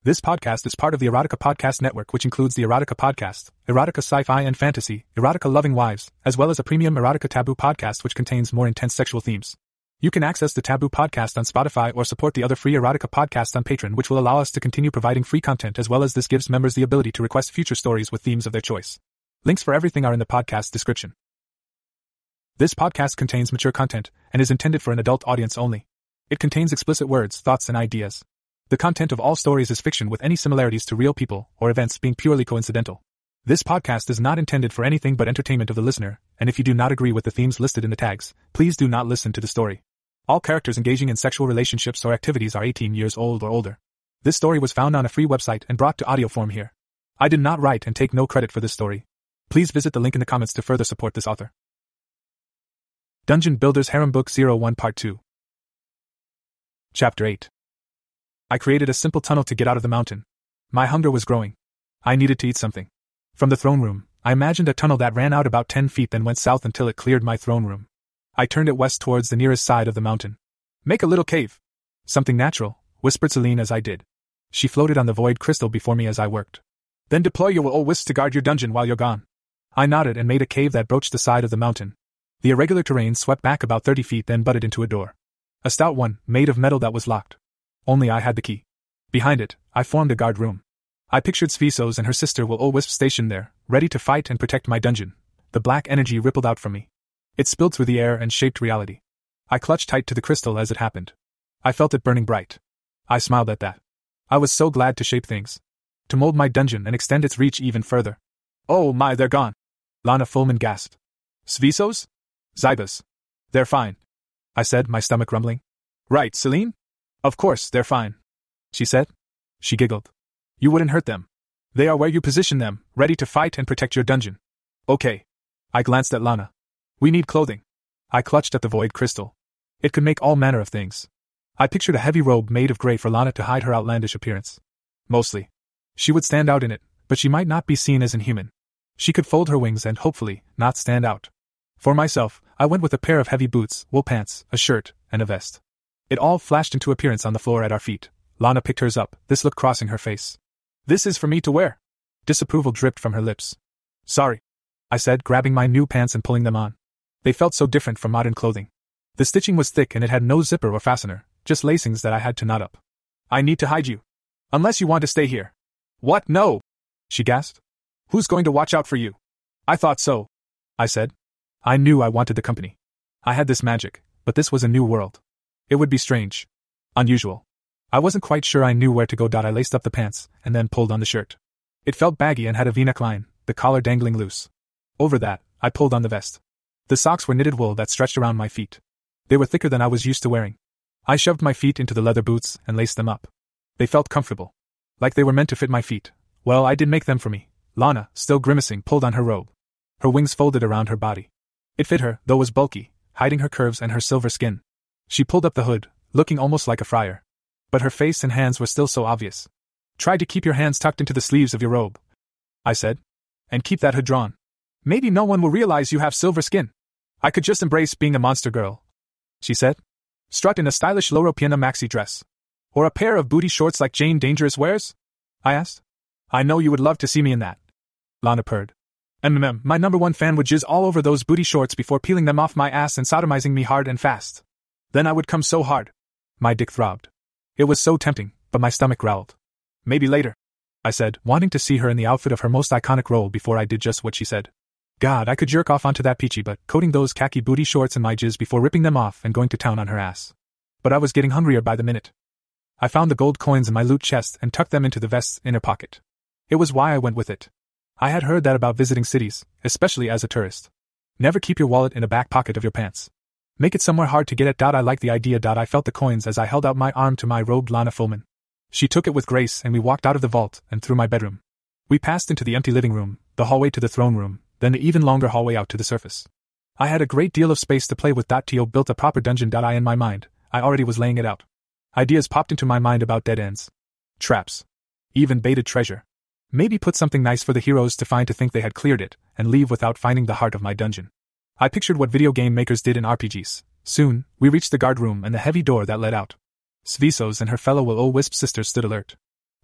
This podcast is part of the Erotica Podcast Network, which includes the Erotica Podcast, Erotica Sci-Fi and Fantasy, Erotica Loving Wives, as well as a premium Erotica Taboo podcast which contains more intense sexual themes. You can access the Taboo podcast on Spotify or support the other free Erotica podcasts on Patreon, which will allow us to continue providing free content, as well as this gives members the ability to request future stories with themes of their choice. Links for everything are in the podcast description. This podcast contains mature content and is intended for an adult audience only. It contains explicit words, thoughts, and ideas. The content of all stories is fiction, with any similarities to real people or events being purely coincidental. This podcast is not intended for anything but entertainment of the listener, and if you do not agree with the themes listed in the tags, please do not listen to the story. All characters engaging in sexual relationships or activities are 18 years old or older. This story was found on a free website and brought to audio form here. I did not write and take no credit for this story. Please visit the link in the comments to further support this author. Dungeon Builders Harem Book 01 Part 2. Chapter 8. I created a simple tunnel to get out of the mountain. My hunger was growing. I needed to eat something. From the throne room, I imagined a tunnel that ran out about 10 feet then went south until it cleared my throne room. I turned it west towards the nearest side of the mountain. Make a little cave. Something natural, whispered Celine as I did. She floated on the void crystal before me as I worked. Then deploy your will-o-wisps to guard your dungeon while you're gone. I nodded and made a cave that broached the side of the mountain. The irregular terrain swept back about 30 feet then butted into a door. A stout one, made of metal that was locked. Only I had the key. Behind it, I formed a guard room. I pictured Svisos and her sister will-o-wisp stationed there, ready to fight and protect my dungeon. The black energy rippled out from me. It spilled through the air and shaped reality. I clutched tight to the crystal as it happened. I felt it burning bright. I smiled at that. I was so glad to shape things. To mold my dungeon and extend its reach even further. Oh my, they're gone! Lana Fullman gasped. Svisos? Zybus. They're fine, I said, my stomach rumbling. Right, Celine? Of course, they're fine, she said. She giggled. You wouldn't hurt them. They are where you position them, ready to fight and protect your dungeon. Okay. I glanced at Lana. We need clothing. I clutched at the void crystal. It could make all manner of things. I pictured a heavy robe made of gray for Lana to hide her outlandish appearance. Mostly. She would stand out in it, but she might not be seen as inhuman. She could fold her wings and, hopefully, not stand out. For myself, I went with a pair of heavy boots, wool pants, a shirt, and a vest. It all flashed into appearance on the floor at our feet. Lana picked hers up, this look crossing her face. This is for me to wear. Disapproval dripped from her lips. Sorry, I said, grabbing my new pants and pulling them on. They felt so different from modern clothing. The stitching was thick and it had no zipper or fastener, just lacings that I had to knot up. I need to hide you. Unless you want to stay here. What? No! She gasped. Who's going to watch out for you? I thought so, I said. I knew I wanted the company. I had this magic, but this was a new world. It would be strange. Unusual. I wasn't quite sure I knew where to go. I laced up the pants, and then pulled on the shirt. It felt baggy and had a V-neck line, the collar dangling loose. Over that, I pulled on the vest. The socks were knitted wool that stretched around my feet. They were thicker than I was used to wearing. I shoved my feet into the leather boots and laced them up. They felt comfortable. Like they were meant to fit my feet. Well, I did make them for me. Lana, still grimacing, pulled on her robe. Her wings folded around her body. It fit her, though was bulky, hiding her curves and her silver skin. She pulled up the hood, looking almost like a friar. But her face and hands were still so obvious. Try to keep your hands tucked into the sleeves of your robe, I said. And keep that hood drawn. Maybe no one will realize you have silver skin. I could just embrace being a monster girl, she said. Strut in a stylish Loro Piana maxi dress. Or a pair of booty shorts like Jane Dangerous wears? I asked. I know you would love to see me in that, Lana purred. My number one fan would jizz all over those booty shorts before peeling them off my ass and sodomizing me hard and fast. Then I would come so hard. My dick throbbed. It was so tempting, but my stomach growled. Maybe later, I said, wanting to see her in the outfit of her most iconic role before I did just what she said. God, I could jerk off onto that peachy butt, coating those khaki booty shorts in my jizz before ripping them off and going to town on her ass. But I was getting hungrier by the minute. I found the gold coins in my loot chest and tucked them into the vest's inner pocket. It was why I went with it. I had heard that about visiting cities, especially as a tourist. Never keep your wallet in a back pocket of your pants. Make it somewhere hard to get at. I liked the idea. I felt the coins as I held out my arm to my robed Lana Fullman. She took it with grace and we walked out of the vault and through my bedroom. We passed into the empty living room, the hallway to the throne room, then the even longer hallway out to the surface. I had a great deal of space to play with. Tio built a proper dungeon. In my mind, I already was laying it out. Ideas popped into my mind about dead ends. Traps. Even baited treasure. Maybe put something nice for the heroes to find to think they had cleared it, and leave without finding the heart of my dungeon. I pictured what video game makers did in RPGs. Soon, we reached the guard room and the heavy door that led out. Svisos and her fellow will-o-wisp sisters stood alert.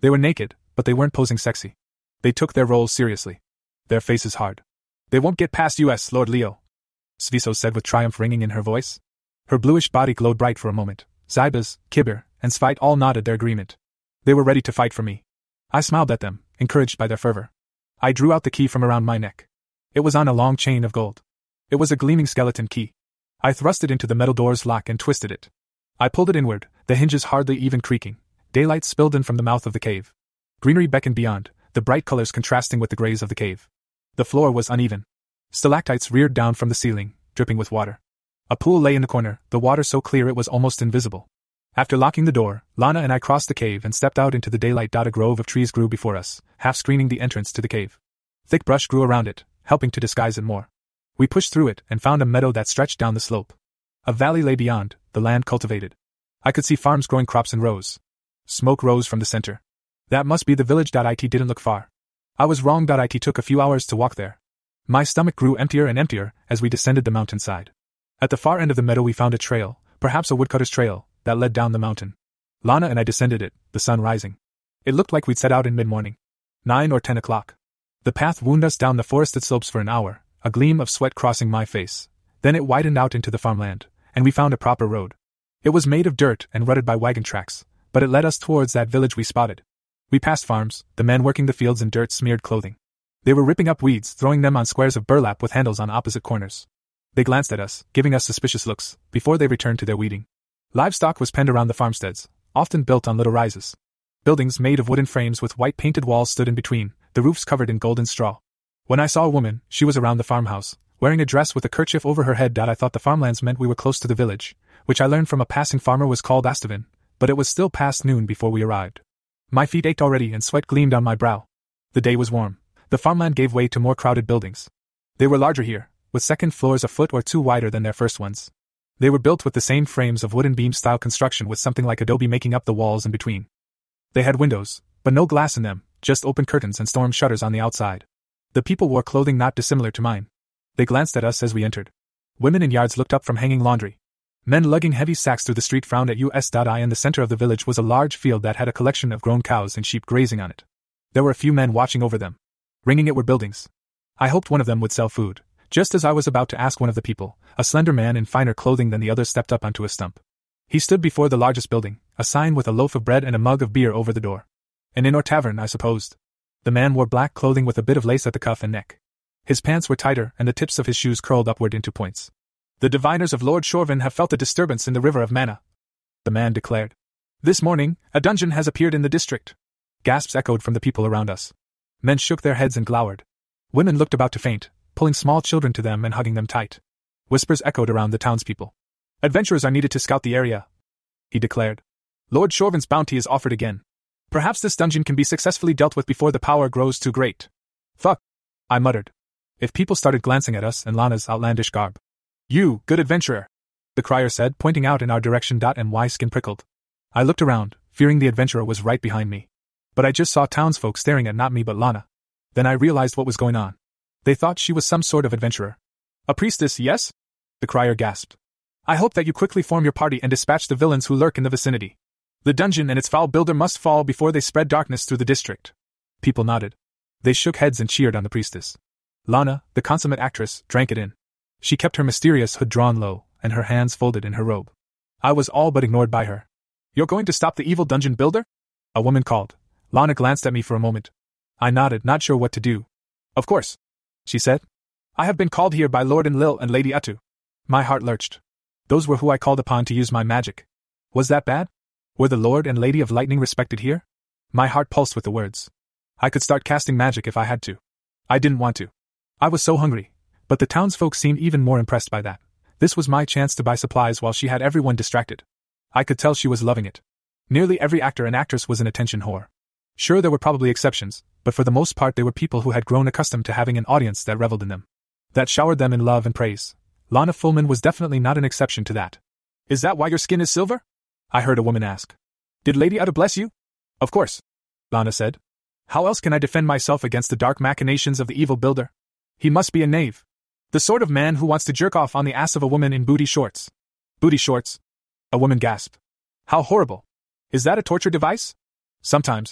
They were naked, but they weren't posing sexy. They took their roles seriously. Their faces hard. They won't get past us, Lord Leo, Sviso said with triumph ringing in her voice. Her bluish body glowed bright for a moment. Zybas, Kibir, and Svite all nodded their agreement. They were ready to fight for me. I smiled at them, encouraged by their fervor. I drew out the key from around my neck. It was on a long chain of gold. It was a gleaming skeleton key. I thrust it into the metal door's lock and twisted it. I pulled it inward, the hinges hardly even creaking. Daylight spilled in from the mouth of the cave. Greenery beckoned beyond, the bright colors contrasting with the grays of the cave. The floor was uneven. Stalactites reared down from the ceiling, dripping with water. A pool lay in the corner, the water so clear it was almost invisible. After locking the door, Lana and I crossed the cave and stepped out into the daylight. A grove of trees grew before us, half screening the entrance to the cave. Thick brush grew around it, helping to disguise it more. We pushed through it and found a meadow that stretched down the slope. A valley lay beyond, the land cultivated. I could see farms growing crops in rows. Smoke rose from the center. That must be the village. It didn't look far. I was wrong. It took a few hours to walk there. My stomach grew emptier and emptier as we descended the mountainside. At the far end of the meadow we found a trail, perhaps a woodcutter's trail, that led down the mountain. Lana and I descended it, the sun rising. It looked like we'd set out in mid-morning. 9 or 10 o'clock. The path wound us down the forested slopes for an hour, a gleam of sweat crossing my face. Then it widened out into the farmland, and we found a proper road. It was made of dirt and rutted by wagon tracks, but it led us towards that village we spotted. We passed farms, the men working the fields in dirt-smeared clothing. They were ripping up weeds, throwing them on squares of burlap with handles on opposite corners. They glanced at us, giving us suspicious looks, before they returned to their weeding. Livestock was penned around the farmsteads, often built on little rises. Buildings made of wooden frames with white painted walls stood in between, the roofs covered in golden straw. When I saw a woman, she was around the farmhouse, wearing a dress with a kerchief over her head. I thought the farmlands meant we were close to the village, which I learned from a passing farmer was called Astavin, but it was still past noon before we arrived. My feet ached already and sweat gleamed on my brow. The day was warm. The farmland gave way to more crowded buildings. They were larger here, with second floors a foot or two wider than their first ones. They were built with the same frames of wooden beam-style construction with something like adobe making up the walls in between. They had windows, but no glass in them, just open curtains and storm shutters on the outside. The people wore clothing not dissimilar to mine. They glanced at us as we entered. Women in yards looked up from hanging laundry. Men lugging heavy sacks through the street frowned at us. In the center of the village was a large field that had a collection of grown cows and sheep grazing on it. There were a few men watching over them. Ringing it were buildings. I hoped one of them would sell food. Just as I was about to ask one of the people, a slender man in finer clothing than the others stepped up onto a stump. He stood before the largest building, a sign with a loaf of bread and a mug of beer over the door. An inn or tavern, I supposed. The man wore black clothing with a bit of lace at the cuff and neck. His pants were tighter and the tips of his shoes curled upward into points. The diviners of Lord Shorvin have felt a disturbance in the river of Mana, the man declared. This morning, a dungeon has appeared in the district. Gasps echoed from the people around us. Men shook their heads and glowered. Women looked about to faint, pulling small children to them and hugging them tight. Whispers echoed around the townspeople. Adventurers are needed to scout the area, he declared. Lord Shorvin's bounty is offered again. Perhaps this dungeon can be successfully dealt with before the power grows too great. Fuck, I muttered. If people started glancing at us and Lana's outlandish garb. You, good adventurer, the crier said, pointing out in our direction. My skin prickled. I looked around, fearing the adventurer was right behind me. But I just saw townsfolk staring at not me but Lana. Then I realized what was going on. They thought she was some sort of adventurer. A priestess, yes? The crier gasped. I hope that you quickly form your party and dispatch the villains who lurk in the vicinity. The dungeon and its foul builder must fall before they spread darkness through the district. People nodded. They shook heads and cheered on the priestess. Lana, the consummate actress, drank it in. She kept her mysterious hood drawn low, and her hands folded in her robe. I was all but ignored by her. You're going to stop the evil dungeon builder? A woman called. Lana glanced at me for a moment. I nodded, not sure what to do. Of course, she said. I have been called here by Lord Enlil and Lady Atu. My heart lurched. Those were who I called upon to use my magic. Was that bad? Were the Lord and Lady of Lightning respected here? My heart pulsed with the words. I could start casting magic if I had to. I didn't want to. I was so hungry, but the townsfolk seemed even more impressed by that. This was my chance to buy supplies while she had everyone distracted. I could tell she was loving it. Nearly every actor and actress was an attention whore. Sure, there were probably exceptions, but for the most part they were people who had grown accustomed to having an audience that reveled in them, that showered them in love and praise. Lana Fullman was definitely not an exception to that. Is that why your skin is silver? I heard a woman ask. Did Lady Atu bless you? Of course, Lana said. How else can I defend myself against the dark machinations of the evil builder? He must be a knave. The sort of man who wants to jerk off on the ass of a woman in booty shorts. Booty shorts? A woman gasped. How horrible. Is that a torture device? Sometimes,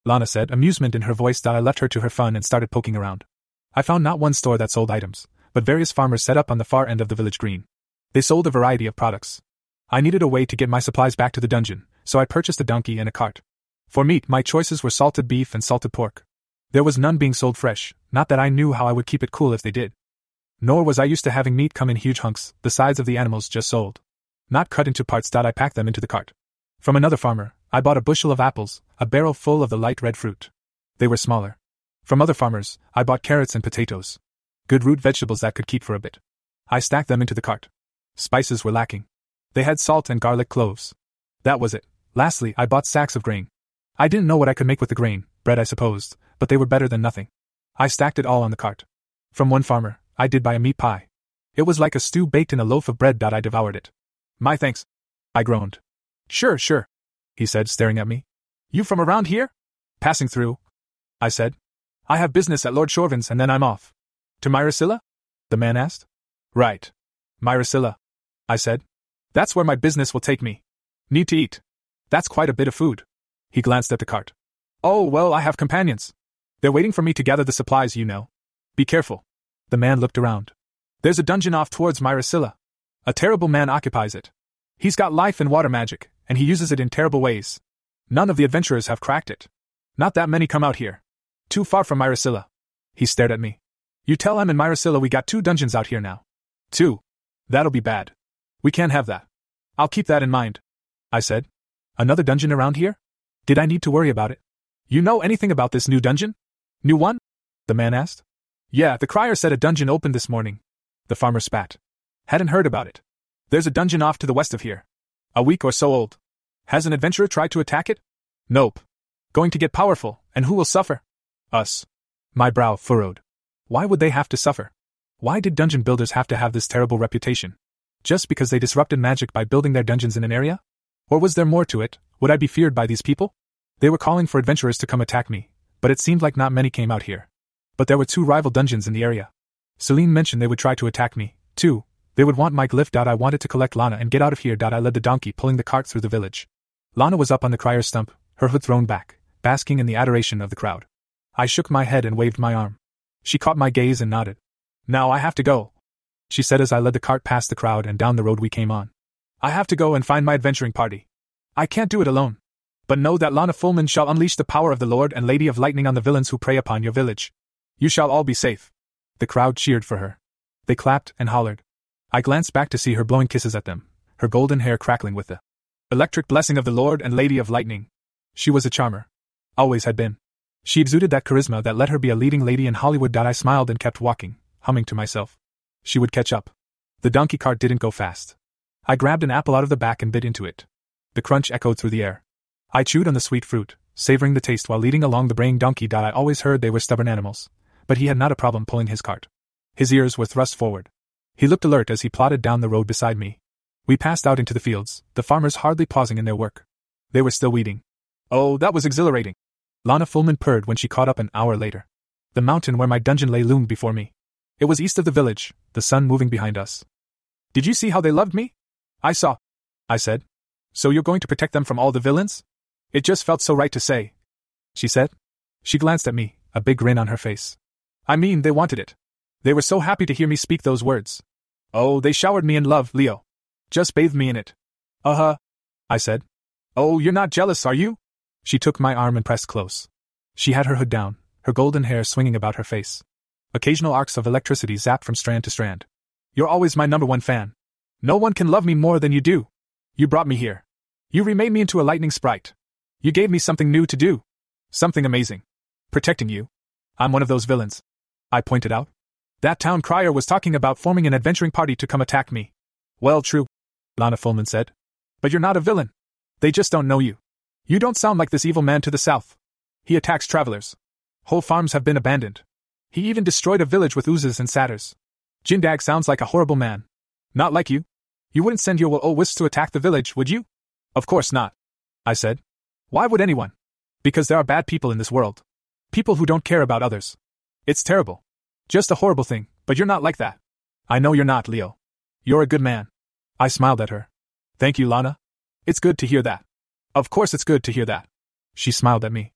Lana said, amusement in her voice. I left her to her fun and started poking around. I found not one store that sold items, but various farmers set up on the far end of the village green. They sold a variety of products. I needed a way to get my supplies back to the dungeon, so I purchased a donkey and a cart. For meat, my choices were salted beef and salted pork. There was none being sold fresh, not that I knew how I would keep it cool if they did. Nor was I used to having meat come in huge hunks, the sides of the animals just sold. Not cut into parts. I packed them into the cart. From another farmer, I bought a bushel of apples, a barrel full of the light red fruit. They were smaller. From other farmers, I bought carrots and potatoes. Good root vegetables that could keep for a bit. I stacked them into the cart. Spices were lacking. They had salt and garlic cloves. That was it. Lastly, I bought sacks of grain. I didn't know what I could make with the grain, bread I supposed, but they were better than nothing. I stacked it all on the cart. From one farmer, I did buy a meat pie. It was like a stew baked in a loaf of bread. I devoured it. My thanks. I groaned. Sure, he said, staring at me. You from around here? Passing through, I said. I have business at Lord Shorvin's and then I'm off. To Myricilla? The man asked. Right. Myricilla, I said. That's where my business will take me. Need to eat. That's quite a bit of food. He glanced at the cart. Oh, well, I have companions. They're waiting for me to gather the supplies, you know. Be careful. The man looked around. There's a dungeon off towards Myricilla. A terrible man occupies it. He's got life and water magic, and he uses it in terrible ways. None of the adventurers have cracked it. Not that many come out here. Too far from Myricilla. He stared at me. You tell him in Myricilla we got 2 dungeons out here now. 2. That'll be bad. We can't have that. I'll keep that in mind, I said. Another dungeon around here? Did I need to worry about it? You know anything about this new dungeon? New one? The man asked. Yeah, the crier said a dungeon opened this morning. The farmer spat. Hadn't heard about it. There's a dungeon off to the west of here. A week or so old. Has an adventurer tried to attack it? Nope. Going to get powerful, and who will suffer? Us. My brow furrowed. Why would they have to suffer? Why did dungeon builders have to have this terrible reputation? Just because they disrupted magic by building their dungeons in an area? Or was there more to it? Would I be feared by these people? They were calling for adventurers to come attack me, but it seemed like not many came out here. But there were 2 rival dungeons in the area. Celine mentioned they would try to attack me, too. They would want my glyph. I wanted to collect Lana and get out of here. I led the donkey pulling the cart through the village. Lana was up on the crier's stump, her hood thrown back, basking in the adoration of the crowd. I shook my head and waved my arm. She caught my gaze and nodded. Now I have to go, she said as I led the cart past the crowd and down the road we came on. I have to go and find my adventuring party. I can't do it alone. But know that Lana Fullman shall unleash the power of the Lord and Lady of Lightning on the villains who prey upon your village. You shall all be safe. The crowd cheered for her. They clapped and hollered. I glanced back to see her blowing kisses at them, her golden hair crackling with the electric blessing of the Lord and Lady of Lightning. She was a charmer. Always had been. She exuded that charisma that let her be a leading lady in Hollywood. I smiled and kept walking, humming to myself. She would catch up. The donkey cart didn't go fast. I grabbed an apple out of the back and bit into it. The crunch echoed through the air. I chewed on the sweet fruit, savoring the taste while leading along the braying donkey. I always heard they were stubborn animals, but he had not a problem pulling his cart. His ears were thrust forward. He looked alert as he plodded down the road beside me. We passed out into the fields, the farmers hardly pausing in their work. They were still weeding. Oh, that was exhilarating. Lana Fullman purred when she caught up an hour later. The mountain where my dungeon lay loomed before me. It was east of the village, the sun moving behind us. Did you see how they loved me? I saw, I said. So you're going to protect them from all the villains? It just felt so right to say, she said. She glanced at me, a big grin on her face. I mean, they wanted it. They were so happy to hear me speak those words. Oh, they showered me in love, Leo. Just bathed me in it. Uh-huh, I said. Oh, you're not jealous, are you? She took my arm and pressed close. She had her hood down, her golden hair swinging about her face. Occasional arcs of electricity zapped from strand to strand. You're always my number 1 fan. No one can love me more than you do. You brought me here. You remade me into a lightning sprite. You gave me something new to do. Something amazing. Protecting you. I'm one of those villains, I pointed out. That town crier was talking about forming an adventuring party to come attack me. Well, true, Lana Fullman said. But you're not a villain. They just don't know you. You don't sound like this evil man to the south. He attacks travelers. Whole farms have been abandoned. He even destroyed a village with oozes and satyrs. Jindag sounds like a horrible man. Not like you. You wouldn't send your will-o-wisps to attack the village, would you? Of course not, I said. Why would anyone? Because there are bad people in this world. People who don't care about others. It's terrible. Just a horrible thing, but you're not like that. I know you're not, Leo. You're a good man. I smiled at her. Thank you, Lana. It's good to hear that. Of course it's good to hear that. She smiled at me.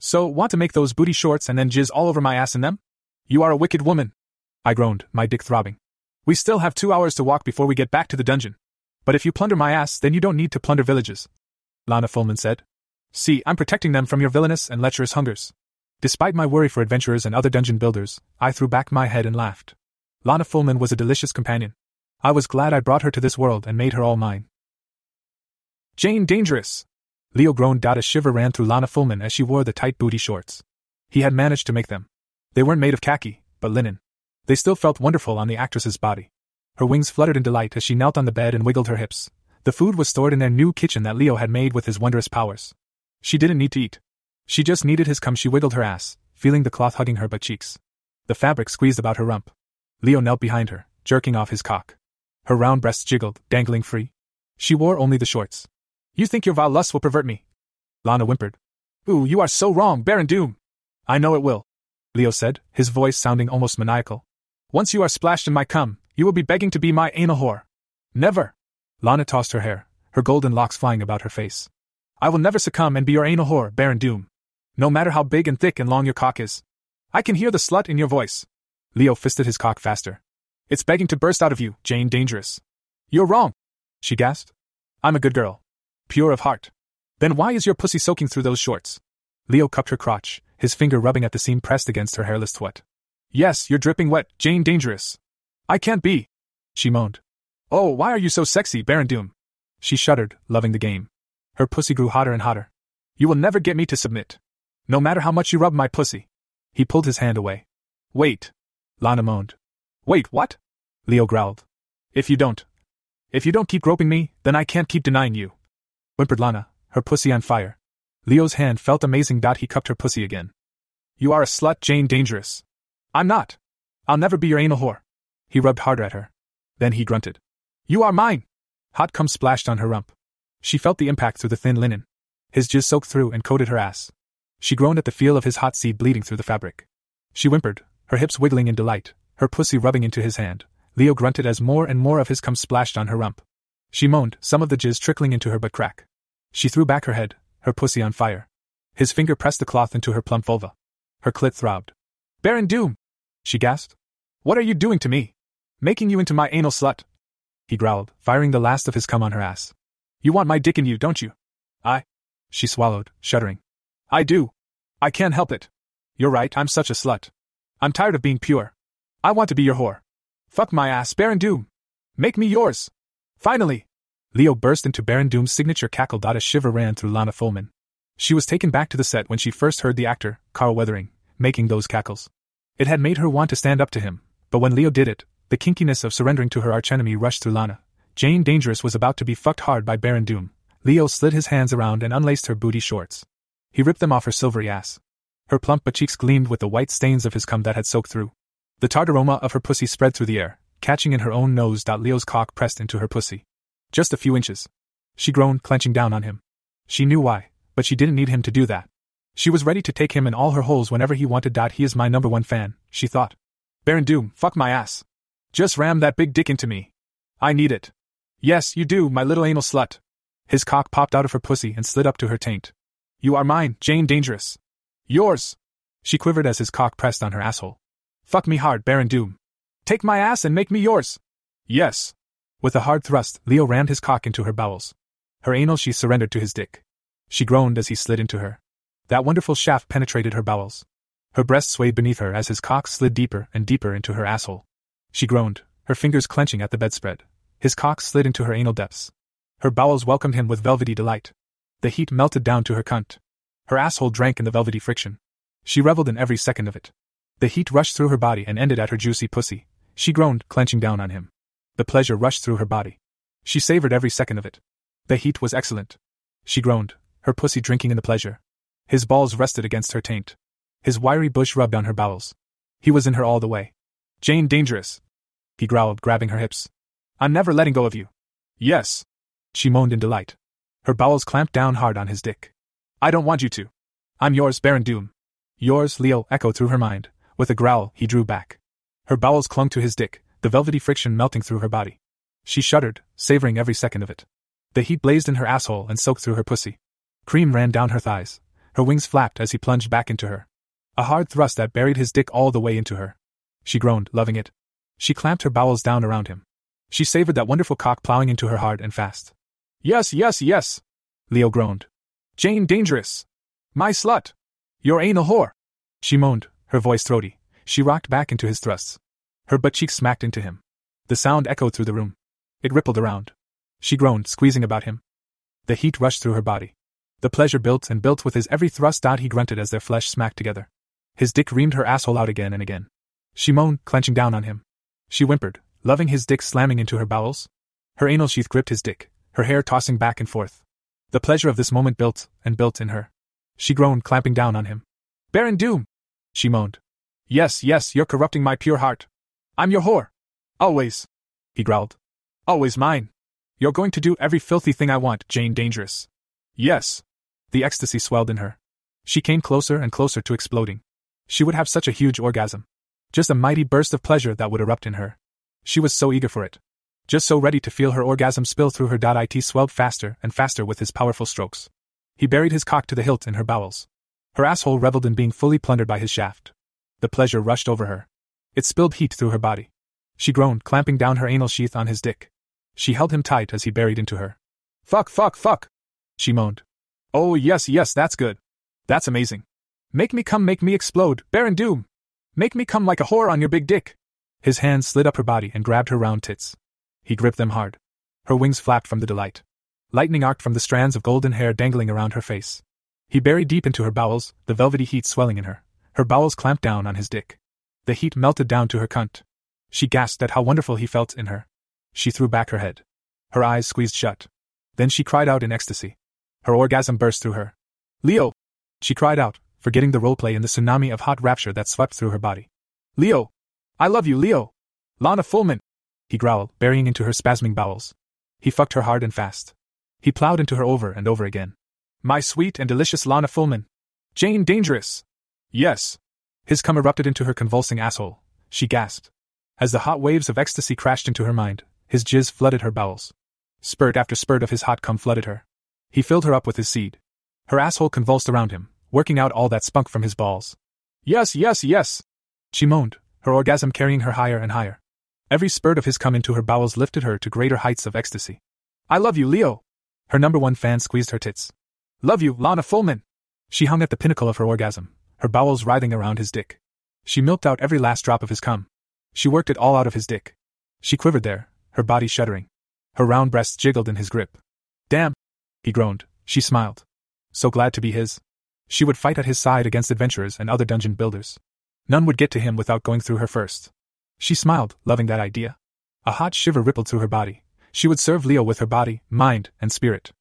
So, want to make those booty shorts and then jizz all over my ass in them? You are a wicked woman. I groaned, my dick throbbing. We still have 2 hours to walk before we get back to the dungeon. But if you plunder my ass, then you don't need to plunder villages. Lana Fullman said. See, I'm protecting them from your villainous and lecherous hungers. Despite my worry for adventurers and other dungeon builders, I threw back my head and laughed. Lana Fullman was a delicious companion. I was glad I brought her to this world and made her all mine. Jane Dangerous! Leo groaned. A shiver ran through Lana Fullman as she wore the tight booty shorts. He had managed to make them. They weren't made of khaki, but linen. They still felt wonderful on the actress's body. Her wings fluttered in delight as she knelt on the bed and wiggled her hips. The food was stored in their new kitchen that Leo had made with his wondrous powers. She didn't need to eat. She just needed his cum. She wiggled her ass, feeling the cloth hugging her butt cheeks. The fabric squeezed about her rump. Leo knelt behind her, jerking off his cock. Her round breasts jiggled, dangling free. She wore only the shorts. You think your vile lust will pervert me? Lana whimpered. Ooh, you are so wrong, Baron Doom. I know it will, Leo said, his voice sounding almost maniacal. Once you are splashed in my cum, you will be begging to be my anal whore. Never. Lana tossed her hair, her golden locks flying about her face. I will never succumb and be your anal whore, Baron Doom. No matter how big and thick and long your cock is. I can hear the slut in your voice. Leo fisted his cock faster. It's begging to burst out of you, Jane Dangerous. You're wrong, she gasped. I'm a good girl. Pure of heart. Then why is your pussy soaking through those shorts? Leo cupped her crotch, his finger rubbing at the seam pressed against her hairless twat. Yes, you're dripping wet, Jane Dangerous. I can't be, she moaned. Oh, why are you so sexy, Baron Doom? She shuddered, loving the game. Her pussy grew hotter and hotter. You will never get me to submit. No matter how much you rub my pussy. He pulled his hand away. Wait, Lana moaned. Wait, what? Leo growled. If you don't keep groping me, then I can't keep denying you, whimpered Lana, her pussy on fire. Leo's hand felt amazing. He cupped her pussy again. You are a slut, Jane Dangerous. I'm not. I'll never be your anal whore. He rubbed harder at her. Then he grunted. You are mine. Hot cum splashed on her rump. She felt the impact through the thin linen. His jizz soaked through and coated her ass. She groaned at the feel of his hot seed bleeding through the fabric. She whimpered, her hips wiggling in delight, her pussy rubbing into his hand. Leo grunted as more and more of his cum splashed on her rump. She moaned, some of the jizz trickling into her butt crack. She threw back her head, her pussy on fire. His finger pressed the cloth into her plump vulva. Her clit throbbed. Baron Doom! She gasped. What are you doing to me? Making you into my anal slut? He growled, firing the last of his cum on her ass. You want my dick in you, don't you? She swallowed, shuddering. I do. I can't help it. You're right, I'm such a slut. I'm tired of being pure. I want to be your whore. Fuck my ass, Baron Doom. Make me yours. Finally. Leo burst into Baron Doom's signature cackle. A shiver ran through Lana Fullman. She was taken back to the set when she first heard the actor, Carl Weathering, making those cackles. It had made her want to stand up to him, but when Leo did it, the kinkiness of surrendering to her archenemy rushed through Lana. Jane Dangerous was about to be fucked hard by Baron Doom. Leo slid his hands around and unlaced her booty shorts. He ripped them off her silvery ass. Her plump butt cheeks gleamed with the white stains of his cum that had soaked through. The tart aroma of her pussy spread through the air, catching in her own nose. Leo's cock pressed into her pussy. Just a few inches. She groaned, clenching down on him. She knew why, but she didn't need him to do that. She was ready to take him in all her holes whenever he wanted. He is my #1 fan, she thought. Baron Doom, fuck my ass. Just ram that big dick into me. I need it. Yes, you do, my little anal slut. His cock popped out of her pussy and slid up to her taint. You are mine, Jane Dangerous. Yours. She quivered as his cock pressed on her asshole. Fuck me hard, Baron Doom. Take my ass and make me yours. Yes. With a hard thrust, Leo rammed his cock into her bowels. Her anal she surrendered to his dick. She groaned as he slid into her. That wonderful shaft penetrated her bowels. Her breast swayed beneath her as his cock slid deeper and deeper into her asshole. She groaned, her fingers clenching at the bedspread. His cock slid into her anal depths. Her bowels welcomed him with velvety delight. The heat melted down to her cunt. Her asshole drank in the velvety friction. She reveled in every second of it. The heat rushed through her body and ended at her juicy pussy. She groaned, clenching down on him. The pleasure rushed through her body. She savored every second of it. The heat was excellent. She groaned, her pussy drinking in the pleasure. His balls rested against her taint. His wiry bush rubbed on her bowels. He was in her all the way. Jane Dangerous. He growled, grabbing her hips. I'm never letting go of you. Yes. She moaned in delight. Her bowels clamped down hard on his dick. I don't want you to. I'm yours, Baron Doom. Yours, Leo echoed through her mind. With a growl, he drew back. Her bowels clung to his dick, the velvety friction melting through her body. She shuddered, savoring every second of it. The heat blazed in her asshole and soaked through her pussy. Cream ran down her thighs. Her wings flapped as he plunged back into her. A hard thrust that buried his dick all the way into her. She groaned, loving it. She clamped her bowels down around him. She savored that wonderful cock plowing into her hard and fast. Yes, yes, yes, Leo groaned. Jane Dangerous. My slut. Your anal whore. She moaned, her voice throaty. She rocked back into his thrusts. Her butt cheeks smacked into him. The sound echoed through the room. It rippled around. She groaned, squeezing about him. The heat rushed through her body. The pleasure built and built with his every thrust. He grunted as their flesh smacked together. His dick reamed her asshole out again and again. She moaned, clenching down on him. She whimpered, loving his dick slamming into her bowels. Her anal sheath gripped his dick, her hair tossing back and forth. The pleasure of this moment built and built in her. She groaned, clamping down on him. Baron Doom! She moaned. Yes, yes, you're corrupting my pure heart. I'm your whore. Always. He growled. Always mine. You're going to do every filthy thing I want, Jane Dangerous. Yes. The ecstasy swelled in her. She came closer and closer to exploding. She would have such a huge orgasm. Just a mighty burst of pleasure that would erupt in her. She was so eager for it. Just so ready to feel her orgasm spill through her. It swelled faster and faster with his powerful strokes. He buried his cock to the hilt in her bowels. Her asshole reveled in being fully plundered by his shaft. The pleasure rushed over her. It spilled heat through her body. She groaned, clamping down her anal sheath on his dick. She held him tight as he buried into her. Fuck, fuck, fuck! She moaned. Oh yes, yes, that's good. That's amazing. Make me come, make me explode, Baron Doom! Make me come like a whore on your big dick! His hands slid up her body and grabbed her round tits. He gripped them hard. Her wings flapped from the delight. Lightning arced from the strands of golden hair dangling around her face. He buried deep into her bowels, the velvety heat swelling in her. Her bowels clamped down on his dick. The heat melted down to her cunt. She gasped at how wonderful he felt in her. She threw back her head. Her eyes squeezed shut. Then she cried out in ecstasy. Her orgasm burst through her. Leo! She cried out, forgetting the roleplay in the tsunami of hot rapture that swept through her body. Leo! I love you, Leo! Lana Fullman! He growled, burying into her spasming bowels. He fucked her hard and fast. He plowed into her over and over again. My sweet and delicious Lana Fullman! Jane Dangerous! Yes! His cum erupted into her convulsing asshole. She gasped. As the hot waves of ecstasy crashed into her mind, his jizz flooded her bowels. Spurt after spurt of his hot cum flooded her. He filled her up with his seed. Her asshole convulsed around him, working out all that spunk from his balls. Yes, yes, yes! She moaned, her orgasm carrying her higher and higher. Every spurt of his cum into her bowels lifted her to greater heights of ecstasy. I love you, Leo! Her number one fan squeezed her tits. Love you, Lana Fullman! She hung at the pinnacle of her orgasm, her bowels writhing around his dick. She milked out every last drop of his cum. She worked it all out of his dick. She quivered there, her body shuddering. Her round breasts jiggled in his grip. Damn! He groaned. She smiled. So glad to be his. She would fight at his side against adventurers and other dungeon builders. None would get to him without going through her first. She smiled, loving that idea. A hot shiver rippled through her body. She would serve Leo with her body, mind, and spirit.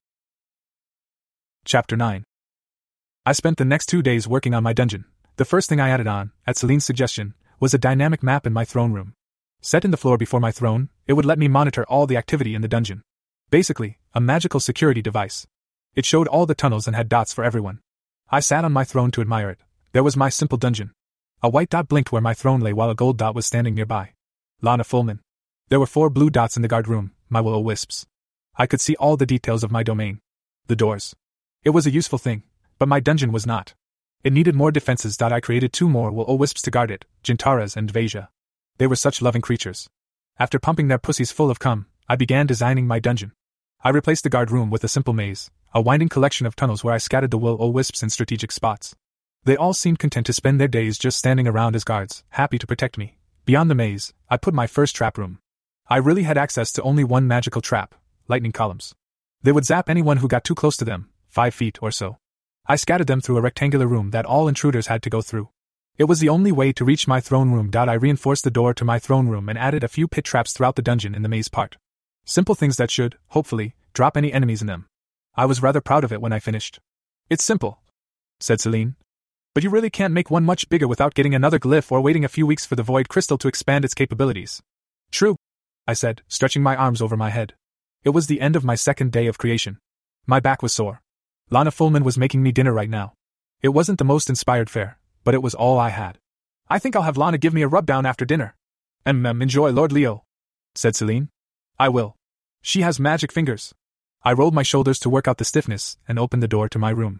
Chapter 9. I spent the next 2 days working on my dungeon. The first thing I added on, at Celine's suggestion, was a dynamic map in my throne room. Set in the floor before my throne, it would let me monitor all the activity in the dungeon. Basically, a magical security device. It showed all the tunnels and had dots for everyone. I sat on my throne to admire it. There was my simple dungeon. A white dot blinked where my throne lay while a gold dot was standing nearby. Lana Fullman. There were 4 blue dots in the guard room, my will-o-wisps. I could see all the details of my domain. The doors. It was a useful thing, but my dungeon was not. It needed more defenses. I created 2 more will-o-wisps to guard it, Jintaras and Dvasia. They were such loving creatures. After pumping their pussies full of cum, I began designing my dungeon. I replaced the guard room with a simple maze, a winding collection of tunnels where I scattered the will-o-wisps in strategic spots. They all seemed content to spend their days just standing around as guards, happy to protect me. Beyond the maze, I put my first trap room. I really had access to only one magical trap, lightning columns. They would zap anyone who got too close to them, 5 feet or so. I scattered them through a rectangular room that all intruders had to go through. It was the only way to reach my throne room. I reinforced the door to my throne room and added a few pit traps throughout the dungeon in the maze part. Simple things that should, hopefully, drop any enemies in them. I was rather proud of it when I finished. It's simple, said Celine. But you really can't make one much bigger without getting another glyph or waiting a few weeks for the void crystal to expand its capabilities. True, I said, stretching my arms over my head. It was the end of my second day of creation. My back was sore. Lana Fullman was making me dinner right now. It wasn't the most inspired fare, but it was all I had. I think I'll have Lana give me a rub-down after dinner. Enjoy, Lord Leo, said Celine. I will. She has magic fingers. I rolled my shoulders to work out the stiffness and opened the door to my room.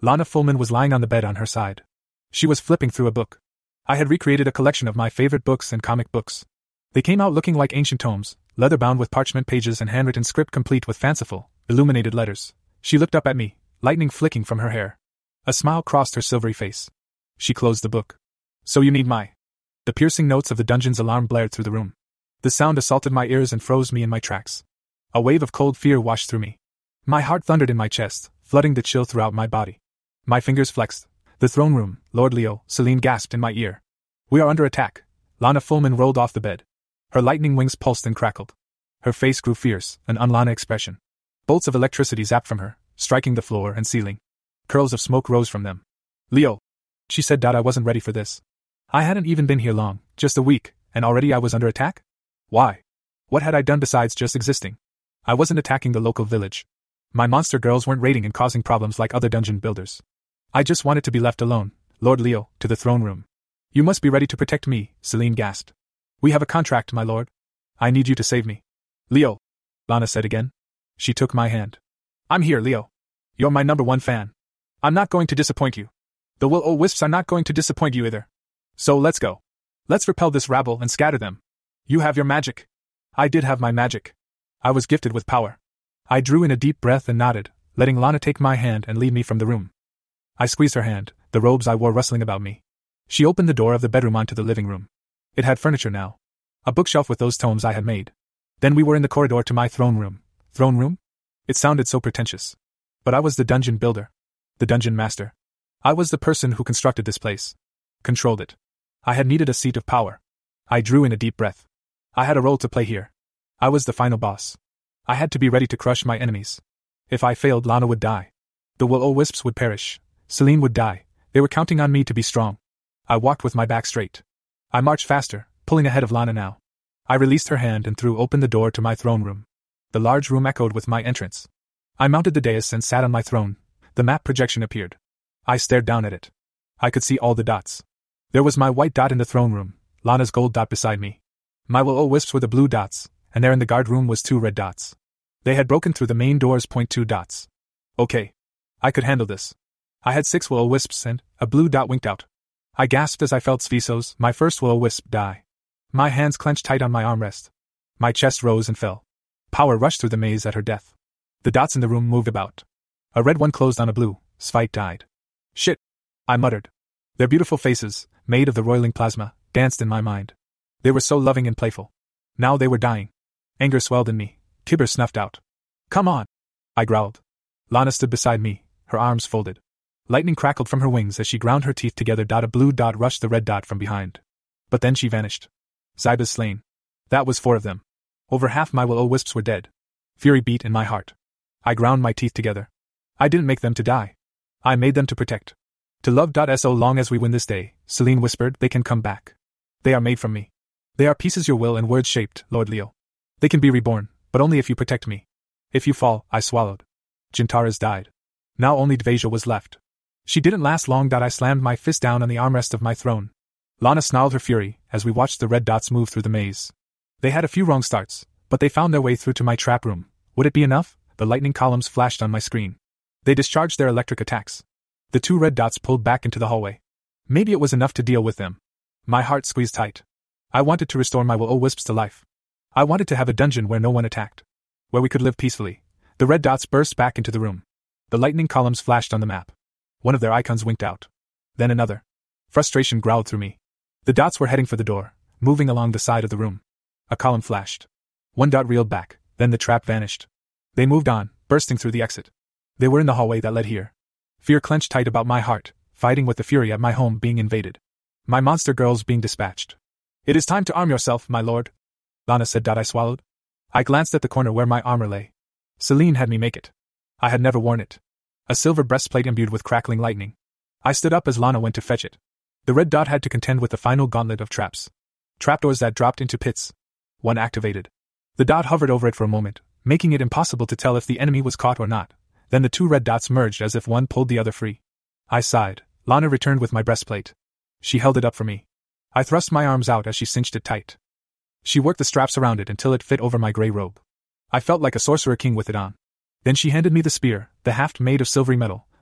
Lana Fullman was lying on the bed on her side. She was flipping through a book. I had recreated a collection of my favorite books and comic books. They came out looking like ancient tomes, leather-bound with parchment pages and handwritten script complete with fanciful, illuminated letters. She looked up at me, lightning flicking from her hair. A smile crossed her silvery face. She closed the book. So you need my... The piercing notes of the dungeon's alarm blared through the room. The sound assaulted my ears and froze me in my tracks. A wave of cold fear washed through me. My heart thundered in my chest, flooding the chill throughout my body. My fingers flexed. The throne room, Lord Leo, Celine gasped in my ear. We are under attack. Lana Fullman rolled off the bed. Her lightning wings pulsed and crackled. Her face grew fierce, an un-Lana expression. Bolts of electricity zapped from her, striking the floor and ceiling. Curls of smoke rose from them. Leo, she said. I wasn't ready for this. I hadn't even been here long, just a week, and already I was under attack? Why? What had I done besides just existing? I wasn't attacking the local village. My monster girls weren't raiding and causing problems like other dungeon builders. I just wanted to be left alone. Lord Leo, to the throne room. You must be ready to protect me, Celine gasped. We have a contract, my lord. I need you to save me. Leo, Lana said again. She took my hand. I'm here, Leo. You're my #1 fan. I'm not going to disappoint you. The will-o'-wisps are not going to disappoint you either. So let's go. Let's repel this rabble and scatter them. You have your magic. I did have my magic. I was gifted with power. I drew in a deep breath and nodded, letting Lana take my hand and lead me from the room. I squeezed her hand, the robes I wore rustling about me. She opened the door of the bedroom onto the living room. It had furniture now. A bookshelf with those tomes I had made. Then we were in the corridor to my throne room. Throne room? It sounded so pretentious. But I was the dungeon builder. The dungeon master. I was the person who constructed this place. Controlled it. I had needed a seat of power. I drew in a deep breath. I had a role to play here. I was the final boss. I had to be ready to crush my enemies. If I failed, Lana would die. The will-o'-wisps would perish. Celine would die. They were counting on me to be strong. I walked with my back straight. I marched faster, pulling ahead of Lana now. I released her hand and threw open the door to my throne room. The large room echoed with my entrance. I mounted the dais and sat on my throne. The map projection appeared. I stared down at it. I could see all the dots. There was my white dot in the throne room, Lana's gold dot beside me. My will-o'-wisps were the blue dots, and there in the guard room was 2 red dots. They had broken through the main door's 2 dots. Okay. I could handle this. I had 6 will-o'-wisps and a blue dot winked out. I gasped as I felt Svisos, my first will-o'-wisp, die. My hands clenched tight on my armrest. My chest rose and fell. Power rushed through the maze at her death. The dots in the room moved about. A red one closed on a blue. Svite died. Shit! I muttered. Their beautiful faces, made of the roiling plasma, danced in my mind. They were so loving and playful. Now they were dying. Anger swelled in me. Kibber snuffed out. Come on! I growled. Lana stood beside me, her arms folded. Lightning crackled from her wings as she ground her teeth together. A blue dot rushed the red dot from behind. But then she vanished. Zyba's slain. That was 4 of them. Over half my will-o'-wisps were dead. Fury beat in my heart. I ground my teeth together. I didn't make them to die. I made them to protect. To love. So long as we win this day, Celine whispered, they can come back. They are made from me. They are pieces your will and words shaped, Lord Leo. They can be reborn, but only if you protect me. If you fall, I swallowed. Jintaras died. Now only Dveja was left. She didn't last long. I slammed my fist down on the armrest of my throne. Lana snarled her fury as we watched the red dots move through the maze. They had a few wrong starts, but they found their way through to my trap room. Would it be enough? The lightning columns flashed on my screen. They discharged their electric attacks. The 2 red dots pulled back into the hallway. Maybe it was enough to deal with them. My heart squeezed tight. I wanted to restore my will-o'-wisps to life. I wanted to have a dungeon where no one attacked. Where we could live peacefully. The red dots burst back into the room. The lightning columns flashed on the map. One of their icons winked out. Then another. Frustration growled through me. The dots were heading for the door, moving along the side of the room. A column flashed. 1 dot reeled back, then the trap vanished. They moved on, bursting through the exit. They were in the hallway that led here. Fear clenched tight about my heart, fighting with the fury at my home being invaded. My monster girls being dispatched. It is time to arm yourself, my lord, Lana said. I swallowed. I glanced at the corner where my armor lay. Celine had me make it. I had never worn it. A silver breastplate imbued with crackling lightning. I stood up as Lana went to fetch it. The red dot had to contend with the final gauntlet of traps. Trapdoors that dropped into pits. One activated. The dot hovered over it for a moment, making it impossible to tell if the enemy was caught or not. Then the 2 red dots merged as if one pulled the other free. I sighed. Lana returned with my breastplate. She held it up for me. I thrust my arms out as she cinched it tight. She worked the straps around it until it fit over my gray robe. I felt like a sorcerer king with it on. Then she handed me the spear, the haft made of silvery metal,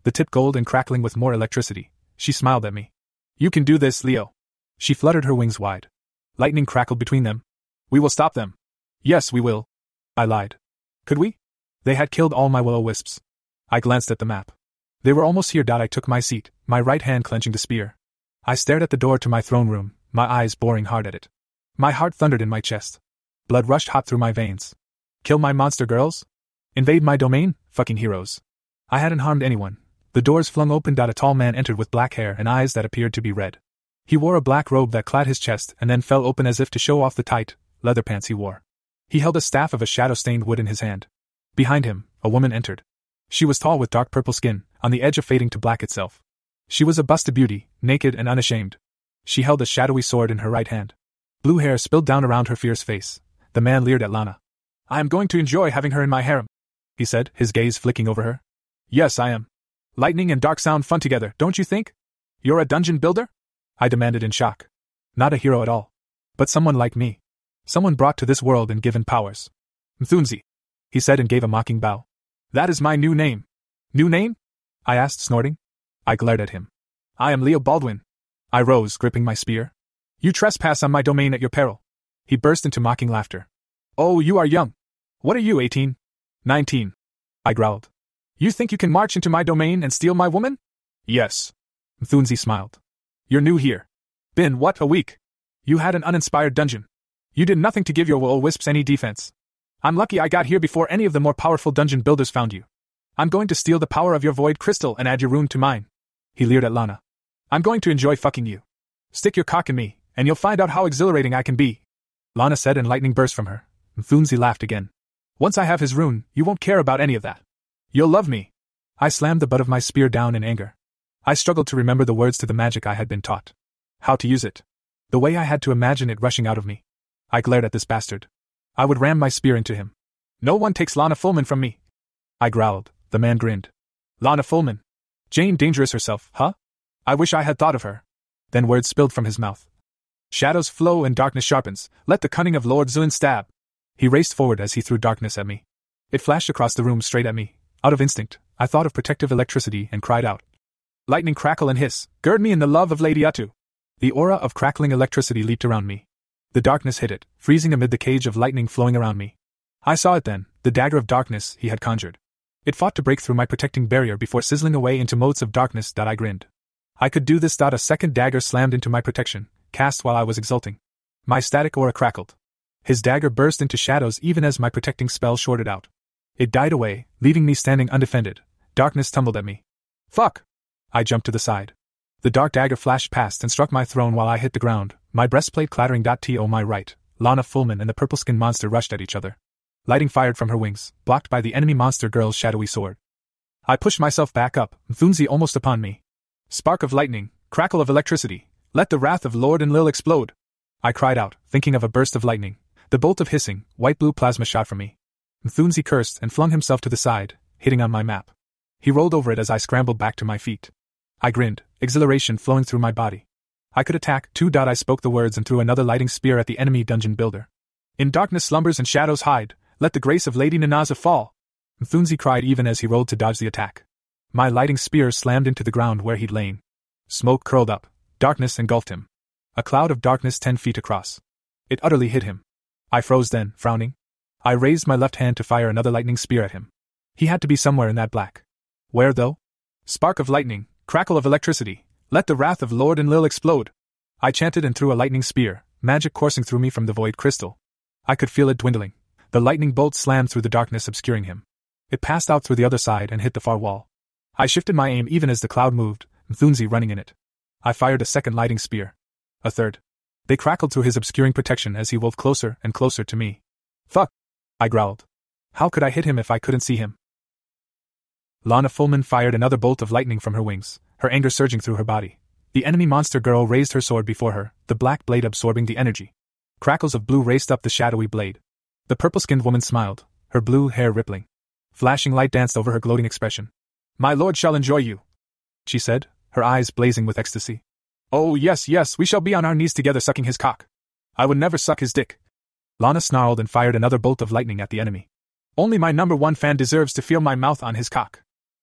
the tip gold and crackling with more electricity. She smiled at me. You can do this, Leo. She fluttered her wings wide. Lightning crackled between them. We will stop them. Yes, we will. I lied. Could we? They had killed all my will-o-wisps. I glanced at the map. They were almost here. I took my seat, my right hand clenching the spear. I stared at the door to my throne room, my eyes boring hard at it. My heart thundered in my chest. Blood rushed hot through my veins. Kill my monster girls? Invade my domain? Fucking heroes. I hadn't harmed anyone. The doors flung open. A tall man entered with black hair and eyes that appeared to be red. He wore a black robe that clad his chest and then fell open as if to show off the tight leather pants he wore. He held a staff of a shadow-stained wood in his hand. Behind him, a woman entered. She was tall with dark purple skin, on the edge of fading to black itself. She was a busted beauty, naked and unashamed. She held a shadowy sword in her right hand. Blue hair spilled down around her fierce face. The man leered at Lana. I am going to enjoy having her in my harem, he said, his gaze flicking over her. Yes, I am. Lightning and dark sound fun together, don't you think? You're a dungeon builder? I demanded in shock. Not a hero at all. But someone like me. Someone brought to this world and given powers. Mthunzi, he said and gave a mocking bow. That is my new name. New name? I asked, snorting. I glared at him. I am Leo Baldwin. I rose, gripping my spear. You trespass on my domain at your peril. He burst into mocking laughter. Oh, you are young. What are you, 18? 19. I growled. You think you can march into my domain and steal my woman? Yes. Mthunzi smiled. You're new here. Been, what, a week? You had an uninspired dungeon. You did nothing to give your will-o-wisps any defense. I'm lucky I got here before any of the more powerful dungeon builders found you. I'm going to steal the power of your void crystal and add your rune to mine. He leered at Lana. I'm going to enjoy fucking you. Stick your cock in me, and you'll find out how exhilarating I can be. Lana said, and lightning burst from her. Mthunzi laughed again. Once I have his rune, you won't care about any of that. You'll love me. I slammed the butt of my spear down in anger. I struggled to remember the words to the magic I had been taught. How to use it. The way I had to imagine it rushing out of me. I glared at this bastard. I would ram my spear into him. No one takes Lana Fullman from me. I growled. The man grinned. Lana Fullman. Jane Dangerous herself, huh? I wish I had thought of her. Then words spilled from his mouth. Shadows flow and darkness sharpens. Let the cunning of Lord Zun stab. He raced forward as he threw darkness at me. It flashed across the room straight at me. Out of instinct, I thought of protective electricity and cried out. Lightning crackle and hiss, gird me in the love of Lady Atu. The aura of crackling electricity leaped around me. The darkness hit it, freezing amid the cage of lightning flowing around me. I saw it then, the dagger of darkness he had conjured. It fought to break through my protecting barrier before sizzling away into motes of darkness. I grinned. I could do this. A second dagger slammed into my protection, cast while I was exulting. My static aura crackled. His dagger burst into shadows even as my protecting spell shorted out. It died away, leaving me standing undefended. Darkness tumbled at me. Fuck! I jumped to the side. The dark dagger flashed past and struck my throne while I hit the ground, my breastplate clattering. To my right, Lana Fullman and the purple-skinned monster rushed at each other. Lighting fired from her wings, blocked by the enemy monster girl's shadowy sword. I pushed myself back up, Mthunzi almost upon me. Spark of lightning, crackle of electricity, let the wrath of Lord Enlil explode! I cried out, thinking of a burst of lightning. The bolt of hissing, white-blue plasma shot from me. Mthunzi cursed and flung himself to the side, hitting on my map. He rolled over it as I scrambled back to my feet. I grinned, exhilaration flowing through my body. I could attack, too. I spoke the words and threw another lighting spear at the enemy dungeon builder. In darkness slumbers and shadows hide, let the grace of Lady Nanaza fall! Mthunzi cried even as he rolled to dodge the attack. My lighting spear slammed into the ground where he'd lain. Smoke curled up, darkness engulfed him. A cloud of darkness 10 feet across. It utterly hid him. I froze then, frowning. I raised my left hand to fire another lightning spear at him. He had to be somewhere in that black. Where though? Spark of lightning, crackle of electricity, let the wrath of Lord Enlil explode! I chanted and threw a lightning spear, magic coursing through me from the void crystal. I could feel it dwindling. The lightning bolt slammed through the darkness, obscuring him. It passed out through the other side and hit the far wall. I shifted my aim even as the cloud moved, Mthunzi running in it. I fired a second lighting spear. A third. They crackled through his obscuring protection as he wolfed closer and closer to me. Fuck! I growled. How could I hit him if I couldn't see him? Lana Fullman fired another bolt of lightning from her wings, her anger surging through her body. The enemy monster girl raised her sword before her, the black blade absorbing the energy. Crackles of blue raced up the shadowy blade. The purple-skinned woman smiled, her blue hair rippling. Flashing light danced over her gloating expression. My lord shall enjoy you, she said, her eyes blazing with ecstasy. Oh yes, yes, we shall be on our knees together sucking his cock. I would never suck his dick. Lana snarled and fired another bolt of lightning at the enemy. Only my number one fan deserves to feel my mouth on his cock.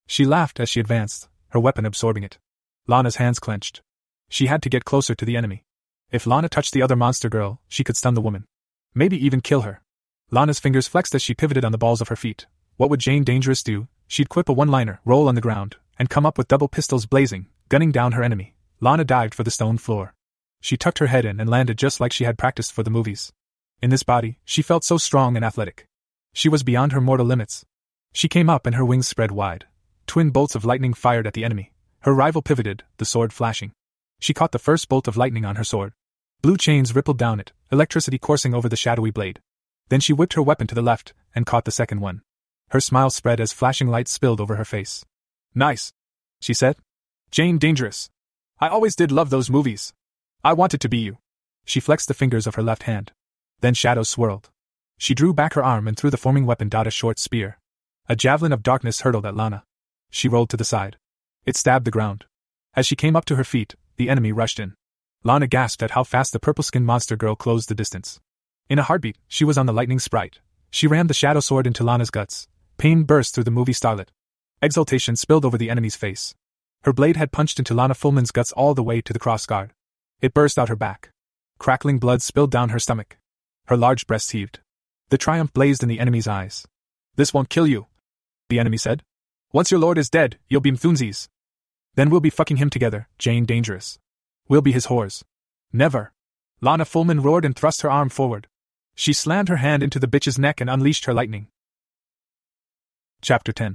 She laughed as she advanced, her weapon absorbing it. Lana's hands clenched. She had to get closer to the enemy. If Lana touched the other monster girl, she could stun the woman. Maybe even kill her. Lana's fingers flexed as she pivoted on the balls of her feet. What would Jane Dangerous do? She'd quip a one-liner, roll on the ground, and come up with double pistols blazing, gunning down her enemy. Lana dived for the stone floor. She tucked her head in and landed just like she had practiced for the movies. In this body, she felt so strong and athletic. She was beyond her mortal limits. She came up and her wings spread wide. Twin bolts of lightning fired at the enemy. Her rival pivoted, the sword flashing. She caught the first bolt of lightning on her sword. Blue chains rippled down it, electricity coursing over the shadowy blade. Then she whipped her weapon to the left, and caught the second one. Her smile spread as flashing lights spilled over her face. "Nice," she said. "Jane Dangerous. I always did love those movies. I wanted to be you." She flexed the fingers of her left hand. Then shadows swirled. She drew back her arm and threw the forming weapon a short spear. A javelin of darkness hurtled at Lana. She rolled to the side. It stabbed the ground. As she came up to her feet, the enemy rushed in. Lana gasped at how fast the purple-skinned monster girl closed the distance. In a heartbeat, she was on the lightning sprite. She rammed the shadow sword into Lana's guts. Pain burst through the movie starlet. Exultation spilled over the enemy's face. Her blade had punched into Lana Fullman's guts all the way to the crossguard. It burst out her back. Crackling blood spilled down her stomach. Her large breasts heaved. The triumph blazed in the enemy's eyes. "This won't kill you," the enemy said. "Once your lord is dead, you'll be Mthunzi's. Then we'll be fucking him together, Jane Dangerous. We'll be his whores." "Never." Lana Fullman roared and thrust her arm forward. She slammed her hand into the bitch's neck and unleashed her lightning. Chapter 10.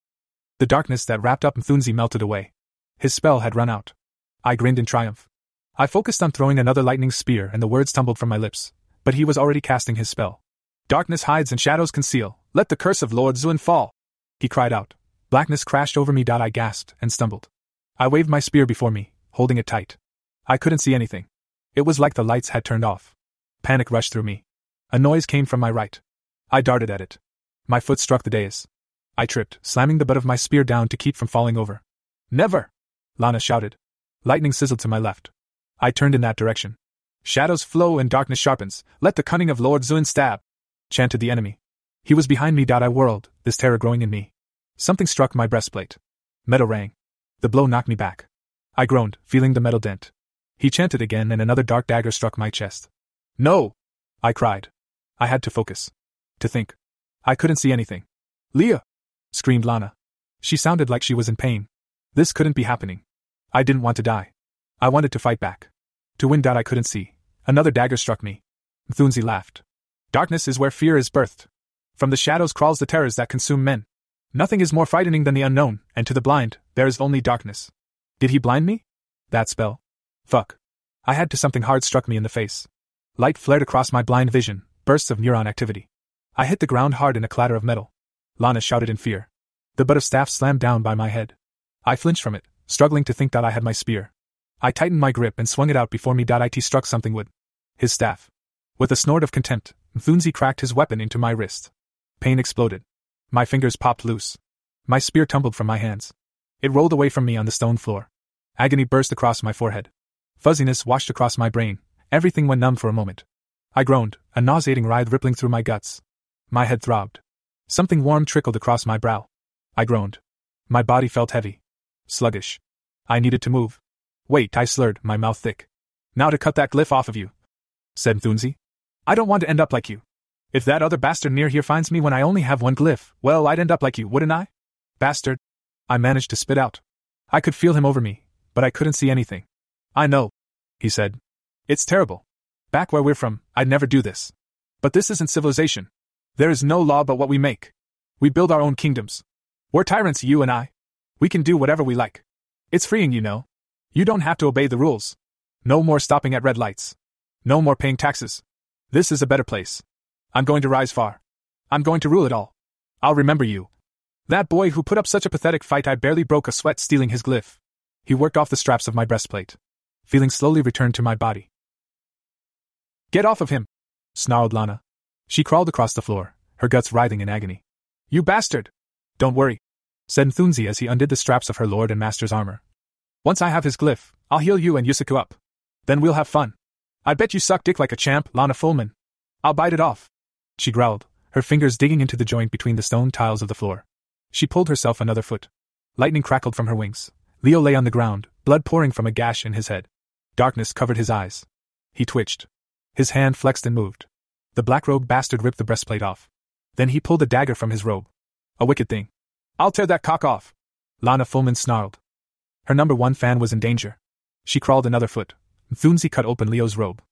The darkness that wrapped up Mthunzi melted away. His spell had run out. I grinned in triumph. I focused on throwing another lightning spear and the words tumbled from my lips, but he was already casting his spell. "Darkness hides and shadows conceal. Let the curse of Lord Zuin fall," he cried out. Blackness crashed over me. I gasped and stumbled. I waved my spear before me, holding it tight. I couldn't see anything. It was like the lights had turned off. Panic rushed through me. A noise came from my right. I darted at it. My foot struck the dais. I tripped, slamming the butt of my spear down to keep from falling over. "Never!" Lana shouted. Lightning sizzled to my left. I turned in that direction. "Shadows flow and darkness sharpens. Let the cunning of Lord Zuin stab," chanted the enemy. He was behind me. I whirled, this terror growing in me. Something struck my breastplate. Metal rang. The blow knocked me back. I groaned, feeling the metal dent. He chanted again and another dark dagger struck my chest. "No!" I cried. I had to focus. To think. I couldn't see anything. "Leah!" screamed Lana. She sounded like she was in pain. This couldn't be happening. I didn't want to die. I wanted to fight back. To win. I couldn't see. Another dagger struck me. Mthunzi laughed. "Darkness is where fear is birthed. From the shadows crawls the terrors that consume men. Nothing is more frightening than the unknown, and to the blind, there is only darkness." Did he blind me? That spell? Fuck. I had to. Something hard struck me in the face. Light flared across my blind vision, bursts of neuron activity. I hit the ground hard in a clatter of metal. Lana shouted in fear. The butt of staff slammed down by my head. I flinched from it, struggling to think. I had my spear. I tightened my grip and swung it out before me. It struck something wood. His staff. With a snort of contempt, Mthunzi cracked his weapon into my wrist. Pain exploded. My fingers popped loose. My spear tumbled from my hands. It rolled away from me on the stone floor. Agony burst across my forehead. Fuzziness washed across my brain. Everything went numb for a moment. I groaned, a nauseating writhe rippling through my guts. My head throbbed. Something warm trickled across my brow. I groaned. My body felt heavy. Sluggish. I needed to move. "Wait," I slurred, my mouth thick. "Now to cut that glyph off of you," said Mthunzi. "I don't want to end up like you. If that other bastard near here finds me when I only have one glyph, well, I'd end up like you, wouldn't I?" "Bastard," I managed to spit out. I could feel him over me, but I couldn't see anything. "I know," he said. "It's terrible. Back where we're from, I'd never do this. But this isn't civilization. There is no law but what we make. We build our own kingdoms. We're tyrants, you and I. We can do whatever we like. It's freeing, you know. You don't have to obey the rules. No more stopping at red lights. No more paying taxes. This is a better place. I'm going to rise far. I'm going to rule it all. I'll remember you. That boy who put up such a pathetic fight." I barely broke a sweat stealing his glyph. He worked off the straps of my breastplate. Feeling slowly returned to my body. "Get off of him!" snarled Lana. She crawled across the floor, her guts writhing in agony. "You bastard!" "Don't worry," said Mthunzi as he undid the straps of her lord and master's armor. "Once I have his glyph, I'll heal you and Yusaku up. Then we'll have fun. I bet you suck dick like a champ, Lana Fullman. I'll bite it off," she growled, her fingers digging into the joint between the stone tiles of the floor. She pulled herself another foot. Lightning crackled from her wings. Leo lay on the ground, blood pouring from a gash in his head. Darkness covered his eyes. He twitched. His hand flexed and moved. The black-robed bastard ripped the breastplate off. Then he pulled a dagger from his robe. A wicked thing. I'll tear that cock off! Lana Fullman snarled. Her number 1 fan was in danger. She crawled another foot. Thunzi cut open Leo's robe.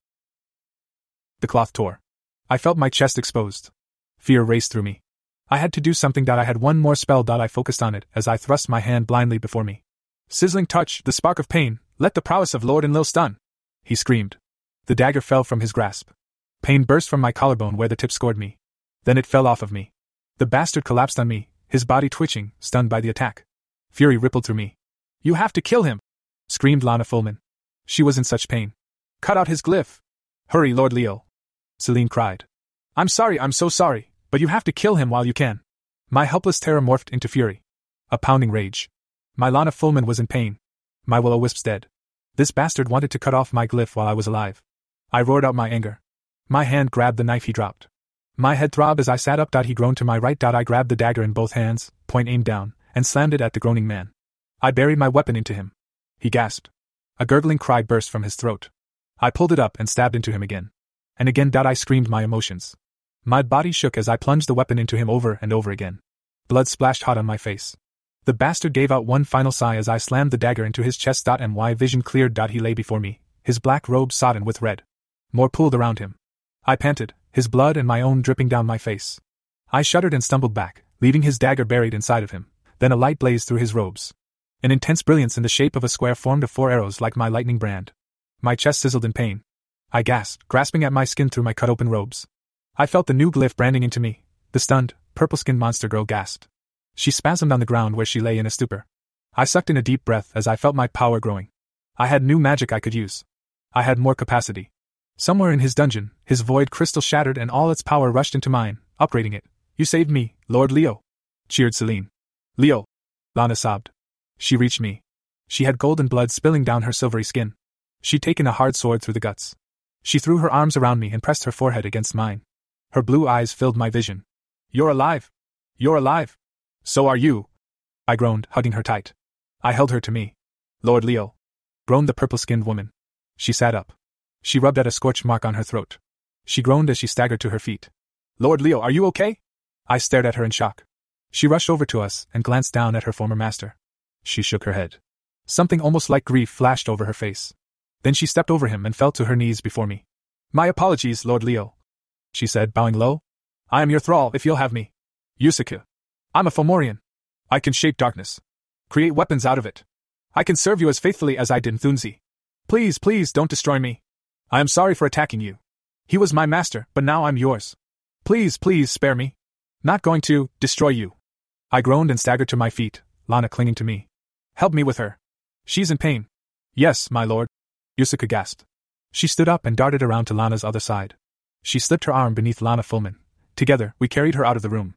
The cloth tore. I felt my chest exposed. Fear raced through me. I had to do something. I had one more spell. I focused on it as I thrust my hand blindly before me. Sizzling touch, the spark of pain, let the prowess of Lord Enlil stun! He screamed. The dagger fell from his grasp. Pain burst from my collarbone where the tip scored me. Then it fell off of me. The bastard collapsed on me, his body twitching, stunned by the attack. Fury rippled through me. You have to kill him! Screamed Lana Fullman. She was in such pain. Cut out his glyph! Hurry, Lord Leo! Celine cried. I'm sorry, I'm so sorry, but you have to kill him while you can. My helpless terror morphed into fury. A pounding rage. My Lana Fullman was in pain. My will-o-wisp's dead. This bastard wanted to cut off my glyph while I was alive. I roared out my anger. My hand grabbed the knife he dropped. My head throbbed as I sat up. He groaned to my right. I grabbed the dagger in both hands, point aimed down, and slammed it at the groaning man. I buried my weapon into him. He gasped. A gurgling cry burst from his throat. I pulled it up and stabbed into him again. And again. I screamed my emotions. My body shook as I plunged the weapon into him over and over again. Blood splashed hot on my face. The bastard gave out one final sigh as I slammed the dagger into his chest. And my vision cleared. He lay before me, his black robe sodden with red. More pooled around him. I panted, his blood and my own dripping down my face. I shuddered and stumbled back, leaving his dagger buried inside of him. Then a light blazed through his robes. An intense brilliance in the shape of a square formed of 4 arrows like my lightning brand. My chest sizzled in pain. I gasped, grasping at my skin through my cut-open robes. I felt the new glyph branding into me. The stunned, purple-skinned monster girl gasped. She spasmed on the ground where she lay in a stupor. I sucked in a deep breath as I felt my power growing. I had new magic I could use. I had more capacity. Somewhere in his dungeon, his void crystal shattered and all its power rushed into mine, upgrading it. You saved me, Lord Leo! Cheered Celine. Leo! Lana sobbed. She reached me. She had golden blood spilling down her silvery skin. She'd taken a hard sword through the guts. She threw her arms around me and pressed her forehead against mine. Her blue eyes filled my vision. You're alive! You're alive! So are you! I groaned, hugging her tight. I held her to me. Lord Leo! Groaned the purple-skinned woman. She sat up. She rubbed at a scorch mark on her throat. She groaned as she staggered to her feet. Lord Leo, are you okay? I stared at her in shock. She rushed over to us and glanced down at her former master. She shook her head. Something almost like grief flashed over her face. Then she stepped over him and fell to her knees before me. My apologies, Lord Leo, she said, bowing low. I am your thrall if you'll have me. Yusuke. I'm a Fomorian. I can shape darkness. Create weapons out of it. I can serve you as faithfully as I did Thunzi. Please, please don't destroy me. I am sorry for attacking you. He was my master, but now I'm yours. Please, please spare me. Not going to destroy you. I groaned and staggered to my feet, Lana clinging to me. Help me with her. She's in pain. Yes, my lord. Yusuke gasped. She stood up and darted around to Lana's other side. She slipped her arm beneath Lana Fullman. Together, we carried her out of the room.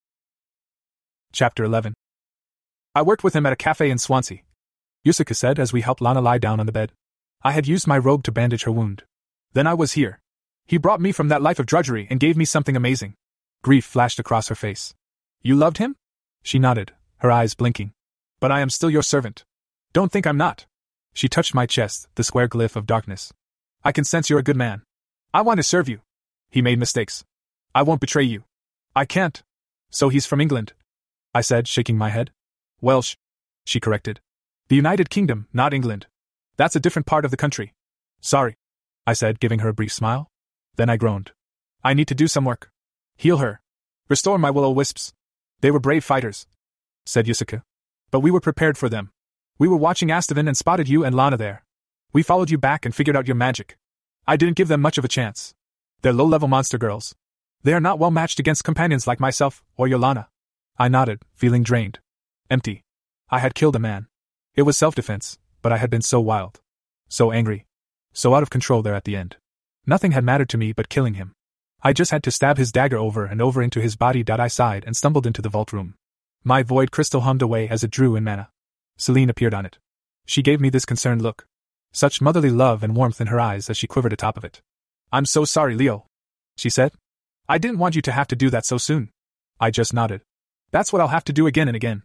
Chapter 11. I worked with him at a cafe in Swansea, Yusuke said as we helped Lana lie down on the bed. I had used my robe to bandage her wound. Then I was here. He brought me from that life of drudgery and gave me something amazing. Grief flashed across her face. You loved him? She nodded, her eyes blinking. But I am still your servant. Don't think I'm not. She touched my chest, the square glyph of darkness. I can sense you're a good man. I want to serve you. He made mistakes. I won't betray you. I can't. So he's from England? I said, shaking my head. Welsh, she corrected. The United Kingdom, not England. That's a different part of the country. Sorry, I said, giving her a brief smile. Then I groaned. I need to do some work. Heal her. Restore my will-o-wisps. They were brave fighters, said Yusuke. But we were prepared for them. We were watching Astavan and spotted you and Lana there. We followed you back and figured out your magic. I didn't give them much of a chance. They're low-level monster girls. They are not well matched against companions like myself or Yolana. I nodded, feeling drained. Empty. I had killed a man. It was self-defense, but I had been so wild. So angry. So out of control there at the end. Nothing had mattered to me but killing him. I just had to stab his dagger over and over into his body. I sighed and stumbled into the vault room. My void crystal hummed away as it drew in mana. Celine appeared on it. She gave me this concerned look. Such motherly love and warmth in her eyes as she quivered atop of it. I'm so sorry, Leo, she said. I didn't want you to have to do that so soon. I just nodded. That's what I'll have to do again and again.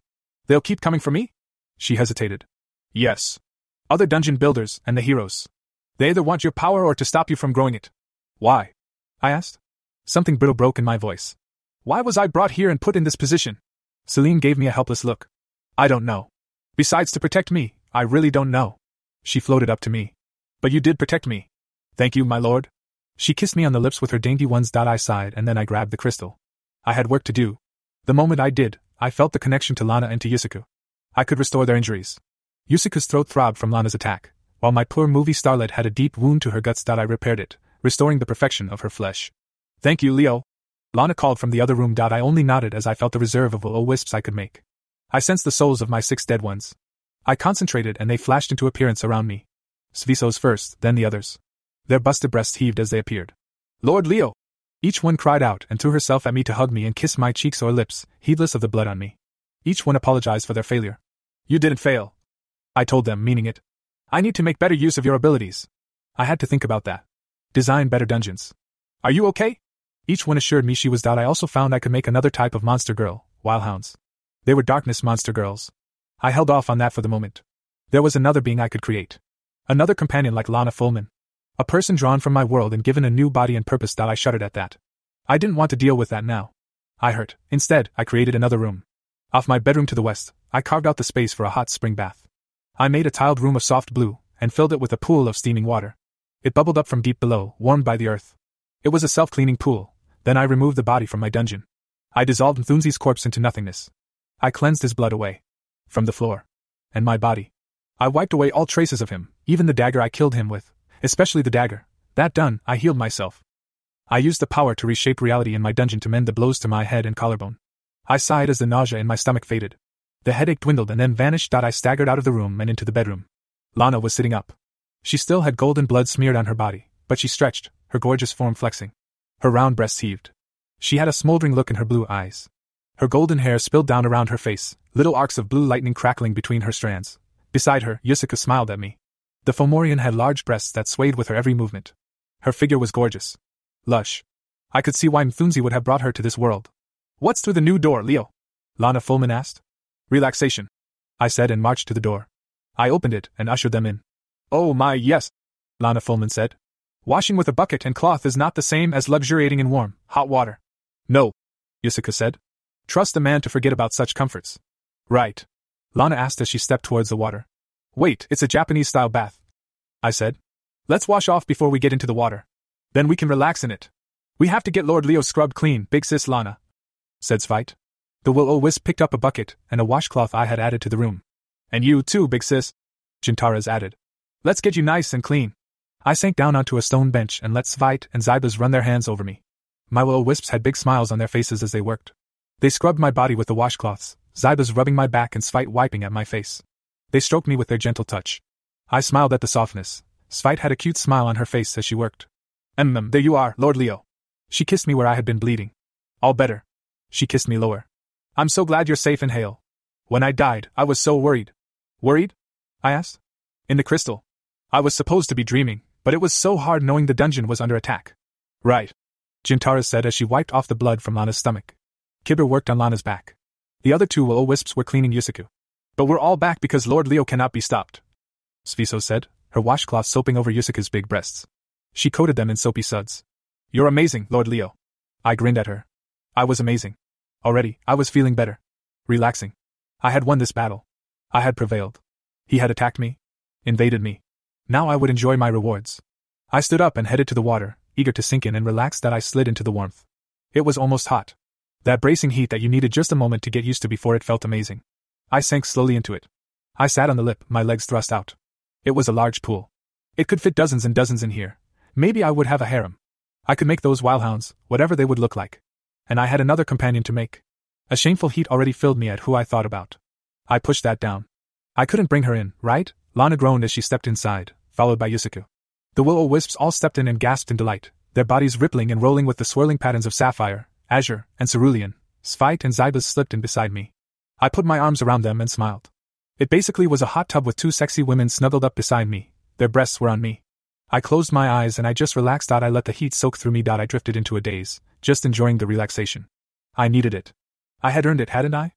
They'll keep coming for me? She hesitated. Yes. Other dungeon builders and the heroes. They either want your power or to stop you from growing it. Why? I asked. Something brittle broke in my voice. Why was I brought here and put in this position? Celine gave me a helpless look. I don't know. Besides, to protect me, I really don't know. She floated up to me. But you did protect me. Thank you, my lord. She kissed me on the lips with her dainty ones. I sighed and then I grabbed the crystal. I had work to do. The moment I did, I felt the connection to Lana and to Yusaku. I could restore their injuries. Yusaku's throat throbbed from Lana's attack, while my poor movie starlet had a deep wound to her guts. I repaired it, restoring the perfection of her flesh. Thank you, Leo. Lana called from the other room. I only nodded as I felt the reserve of will-o-wisps I could make. I sensed the souls of my 6 dead ones. I concentrated and they flashed into appearance around me. Sviso's first, then the others. Their busted breasts heaved as they appeared. Lord Leo! Each one cried out and threw herself at me to hug me and kiss my cheeks or lips, heedless of the blood on me. Each one apologized for their failure. You didn't fail. I told them, meaning it. I need to make better use of your abilities. I had to think about that. Design better dungeons. Are you okay? Each one assured me she was. I also found I could make another type of monster girl, wildhounds. They were darkness monster girls. I held off on that for the moment. There was another being I could create. Another companion like Lana Fullman. A person drawn from my world and given a new body and purpose. I shuddered at that. I didn't want to deal with that now. I hurt. Instead, I created another room. Off my bedroom to the west, I carved out the space for a hot spring bath. I made a tiled room of soft blue, and filled it with a pool of steaming water. It bubbled up from deep below, warmed by the earth. It was a self-cleaning pool. Then I removed the body from my dungeon. I dissolved Mthunzi's corpse into nothingness. I cleansed his blood away. From the floor. And my body. I wiped away all traces of him, even the dagger I killed him with. Especially the dagger. That done, I healed myself. I used the power to reshape reality in my dungeon to mend the blows to my head and collarbone. I sighed as the nausea in my stomach faded. The headache dwindled and then vanished. I staggered out of the room and into the bedroom. Lana was sitting up. She still had golden blood smeared on her body, but she stretched, her gorgeous form flexing. Her round breasts heaved. She had a smoldering look in her blue eyes. Her golden hair spilled down around her face, little arcs of blue lightning crackling between her strands. Beside her, Yusaku smiled at me. The Fomorian had large breasts that swayed with her every movement. Her figure was gorgeous. Lush. I could see why Mthunzi would have brought her to this world. What's through the new door, Leo? Lana Fullman asked. Relaxation. I said and marched to the door. I opened it and ushered them in. Oh my, yes, Lana Fullman said. Washing with a bucket and cloth is not the same as luxuriating in warm, hot water. No, Yusaku said. Trust a man to forget about such comforts. Right. Lana asked as she stepped towards the water. Wait, it's a Japanese-style bath, I said. Let's wash off before we get into the water. Then we can relax in it. We have to get Lord Leo scrubbed clean, big sis Lana, said Svite. The will-o-wisp picked up a bucket and a washcloth I had added to the room. And you too, big sis, Jintaras added. Let's get you nice and clean. I sank down onto a stone bench and let Svite and Zybas run their hands over me. My will-o-wisps had big smiles on their faces as they worked. They scrubbed my body with the washcloths, Zybas rubbing my back and Svite wiping at my face. They stroked me with their gentle touch. I smiled at the softness. Svite had a cute smile on her face as she worked. There you are, Lord Leo. She kissed me where I had been bleeding. All better. She kissed me lower. I'm so glad you're safe and hale. When I died, I was so worried. Worried? I asked. In the crystal. I was supposed to be dreaming, but it was so hard knowing the dungeon was under attack. Right. Jintara said as she wiped off the blood from Lana's stomach. Kibber worked on Lana's back. The other 2 will-o-wisps were cleaning Yusaku. But we're all back because Lord Leo cannot be stopped, Sviso said, her washcloth soaping over Yusaku's big breasts. She coated them in soapy suds. You're amazing, Lord Leo. I grinned at her. I was amazing. Already, I was feeling better. Relaxing. I had won this battle. I had prevailed. He had attacked me. Invaded me. Now I would enjoy my rewards. I stood up and headed to the water, eager to sink in and relax. That I slid into the warmth. It was almost hot. That bracing heat that you needed just a moment to get used to before it felt amazing. I sank slowly into it. I sat on the lip, my legs thrust out. It was a large pool. It could fit dozens and dozens in here. Maybe I would have a harem. I could make those wildhounds, whatever they would look like. And I had another companion to make. A shameful heat already filled me at who I thought about. I pushed that down. I couldn't bring her in, right? Lana groaned as she stepped inside, followed by Yusaku. The will-o-wisps all stepped in and gasped in delight, their bodies rippling and rolling with the swirling patterns of sapphire, azure, and cerulean. Svite and Zybas slipped in beside me. I put my arms around them and smiled. It basically was a hot tub with 2 sexy women snuggled up beside me. Their breasts were on me. I closed my eyes and I just relaxed. I let the heat soak through me. I drifted into a daze, just enjoying the relaxation. I needed it. I had earned it, hadn't I?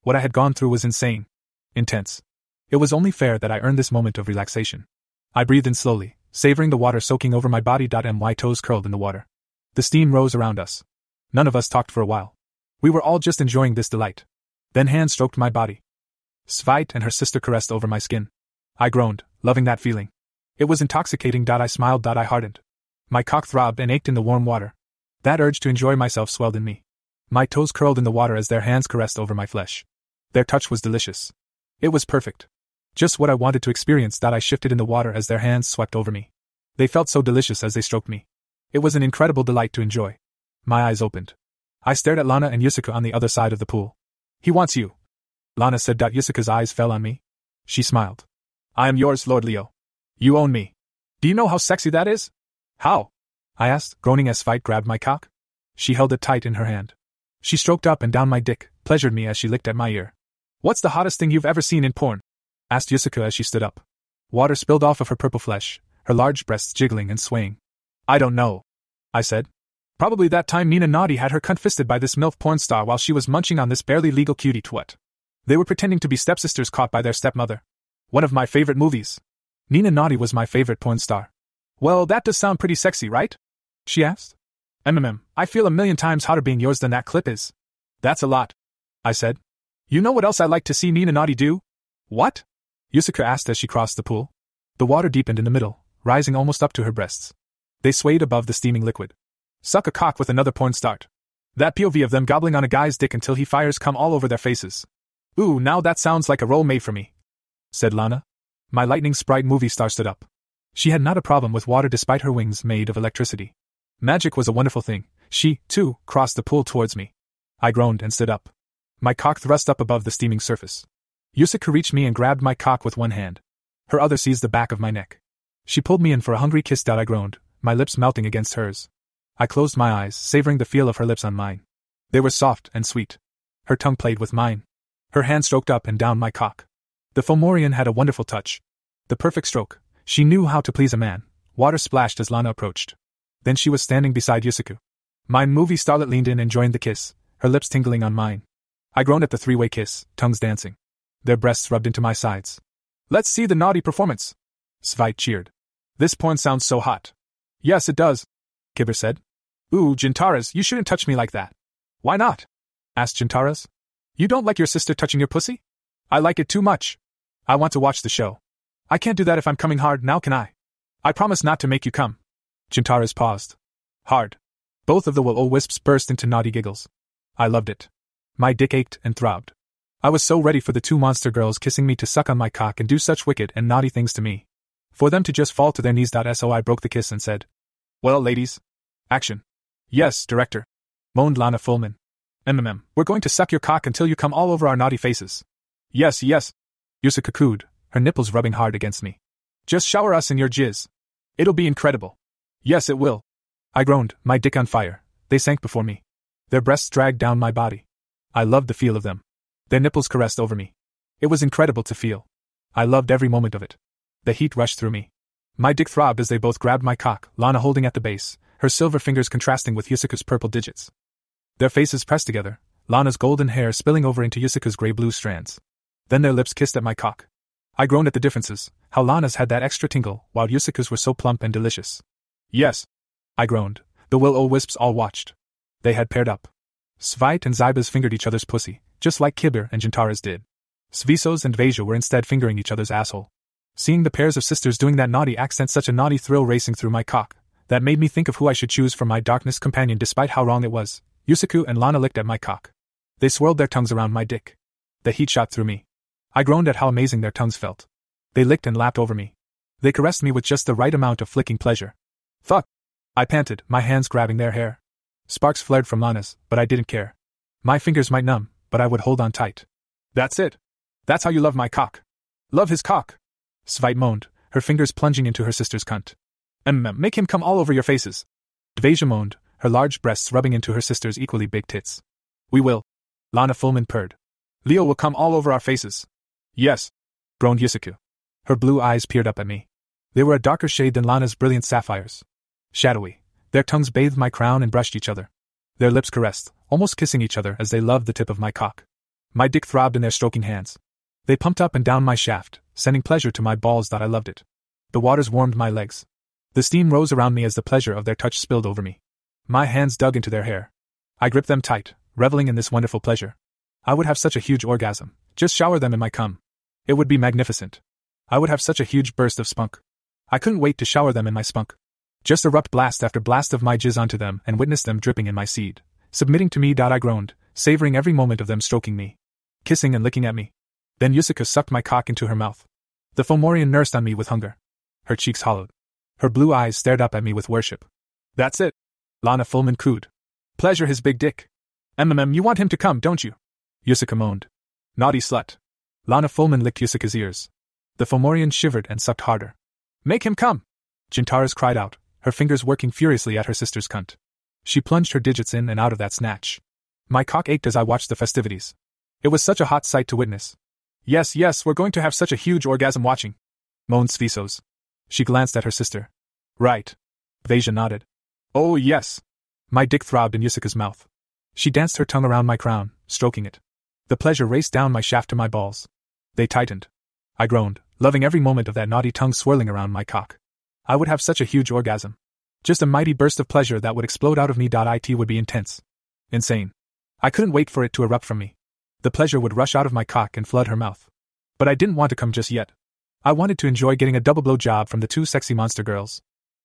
What I had gone through was insane. Intense. It was only fair that I earned this moment of relaxation. I breathed in slowly, savoring the water soaking over my body. My toes curled in the water. The steam rose around us. None of us talked for a while. We were all just enjoying this delight. Then hands stroked my body. Svite and her sister caressed over my skin. I groaned, loving that feeling. It was intoxicating. I smiled. I hardened. My cock throbbed and ached in the warm water. That urge to enjoy myself swelled in me. My toes curled in the water as their hands caressed over my flesh. Their touch was delicious. It was perfect. Just what I wanted to experience. I shifted in the water as their hands swept over me. They felt so delicious as they stroked me. It was an incredible delight to enjoy. My eyes opened. I stared at Lana and Yusuke on the other side of the pool. He wants you, Lana said. Yusuke's eyes fell on me. She smiled. I am yours, Lord Leo. You own me. Do you know how sexy that is? How? I asked, groaning as Svite grabbed my cock. She held it tight in her hand. She stroked up and down my dick, pleasured me as she licked at my ear. What's the hottest thing you've ever seen in porn? Asked Yusuke as she stood up. Water spilled off of her purple flesh, her large breasts jiggling and swaying. I don't know, I said. Probably that time Nina Naughty had her cunt fisted by this MILF porn star while she was munching on this barely legal cutie twat. They were pretending to be stepsisters caught by their stepmother. One of my favorite movies. Nina Naughty was my favorite porn star. Well, that does sound pretty sexy, right? She asked. I feel 1,000,000 times hotter being yours than that clip is. That's a lot, I said. You know what else I like to see Nina Naughty do? What? Yusuke asked as she crossed the pool. The water deepened in the middle, rising almost up to her breasts. They swayed above the steaming liquid. Suck a cock with another porn star. That POV of them gobbling on a guy's dick until he fires cum all over their faces. Ooh, now that sounds like a role made for me, said Lana. My lightning sprite movie star stood up. She had not a problem with water despite her wings made of electricity. Magic was a wonderful thing. She, too, crossed the pool towards me. I groaned and stood up. My cock thrust up above the steaming surface. Yusuke reached me and grabbed my cock with one hand. Her other seized the back of my neck. She pulled me in for a hungry kiss. I groaned, my lips melting against hers. I closed my eyes, savoring the feel of her lips on mine. They were soft and sweet. Her tongue played with mine. Her hand stroked up and down my cock. The Fomorian had a wonderful touch. The perfect stroke. She knew how to please a man. Water splashed as Lana approached. Then she was standing beside Yusuke. My movie starlet leaned in and joined the kiss, her lips tingling on mine. I groaned at the three-way kiss, tongues dancing. Their breasts rubbed into my sides. Let's see the naughty performance, Svite cheered. This porn sounds so hot. Yes, it does, Kibber said. Ooh, Jintaras, you shouldn't touch me like that. Why not? Asked Jintaras. You don't like your sister touching your pussy? I like it too much. I want to watch the show. I can't do that if I'm coming hard now, can I? I promise not to make you come. Jintaras paused. Hard. Both of the will-o-wisps burst into naughty giggles. I loved it. My dick ached and throbbed. I was so ready for the two monster girls kissing me to suck on my cock and do such wicked and naughty things to me. For them to just fall to their knees. So I broke the kiss and said, Well, ladies. Action. Yes, director, moaned Lana Fullman. We're going to suck your cock until you come all over our naughty faces. Yes, yes. Yusuke cooed, her nipples rubbing hard against me. Just shower us in your jizz. It'll be incredible. Yes, it will. I groaned, my dick on fire. They sank before me. Their breasts dragged down my body. I loved the feel of them. Their nipples caressed over me. It was incredible to feel. I loved every moment of it. The heat rushed through me. My dick throbbed as they both grabbed my cock, Lana holding at the base, her silver fingers contrasting with Yusuke's purple digits. Their faces pressed together, Lana's golden hair spilling over into Yusuke's gray-blue strands. Then their lips kissed at my cock. I groaned at the differences, how Lana's had that extra tingle, while Yusuke's were so plump and delicious. Yes, I groaned. The will-o-wisps all watched. They had paired up. Svite and Zybas fingered each other's pussy, just like Kibber and Jintaras did. Svisos and Veja were instead fingering each other's asshole. Seeing the pairs of sisters doing that naughty act sent such a naughty thrill racing through my cock, that made me think of who I should choose for my darkness companion despite how wrong it was. Yusuke and Lana licked at my cock. They swirled their tongues around my dick. The heat shot through me. I groaned at how amazing their tongues felt. They licked and lapped over me. They caressed me with just the right amount of flicking pleasure. Fuck! I panted, my hands grabbing their hair. Sparks flared from Lana's, but I didn't care. My fingers might numb, but I would hold on tight. That's it. That's how you love my cock. Love his cock. Svite moaned, her fingers plunging into her sister's cunt. Make him come all over your faces. Dveja moaned, her large breasts rubbing into her sister's equally big tits. We will. Lana Fullman purred. Leo will come all over our faces. Yes, groaned Yusuke. Her blue eyes peered up at me. They were a darker shade than Lana's brilliant sapphires. Shadowy, their tongues bathed my crown and brushed each other. Their lips caressed, almost kissing each other as they loved the tip of my cock. My dick throbbed in their stroking hands. They pumped up and down my shaft, sending pleasure to my balls that I loved it. The waters warmed my legs. The steam rose around me as the pleasure of their touch spilled over me. My hands dug into their hair. I gripped them tight, reveling in this wonderful pleasure. I would have such a huge orgasm. Just shower them in my cum. It would be magnificent. I would have such a huge burst of spunk. I couldn't wait to shower them in my spunk. Just erupt blast after blast of my jizz onto them and witness them dripping in my seed, submitting to me. I groaned, savoring every moment of them stroking me, kissing and licking at me. Then Yusuka sucked my cock into her mouth. The Fomorian nursed on me with hunger. Her cheeks hollowed. Her blue eyes stared up at me with worship. That's it. Lana Fullman cooed. Pleasure his big dick. You want him to come, don't you? Yusuka moaned. Naughty slut. Lana Fullman licked Yusuka's ears. The Fomorian shivered and sucked harder. Make him come! Jintaras cried out, her fingers working furiously at her sister's cunt. She plunged her digits in and out of that snatch. My cock ached as I watched the festivities. It was such a hot sight to witness. Yes, we're going to have such a huge orgasm watching, moaned Svisos. She glanced at her sister. Right. Veja nodded. Oh, yes. My dick throbbed in Yusuka's mouth. She danced her tongue around my crown, stroking it. The pleasure raced down my shaft to my balls. They tightened. I groaned, loving every moment of that naughty tongue swirling around my cock. I would have such a huge orgasm. Just a mighty burst of pleasure that would explode out of me. It would be intense. Insane. I couldn't wait for it to erupt from me. The pleasure would rush out of my cock and flood her mouth. But I didn't want to come just yet. I wanted to enjoy getting a double blow job from the two sexy monster girls.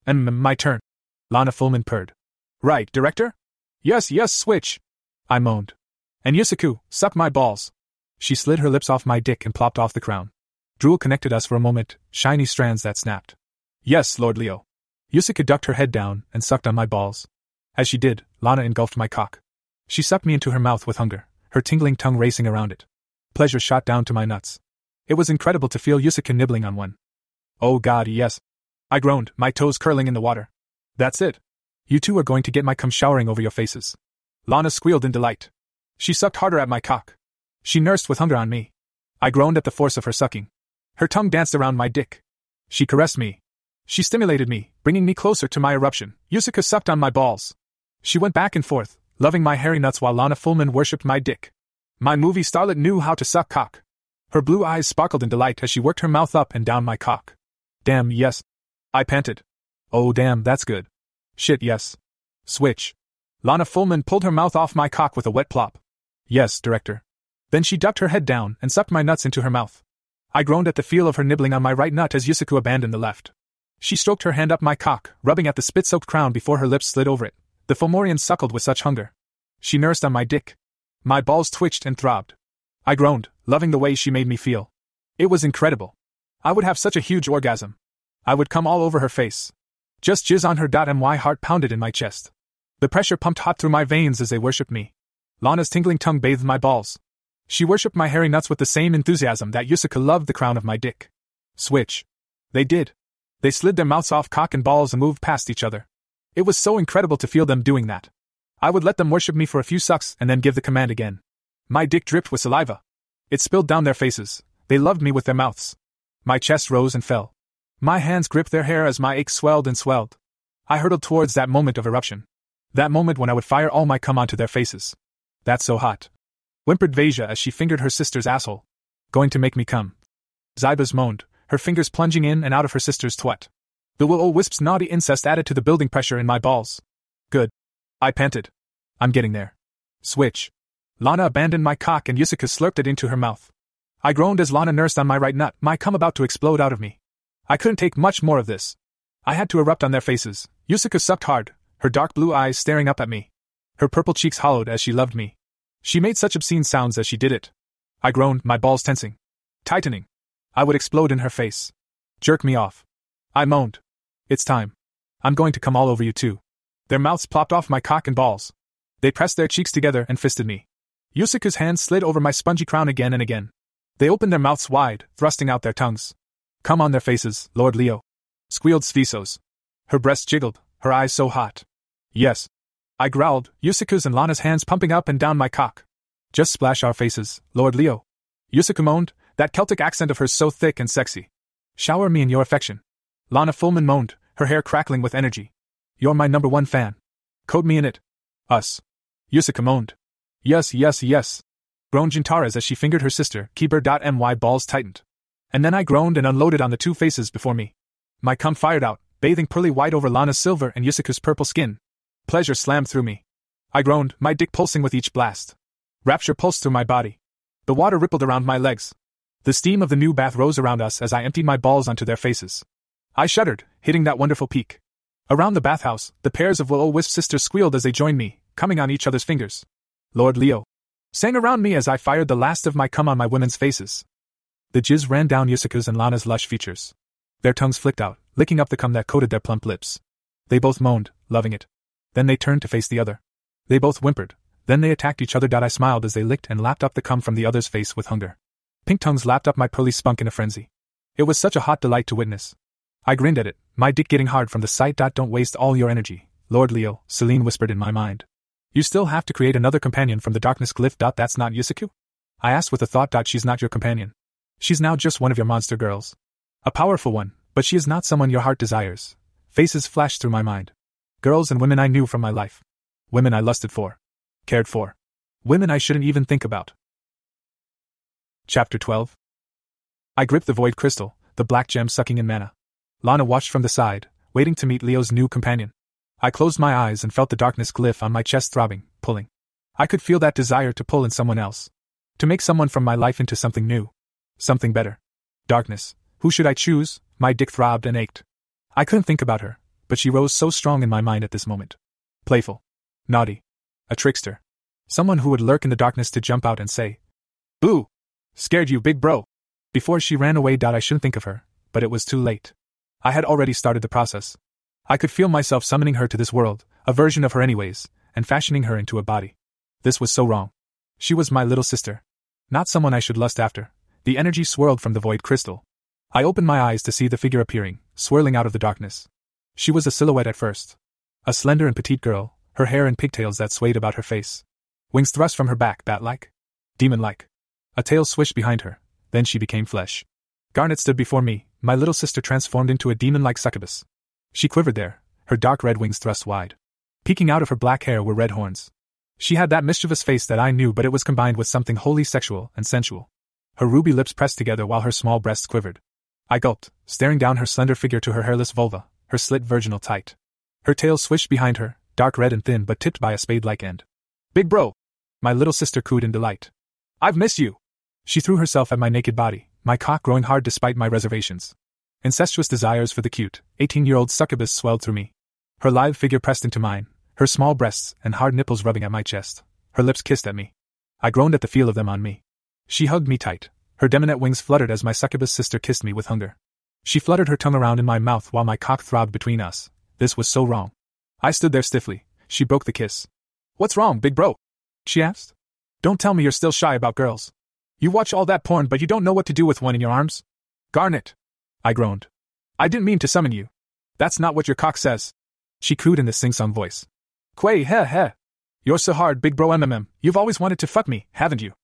My turn. Lana Fullman purred. Right, director? Yes, switch. I moaned. And Yusuku, suck my balls. She slid her lips off my dick and plopped off the crown. Drool connected us for a moment, shiny strands that snapped. Yes, Lord Leo. Yusuka ducked her head down and sucked on my balls. As she did, Lana engulfed my cock. She sucked me into her mouth with hunger, her tingling tongue racing around it. Pleasure shot down to my nuts. It was incredible to feel Yusuka nibbling on one. Oh God, yes. I groaned, my toes curling in the water. That's it. You two are going to get my cum showering over your faces. Lana squealed in delight. She sucked harder at my cock. She nursed with hunger on me. I groaned at the force of her sucking. Her tongue danced around my dick. She caressed me. She stimulated me, bringing me closer to my eruption. Yusuka sucked on my balls. She went back and forth, loving my hairy nuts while Lana Fullman worshipped my dick. My movie starlet knew how to suck cock. Her blue eyes sparkled in delight as she worked her mouth up and down my cock. Damn, yes. I panted. Oh damn, that's good. Shit, yes. Switch. Lana Fullman pulled her mouth off my cock with a wet plop. Yes, director. Then she ducked her head down and sucked my nuts into her mouth. I groaned at the feel of her nibbling on my right nut as Yusuku abandoned the left. She stroked her hand up my cock, rubbing at the spit-soaked crown before her lips slid over it. The Fomorian suckled with such hunger. She nursed on my dick. My balls twitched and throbbed. I groaned, loving the way she made me feel. It was incredible. I would have such a huge orgasm. I would come all over her face. Just jizz on her. My heart pounded in my chest. The pressure pumped hot through my veins as they worshipped me. Lana's tingling tongue bathed my balls. She worshipped my hairy nuts with the same enthusiasm that Yusuka loved the crown of my dick. Switch. They did. They slid their mouths off cock and balls and moved past each other. It was so incredible to feel them doing that. I would let them worship me for a few sucks and then give the command again. My dick dripped with saliva. It spilled down their faces. They loved me with their mouths. My chest rose and fell. My hands gripped their hair as my ache swelled and swelled. I hurtled towards that moment of eruption. That moment when I would fire all my cum onto their faces. That's so hot. Whimpered Veja as she fingered her sister's asshole. Going to make me cum. Zybas moaned, her fingers plunging in and out of her sister's twat. The will-o-wisp's naughty incest added to the building pressure in my balls. Good. I panted. I'm getting there. Switch. Lana abandoned my cock and Yusuka slurped it into her mouth. I groaned as Lana nursed on my right nut, my cum about to explode out of me. I couldn't take much more of this. I had to erupt on their faces. Yusuka sucked hard, her dark blue eyes staring up at me. Her purple cheeks hollowed as she loved me. She made such obscene sounds as she did it. I groaned, my balls tensing. Tightening. I would explode in her face. Jerk me off. I moaned. It's time. I'm going to come all over you too. Their mouths plopped off my cock and balls. They pressed their cheeks together and fisted me. Yusuka's hands slid over my spongy crown again and again. They opened their mouths wide, thrusting out their tongues. Come on their faces, Lord Leo. Squealed Svisos. Her breasts jiggled, her eyes so hot. Yes. I growled, Yusuka's and Lana's hands pumping up and down my cock. Just splash our faces, Lord Leo. Yusuka moaned, that Celtic accent of hers so thick and sexy. Shower me in your affection. Lana Fullman moaned, her hair crackling with energy. You're my number one fan. Code me in it. Us. Yusuka moaned. Yes. groaned Jintaras as she fingered her sister. My balls tightened. And then I groaned and unloaded on the two faces before me. My cum fired out, bathing pearly white over Lana's silver and Yusaku's purple skin. Pleasure slammed through me. I groaned, my dick pulsing with each blast. Rapture pulsed through my body. The water rippled around my legs. The steam of the new bath rose around us as I emptied my balls onto their faces. I shuddered, hitting that wonderful peak. Around the bathhouse, the pairs of will-o-wisp sisters squealed as they joined me, coming on each other's fingers. Lord Leo sang around me as I fired the last of my cum on my women's faces. The jizz ran down Yusaku's and Lana's lush features. Their tongues flicked out, licking up the cum that coated their plump lips. They both moaned, loving it. Then they turned to face the other. They both whimpered. Then they attacked each other. I smiled as they licked and lapped up the cum from the other's face with hunger. Pink tongues lapped up my pearly spunk in a frenzy. It was such a hot delight to witness. I grinned at it, my dick getting hard from the sight. Don't waste all your energy, Lord Leo, Celine whispered in my mind. You still have to create another companion from the darkness glyph. That's not Yusaku? I asked with a thought. She's not your companion. She's now just one of your monster girls. A powerful one, but she is not someone your heart desires. Faces flashed through my mind. Girls and women I knew from my life. Women I lusted for. Cared for. Women I shouldn't even think about. Chapter 12. I gripped the void crystal, the black gem sucking in mana. Lana watched from the side, waiting to meet Leo's new companion. I closed my eyes and felt the darkness glyph on my chest throbbing, pulling. I could feel that desire to pull in someone else. To make someone from my life into something new. Something better. Darkness. Who should I choose? My dick throbbed and ached. I couldn't think about her, but she rose so strong in my mind at this moment. Playful. Naughty. A trickster. Someone who would lurk in the darkness to jump out and say, "Boo! Scared you, big bro!" Before she ran away. I shouldn't think of her, but it was too late. I had already started the process. I could feel myself summoning her to this world, a version of her anyways, and fashioning her into a body. This was so wrong. She was my little sister. Not someone I should lust after. The energy swirled from the void crystal. I opened my eyes to see the figure appearing, swirling out of the darkness. She was a silhouette at first. A slender and petite girl, her hair in pigtails that swayed about her face. Wings thrust from her back, bat-like. Demon-like. A tail swished behind her, then she became flesh. Garnet stood before me, my little sister transformed into a demon-like succubus. She quivered there, her dark red wings thrust wide. Peeking out of her black hair were red horns. She had that mischievous face that I knew, but it was combined with something wholly sexual and sensual. Her ruby lips pressed together while her small breasts quivered. I gulped, staring down her slender figure to her hairless vulva, her slit virginal tight. Her tail swished behind her, dark red and thin but tipped by a spade-like end. "Big bro!" My little sister cooed in delight. "I've missed you!" She threw herself at my naked body, my cock growing hard despite my reservations. Incestuous desires for the cute, 18-year-old succubus swelled through me. Her lithe figure pressed into mine, her small breasts and hard nipples rubbing at my chest. Her lips kissed at me. I groaned at the feel of them on me. She hugged me tight. Her demonette wings fluttered as my succubus sister kissed me with hunger. She fluttered her tongue around in my mouth while my cock throbbed between us. This was so wrong. I stood there stiffly. She broke the kiss. "What's wrong, big bro?" she asked. "Don't tell me you're still shy about girls. You watch all that porn but you don't know what to do with one in your arms?" "Garnet!" I groaned. "I didn't mean to summon you. That's not what your cock says." She cooed in this sing-song voice. "Quay heh. You're so hard, big bro you've always wanted to fuck me, haven't you?"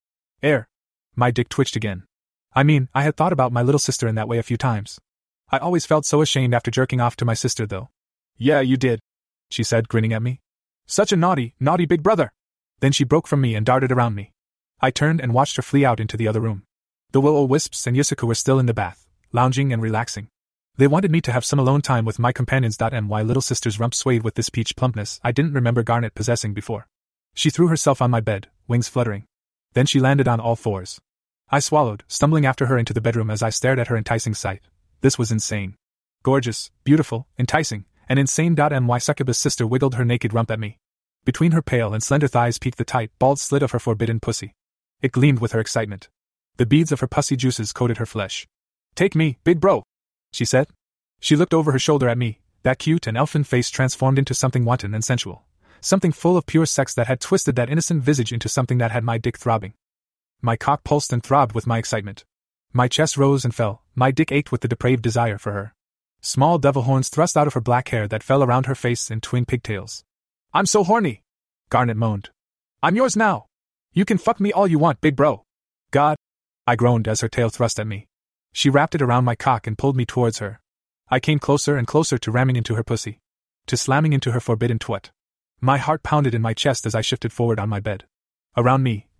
My dick twitched again. I mean, I had thought about my little sister in that way a few times. I always felt so ashamed after jerking off to my sister though. "Yeah, you did," she said, grinning at me. "Such a naughty, naughty big brother." Then she broke from me and darted around me. I turned and watched her flee out into the other room. The will-o-wisps and Yusaku were still in the bath, lounging and relaxing. They wanted me to have some alone time with my companions. My little sister's rump swayed with this peach plumpness I didn't remember Garnet possessing before. She threw herself on my bed, wings fluttering. Then she landed on all fours. I swallowed, stumbling after her into the bedroom as I stared at her enticing sight. This was insane. Gorgeous, beautiful, enticing, and insane. My succubus sister wiggled her naked rump at me. Between her pale and slender thighs peeked the tight, bald slit of her forbidden pussy. It gleamed with her excitement. The beads of her pussy juices coated her flesh. "Take me, big bro," she said. She looked over her shoulder at me, that cute and elfin face transformed into something wanton and sensual. Something full of pure sex that had twisted that innocent visage into something that had my dick throbbing. My cock pulsed and throbbed with my excitement. My chest rose and fell, my dick ached with the depraved desire for her. Small devil horns thrust out of her black hair that fell around her face in twin pigtails. "I'm so horny," Garnet moaned. "I'm yours now. You can fuck me all you want, big bro." "God," I groaned as her tail thrust at me. She wrapped it around my cock and pulled me towards her. I came closer and closer to ramming into her pussy. To slamming into her forbidden twat. My heart pounded in my chest as I shifted forward on my bed. Around me,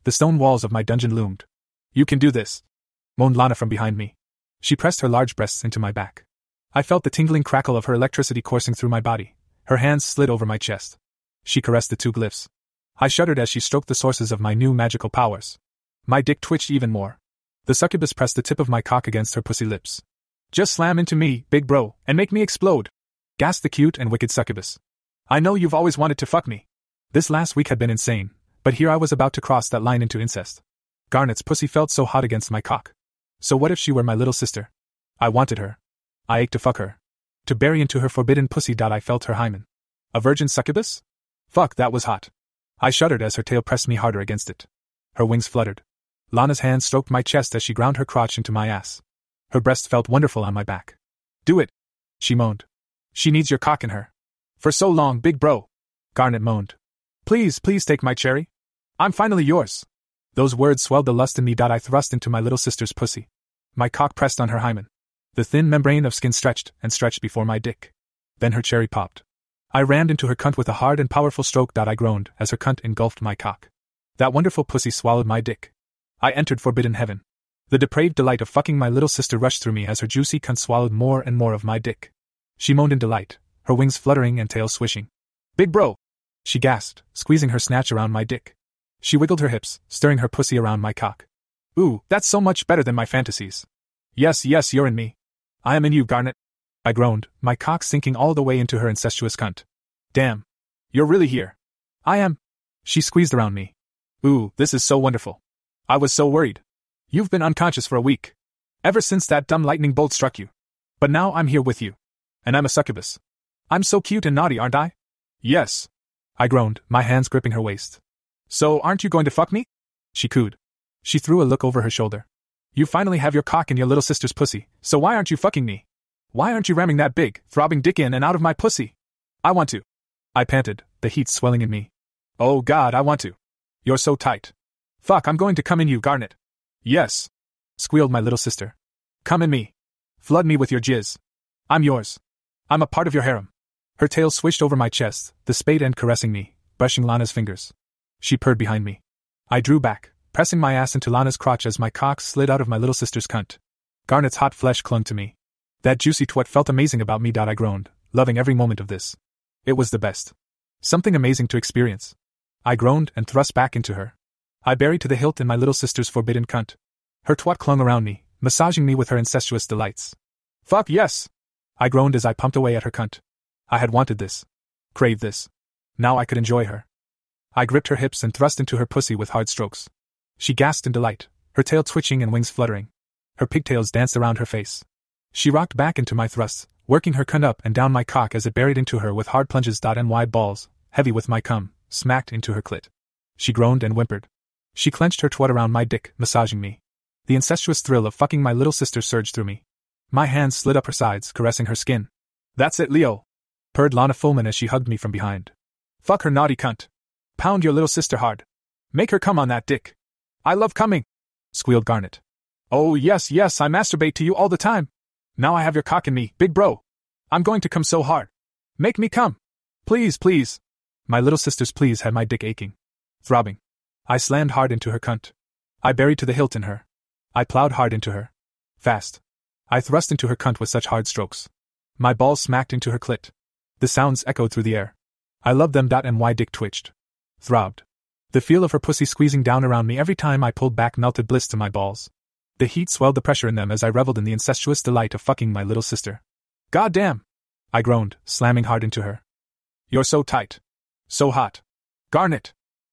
The stone walls of my dungeon loomed. You can do this, moaned Lana from behind me. She pressed her large breasts into my back. I felt the tingling crackle of her electricity coursing through my body. Her hands slid over my chest. She caressed the two glyphs. I shuddered as she stroked the sources of my new magical powers. My dick twitched even more. The succubus pressed the tip of my cock against her pussy lips. Just slam into me, big bro, and make me explode, gasped the cute and wicked succubus. I know you've always wanted to fuck me. This last week had been insane, but here I was about to cross that line into incest. Garnet's pussy felt so hot against my cock. So what if she were my little sister? I wanted her. I ached to fuck her. To bury into her forbidden pussy. I felt her hymen. A virgin succubus? Fuck, that was hot. I shuddered as her tail pressed me harder against it. Her wings fluttered. Lana's hand stroked my chest as she ground her crotch into my ass. Her breast felt wonderful on my back. Do it, she moaned. She needs your cock in her. For so long, big bro, Garnet moaned. Please, please take my cherry. I'm finally yours. Those words swelled the lust in me. I thrust into my little sister's pussy. My cock pressed on her hymen. The thin membrane of skin stretched and stretched before my dick. Then her cherry popped. I rammed into her cunt with a hard and powerful stroke. I groaned as her cunt engulfed my cock. That wonderful pussy swallowed my dick. I entered forbidden heaven. The depraved delight of fucking my little sister rushed through me as her juicy cunt swallowed more and more of my dick. She moaned in delight, her wings fluttering and tail swishing. Big bro, she gasped, squeezing her snatch around my dick. She wiggled her hips, stirring her pussy around my cock. Ooh, that's so much better than my fantasies. Yes, yes, you're in me. I am in you, Garnet. I groaned, my cock sinking all the way into her incestuous cunt. Damn. You're really here. I am. She squeezed around me. Ooh, this is so wonderful. I was so worried. You've been unconscious for a week. Ever since that dumb lightning bolt struck you. But now I'm here with you. And I'm a succubus. I'm so cute and naughty, aren't I? Yes. I groaned, my hands gripping her waist. So aren't you going to fuck me? She cooed. She threw a look over her shoulder. You finally have your cock in your little sister's pussy, so why aren't you fucking me? Why aren't you ramming that big, throbbing dick in and out of my pussy? I want to. I panted, the heat swelling in me. Oh God, I want to. You're so tight. Fuck, I'm going to come in you, Garnet. Yes, squealed my little sister. Come in me. Flood me with your jizz. I'm yours. I'm a part of your harem. Her tail swished over my chest, the spade end caressing me, brushing Lana's fingers. She purred behind me. I drew back, pressing my ass into Lana's crotch as my cock slid out of my little sister's cunt. Garnet's hot flesh clung to me. That juicy twat felt amazing about me. I groaned, loving every moment of this. It was the best. Something amazing to experience. I groaned and thrust back into her. I buried to the hilt in my little sister's forbidden cunt. Her twat clung around me, massaging me with her incestuous delights. Fuck yes! I groaned as I pumped away at her cunt. I had wanted this. Craved this. Now I could enjoy her. I gripped her hips and thrust into her pussy with hard strokes. She gasped in delight, her tail twitching and wings fluttering. Her pigtails danced around her face. She rocked back into my thrusts, working her cunt up and down my cock as it buried into her with hard plunges. And wide balls, heavy with my cum, smacked into her clit. She groaned and whimpered. She clenched her twat around my dick, massaging me. The incestuous thrill of fucking my little sister surged through me. My hands slid up her sides, caressing her skin. That's it, Leo, purred Lana Fullman as she hugged me from behind. Fuck her naughty cunt. Pound your little sister hard. Make her come on that dick. I love coming, squealed Garnet. Oh yes, yes, I masturbate to you all the time. Now I have your cock in me, big bro. I'm going to come so hard. Make me come. Please, please. My little sister's pleas had my dick aching. Throbbing. I slammed hard into her cunt. I buried to the hilt in her. I plowed hard into her. Fast. I thrust into her cunt with such hard strokes. My balls smacked into her clit. The sounds echoed through the air. I loved them. And my dick twitched. Throbbed. The feel of her pussy squeezing down around me every time I pulled back melted bliss to my balls. The heat swelled the pressure in them as I reveled in the incestuous delight of fucking my little sister. God damn! I groaned, slamming hard into her. You're so tight. So hot. Garnet!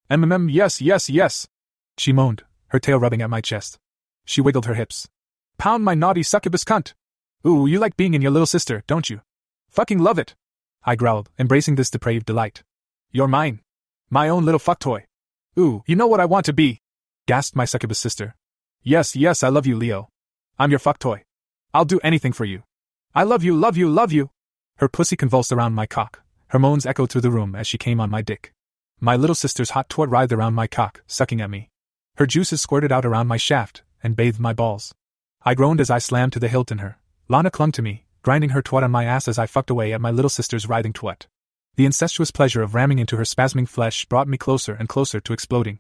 Yes, yes, yes! She moaned, her tail rubbing at my chest. She wiggled her hips. Pound my naughty succubus cunt! Ooh, you like being in your little sister, don't you? Fucking love it! I growled, embracing this depraved delight. You're mine. My own little fuck toy. Ooh, you know what I want to be! Gasped my succubus sister. Yes, yes, I love you, Leo. I'm your fuck toy. I'll do anything for you. I love you, love you, love you! Her pussy convulsed around my cock. Her moans echoed through the room as she came on my dick. My little sister's hot twat writhed around my cock, sucking at me. Her juices squirted out around my shaft and bathed my balls. I groaned as I slammed to the hilt in her. Lana clung to me, grinding her twat on my ass as I fucked away at my little sister's writhing twat. The incestuous pleasure of ramming into her spasming flesh brought me closer and closer to exploding.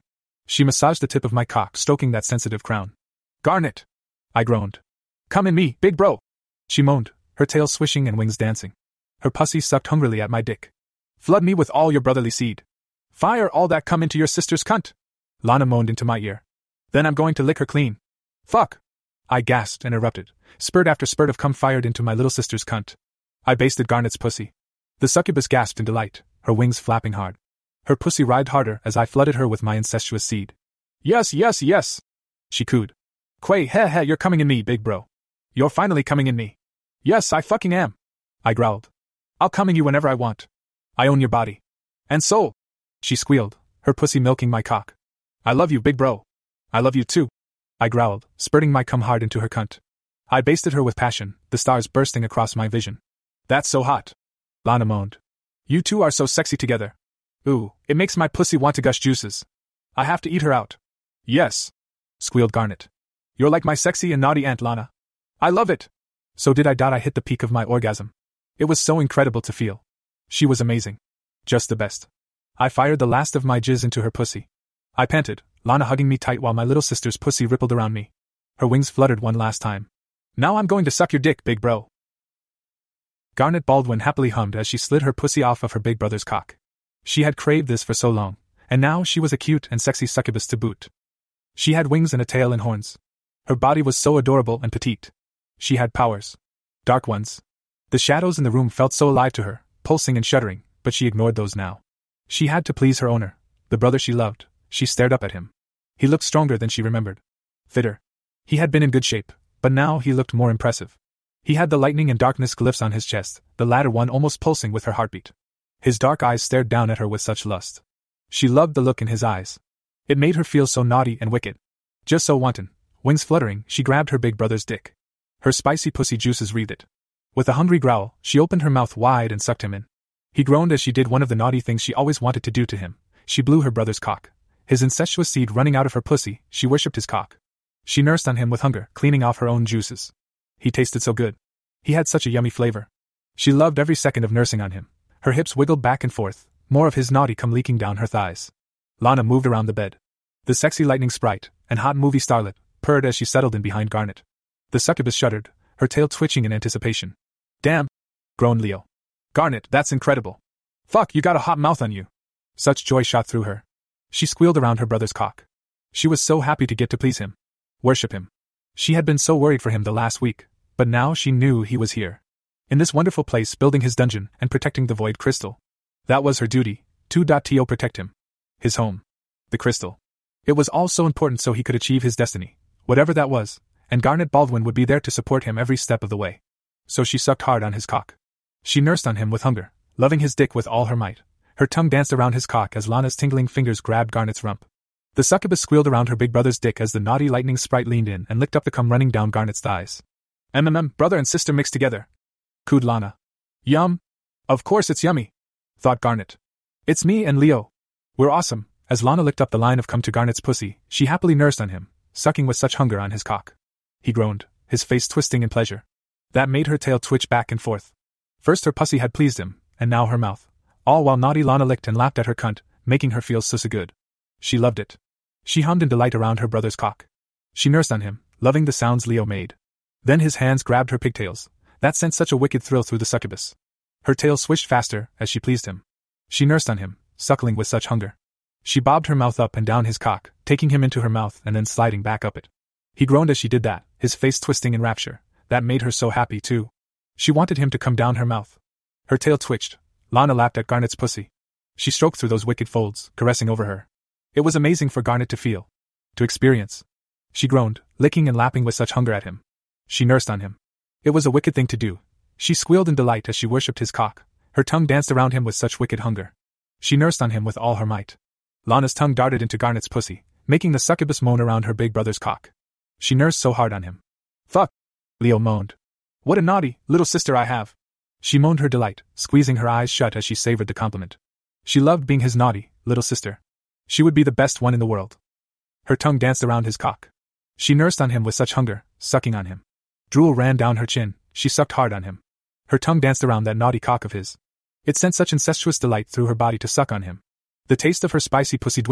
She massaged the tip of my cock, stroking that sensitive crown. Garnet! I groaned. Come in me, big bro! She moaned, her tail swishing and wings dancing. Her pussy sucked hungrily at my dick. Flood me with all your brotherly seed. Fire all that come into your sister's cunt! Lana moaned into my ear. Then I'm going to lick her clean. Fuck! I gasped and erupted. Spurt after spurt of cum fired into my little sister's cunt. I basted Garnet's pussy. The succubus gasped in delight, her wings flapping hard. Her pussy writhed harder as I flooded her with my incestuous seed. Yes, yes, yes! She cooed. Quay, heh, you're coming in me, big bro. You're finally coming in me. Yes, I fucking am. I growled. I'll come in you whenever I want. I own your body. And soul. She squealed, her pussy milking my cock. I love you, big bro. I love you too. I growled, spurting my cum hard into her cunt. I basted her with passion, the stars bursting across my vision. That's so hot. Lana moaned. You two are so sexy together. Ooh, it makes my pussy want to gush juices. I have to eat her out. Yes, squealed Garnet. You're like my sexy and naughty Aunt Lana. I love it. So did I. I hit the peak of my orgasm. It was so incredible to feel. She was amazing. Just the best. I fired the last of my jizz into her pussy. I panted, Lana hugging me tight while my little sister's pussy rippled around me. Her wings fluttered one last time. Now I'm going to suck your dick, big bro. Garnet Baldwin happily hummed as she slid her pussy off of her big brother's cock. She had craved this for so long, and now she was a cute and sexy succubus to boot. She had wings and a tail and horns. Her body was so adorable and petite. She had powers. Dark ones. The shadows in the room felt so alive to her, pulsing and shuddering, but she ignored those now. She had to please her owner, the brother she loved. She stared up at him. He looked stronger than she remembered. Fitter. He had been in good shape, but now he looked more impressive. He had the lightning and darkness glyphs on his chest, the latter one almost pulsing with her heartbeat. His dark eyes stared down at her with such lust. She loved the look in his eyes. It made her feel so naughty and wicked. Just so wanton, wings fluttering, she grabbed her big brother's dick. Her spicy pussy juices wreathed it. With a hungry growl, she opened her mouth wide and sucked him in. He groaned as she did one of the naughty things she always wanted to do to him. She blew her brother's cock. His incestuous seed running out of her pussy, she worshipped his cock. She nursed on him with hunger, cleaning off her own juices. He tasted so good. He had such a yummy flavor. She loved every second of nursing on him. Her hips wiggled back and forth, more of his naughty cum leaking down her thighs. Lana moved around the bed. The sexy lightning sprite, and hot movie starlet, purred as she settled in behind Garnet. The succubus shuddered, her tail twitching in anticipation. Damn! Groaned Leo. Garnet, that's incredible. Fuck, you got a hot mouth on you. Such joy shot through her. She squealed around her brother's cock. She was so happy to get to please him. Worship him. She had been so worried for him the last week, but now she knew he was here. In this wonderful place, building his dungeon and protecting the void crystal. That was her duty, to protect him. His home. The crystal. It was all so important so he could achieve his destiny, whatever that was, and Garnet Baldwin would be there to support him every step of the way. So she sucked hard on his cock. She nursed on him with hunger, loving his dick with all her might. Her tongue danced around his cock as Lana's tingling fingers grabbed Garnet's rump. The succubus squealed around her big brother's dick as the naughty lightning sprite leaned in and licked up the cum running down Garnet's thighs. Brother and sister mixed together. Cooed Lana. Yum. Of course it's yummy, thought Garnet. It's me and Leo. We're awesome. As Lana licked up the line of cum to Garnet's pussy, she happily nursed on him, sucking with such hunger on his cock. He groaned, his face twisting in pleasure. That made her tail twitch back and forth. First her pussy had pleased him, and now her mouth. All while naughty Lana licked and lapped at her cunt, making her feel so good. She loved it. She hummed in delight around her brother's cock. She nursed on him, loving the sounds Leo made. Then his hands grabbed her pigtails. That sent such a wicked thrill through the succubus. Her tail swished faster as she pleased him. She nursed on him, suckling with such hunger. She bobbed her mouth up and down his cock, taking him into her mouth and then sliding back up it. He groaned as she did that, his face twisting in rapture. That made her so happy too. She wanted him to come down her mouth. Her tail twitched. Lana lapped at Garnet's pussy. She stroked through those wicked folds, caressing over her. It was amazing for Garnet to feel. To experience. She groaned, licking and lapping with such hunger at him. She nursed on him. It was a wicked thing to do. She squealed in delight as she worshipped his cock. Her tongue danced around him with such wicked hunger. She nursed on him with all her might. Lana's tongue darted into Garnet's pussy, making the succubus moan around her big brother's cock. She nursed so hard on him. Fuck! Leo moaned. What a naughty little sister I have. She moaned her delight, squeezing her eyes shut as she savored the compliment. She loved being his naughty little sister. She would be the best one in the world. Her tongue danced around his cock. She nursed on him with such hunger, sucking on him. Drool ran down her chin, she sucked hard on him. Her tongue danced around that naughty cock of his. It sent such incestuous delight through her body to suck on him. The taste of her spicy pussy dwindled,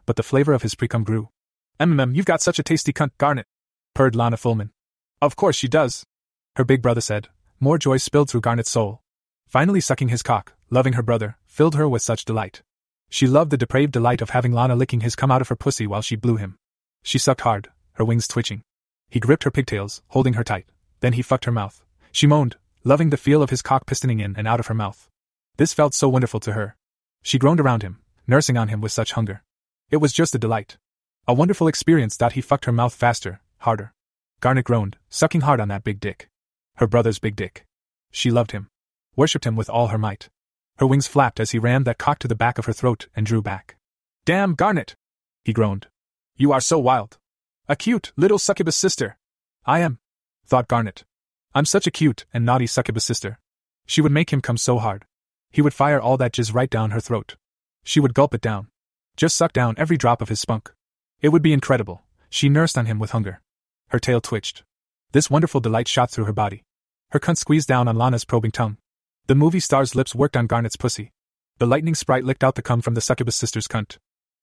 but the flavor of his pre-cum grew. You've got such a tasty cunt, Garnet, purred Lana Fullman. Of course she does, her big brother said. More joy spilled through Garnet's soul. Finally sucking his cock, loving her brother, filled her with such delight. She loved the depraved delight of having Lana licking his cum out of her pussy while she blew him. She sucked hard, her wings twitching. He gripped her pigtails, holding her tight. Then he fucked her mouth. She moaned, loving the feel of his cock pistoning in and out of her mouth. This felt so wonderful to her. She groaned around him, nursing on him with such hunger. It was just a delight. A wonderful experience. He fucked her mouth faster, harder. Garnet groaned, sucking hard on that big dick. Her brother's big dick. She loved him. Worshipped him with all her might. Her wings flapped as he rammed that cock to the back of her throat and drew back. Damn, Garnet! He groaned. You are so wild. A cute, little succubus sister. I am, thought Garnet. I'm such a cute and naughty succubus sister. She would make him come so hard. He would fire all that jizz right down her throat. She would gulp it down. Just suck down every drop of his spunk. It would be incredible. She nursed on him with hunger. Her tail twitched. This wonderful delight shot through her body. Her cunt squeezed down on Lana's probing tongue. The movie star's lips worked on Garnet's pussy. The lightning sprite licked out the cum from the succubus sister's cunt.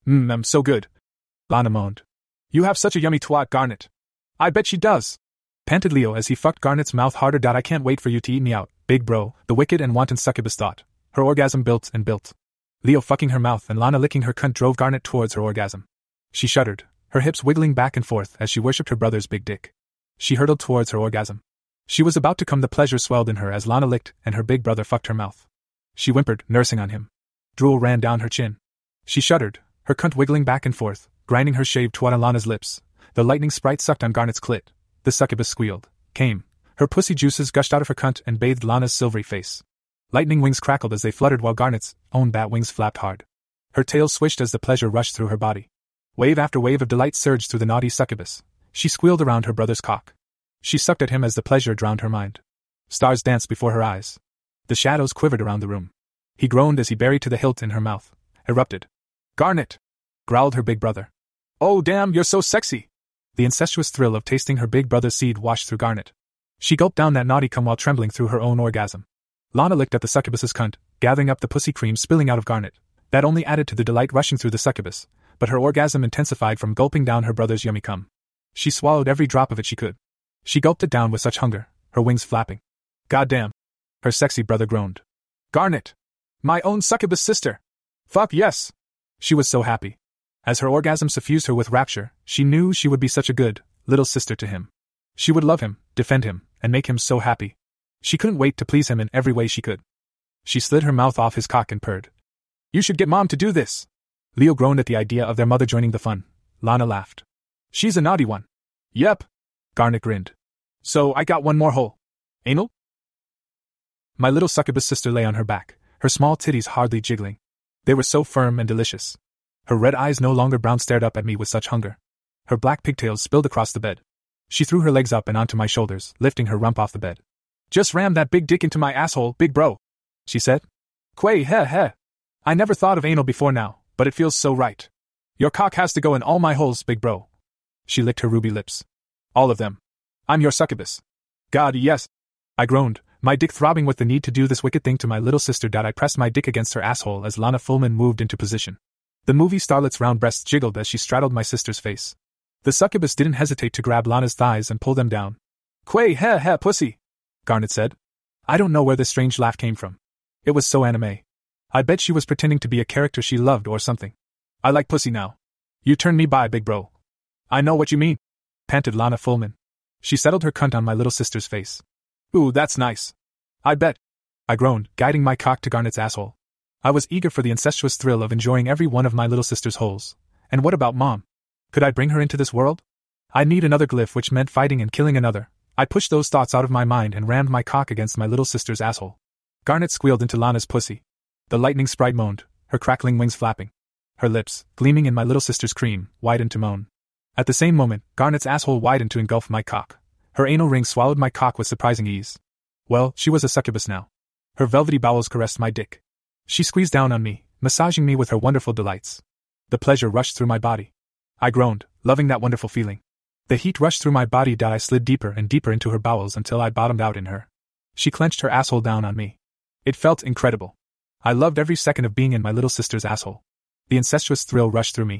So good. Lana moaned. You have such a yummy twat, Garnet. I bet she does, panted Leo as he fucked Garnet's mouth harder. I can't wait for you to eat me out, big bro, the wicked and wanton succubus thought. Her orgasm built and built. Leo fucking her mouth and Lana licking her cunt drove Garnet towards her orgasm. She shuddered, her hips wiggling back and forth as she worshipped her brother's big dick. She hurtled towards her orgasm. She was about to come. The pleasure swelled in her as Lana licked and her big brother fucked her mouth. She whimpered, nursing on him. Drool ran down her chin. She shuddered, her cunt wiggling back and forth, grinding her shaved twat on Lana's lips. The lightning sprite sucked on Garnet's clit. The succubus squealed, came. Her pussy juices gushed out of her cunt and bathed Lana's silvery face. Lightning wings crackled as they fluttered while Garnet's own bat wings flapped hard. Her tail swished as the pleasure rushed through her body. Wave after wave of delight surged through the naughty succubus. She squealed around her brother's cock. She sucked at him as the pleasure drowned her mind. Stars danced before her eyes. The shadows quivered around the room. He groaned as he buried to the hilt in her mouth. Erupted. Garnet! Growled her big brother. Oh damn, you're so sexy! The incestuous thrill of tasting her big brother's seed washed through Garnet. She gulped down that naughty cum while trembling through her own orgasm. Lana licked at the succubus's cunt, gathering up the pussy cream spilling out of Garnet. That only added to the delight rushing through the succubus, but her orgasm intensified from gulping down her brother's yummy cum. She swallowed every drop of it she could. She gulped it down with such hunger, her wings flapping. Goddamn! Her sexy brother groaned. Garnet! My own succubus sister! Fuck yes! She was so happy. As her orgasm suffused her with rapture, she knew she would be such a good, little sister to him. She would love him, defend him, and make him so happy. She couldn't wait to please him in every way she could. She slid her mouth off his cock and purred. You should get Mom to do this! Leo groaned at the idea of their mother joining the fun. Lana laughed. She's a naughty one. Yep. Garnet grinned. So I got one more hole. Anal? My little succubus sister lay on her back, her small titties hardly jiggling. They were so firm and delicious. Her red eyes no longer brown stared up at me with such hunger. Her black pigtails spilled across the bed. She threw her legs up and onto my shoulders, lifting her rump off the bed. Just ram that big dick into my asshole, big bro, she said. Quay heh. I never thought of anal before now, but it feels so right. Your cock has to go in all my holes, big bro. She licked her ruby lips. All of them. I'm your succubus. God, yes. I groaned, my dick throbbing with the need to do this wicked thing to my little sister. I pressed my dick against her asshole as Lana Fullman moved into position. The movie starlet's round breasts jiggled as she straddled my sister's face. The succubus didn't hesitate to grab Lana's thighs and pull them down. Quay heh pussy, Garnet said. I don't know where this strange laugh came from. It was so anime. I bet she was pretending to be a character she loved or something. I like pussy now. You turn me bi, big bro. I know what you mean, panted Lana Fullman. She settled her cunt on my little sister's face. Ooh, that's nice. I bet. I groaned, guiding my cock to Garnet's asshole. I was eager for the incestuous thrill of enjoying every one of my little sister's holes. And what about Mom? Could I bring her into this world? I'd need another glyph, which meant fighting and killing another. I pushed those thoughts out of my mind and rammed my cock against my little sister's asshole. Garnet squealed into Lana's pussy. The lightning sprite moaned, her crackling wings flapping. Her lips, gleaming in my little sister's cream, widened to moan. At the same moment, Garnet's asshole widened to engulf my cock. Her anal ring swallowed my cock with surprising ease. Well, she was a succubus now. Her velvety bowels caressed my dick. She squeezed down on me, massaging me with her wonderful delights. The pleasure rushed through my body. I groaned, loving that wonderful feeling. The heat rushed through my body. I slid deeper and deeper into her bowels until I bottomed out in her. She clenched her asshole down on me. It felt incredible. I loved every second of being in my little sister's asshole. The incestuous thrill rushed through me.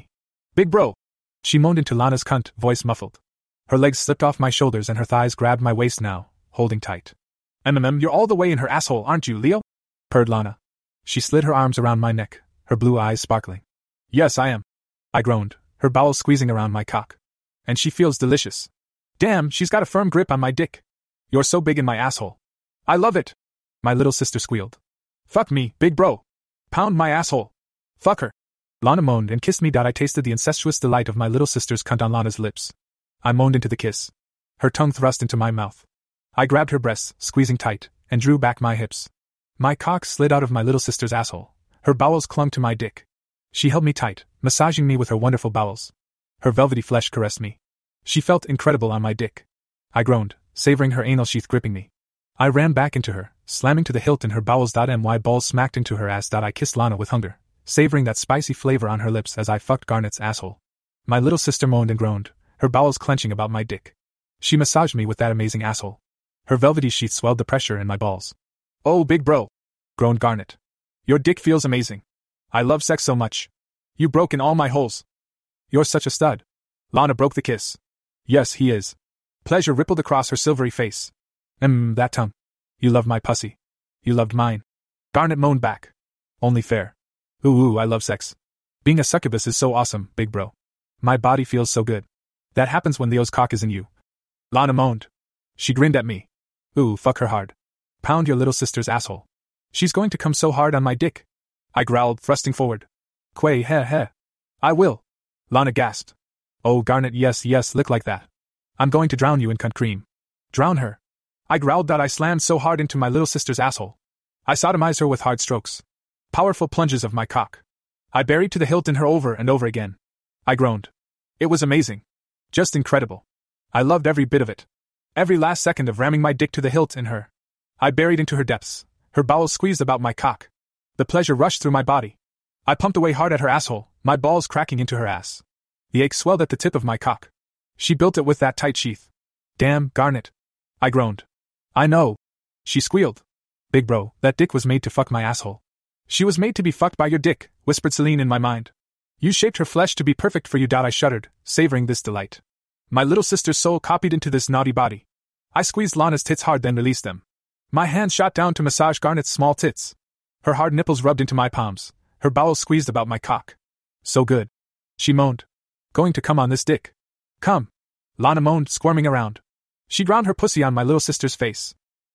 Big bro! She moaned into Lana's cunt, voice muffled. Her legs slipped off my shoulders and her thighs grabbed my waist now, holding tight. You're all the way in her asshole, aren't you, Leo? Purred Lana. She slid her arms around my neck, her blue eyes sparkling. Yes, I am. I groaned, her bowels squeezing around my cock. And she feels delicious. Damn, she's got a firm grip on my dick. You're so big in my asshole. I love it. My little sister squealed. Fuck me, big bro. Pound my asshole. Fuck her. Lana moaned and kissed me. I tasted the incestuous delight of my little sister's cunt on Lana's lips. I moaned into the kiss. Her tongue thrust into my mouth. I grabbed her breasts, squeezing tight, and drew back my hips. My cock slid out of my little sister's asshole. Her bowels clung to my dick. She held me tight, massaging me with her wonderful bowels. Her velvety flesh caressed me. She felt incredible on my dick. I groaned, savoring her anal sheath gripping me. I ran back into her, slamming to the hilt in her bowels. My balls smacked into her ass. I kissed Lana with hunger, savoring that spicy flavor on her lips as I fucked Garnet's asshole. My little sister moaned and groaned, her bowels clenching about my dick. She massaged me with that amazing asshole. Her velvety sheath swelled the pressure in my balls. Oh, big bro! Groaned Garnet. Your dick feels amazing. I love sex so much. You broke in all my holes. You're such a stud. Lana broke the kiss. Yes, he is. Pleasure rippled across her silvery face. That tongue. You loved my pussy. You loved mine. Garnet moaned back. Only fair. Ooh, I love sex. Being a succubus is so awesome, big bro. My body feels so good. That happens when Leo's cock is in you. Lana moaned. She grinned at me. Ooh, fuck her hard. Pound your little sister's asshole. She's going to come so hard on my dick. I growled, thrusting forward. Quay, heh. I will. Lana gasped. Oh, Garnet, yes, lick like that. I'm going to drown you in cunt cream. Drown her. I growled. I slammed so hard into my little sister's asshole. I sodomized her with hard strokes. Powerful plunges of my cock. I buried to the hilt in her over and over again. I groaned. It was amazing. Just incredible. I loved every bit of it. Every last second of ramming my dick to the hilt in her. I buried into her depths, her bowels squeezed about my cock. The pleasure rushed through my body. I pumped away hard at her asshole, my balls cracking into her ass. The ache swelled at the tip of my cock. She built it with that tight sheath. Damn, Garnet. I groaned. I know. She squealed. Big bro, that dick was made to fuck my asshole. She was made to be fucked by your dick, whispered Celine in my mind. You shaped her flesh to be perfect for you. I shuddered, savoring this delight. My little sister's soul copied into this naughty body. I squeezed Lana's tits hard, then released them. My hand shot down to massage Garnet's small tits. Her hard nipples rubbed into my palms, her bowels squeezed about my cock. So good. She moaned. Going to come on this dick. Come. Lana moaned, squirming around. She ground her pussy on my little sister's face.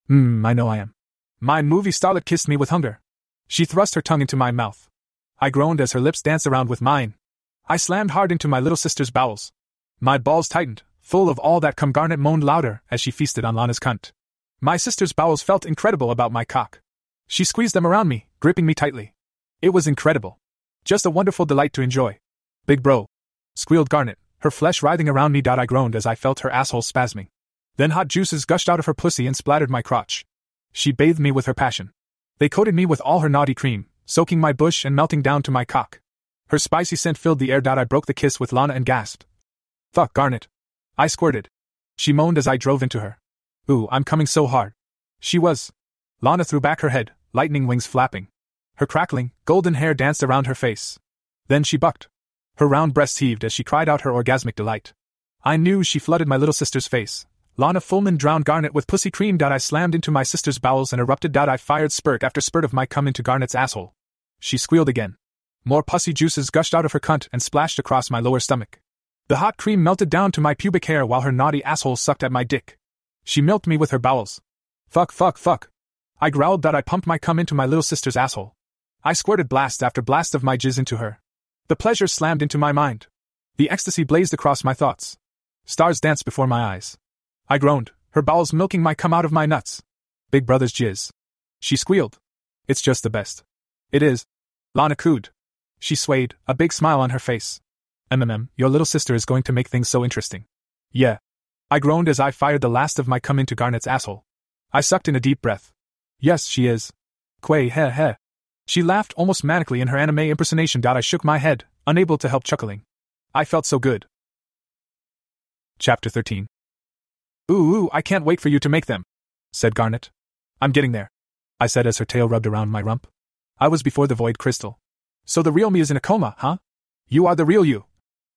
I know I am. My movie starlet kissed me with hunger. She thrust her tongue into my mouth. I groaned as her lips danced around with mine. I slammed hard into my little sister's bowels. My balls tightened, full of all that cum. Garnet moaned louder as she feasted on Lana's cunt. My sister's bowels felt incredible about my cock. She squeezed them around me, gripping me tightly. It was incredible. Just a wonderful delight to enjoy. Big bro. Squealed Garnet, her flesh writhing around me. I groaned as I felt her asshole spasming. Then hot juices gushed out of her pussy and splattered my crotch. She bathed me with her passion. They coated me with all her naughty cream, soaking my bush and melting down to my cock. Her spicy scent filled the air. I broke the kiss with Lana and gasped. Fuck, Garnet. I squirted. She moaned as I drove into her. Ooh, I'm coming so hard. She was. Lana threw back her head, lightning wings flapping. Her crackling, golden hair danced around her face. Then she bucked. Her round breasts heaved as she cried out her orgasmic delight. I knew she flooded my little sister's face. Lana Fullman drowned Garnet with pussy cream. I slammed into my sister's bowels and erupted. I fired spurt after spurt of my cum into Garnet's asshole. She squealed again. More pussy juices gushed out of her cunt and splashed across my lower stomach. The hot cream melted down to my pubic hair while her naughty asshole sucked at my dick. She milked me with her bowels. Fuck. I growled. I pumped my cum into my little sister's asshole. I squirted blast after blast of my jizz into her. The pleasure slammed into my mind. The ecstasy blazed across my thoughts. Stars danced before my eyes. I groaned, her bowels milking my cum out of my nuts. Big brother's jizz. She squealed. It's just the best. It is. Lana cooed. She swayed, a big smile on her face. Your little sister is going to make things so interesting. Yeah. I groaned as I fired the last of my cum into Garnet's asshole. I sucked in a deep breath. Yes, she is. Quay, heh. She laughed almost manically in her anime impersonation. I shook my head, unable to help chuckling. I felt so good. Chapter 13. Ooh, I can't wait for you to make them, said Garnet. I'm getting there, I said as her tail rubbed around my rump. I was before the void crystal. So the real me is in a coma, huh? You are the real you.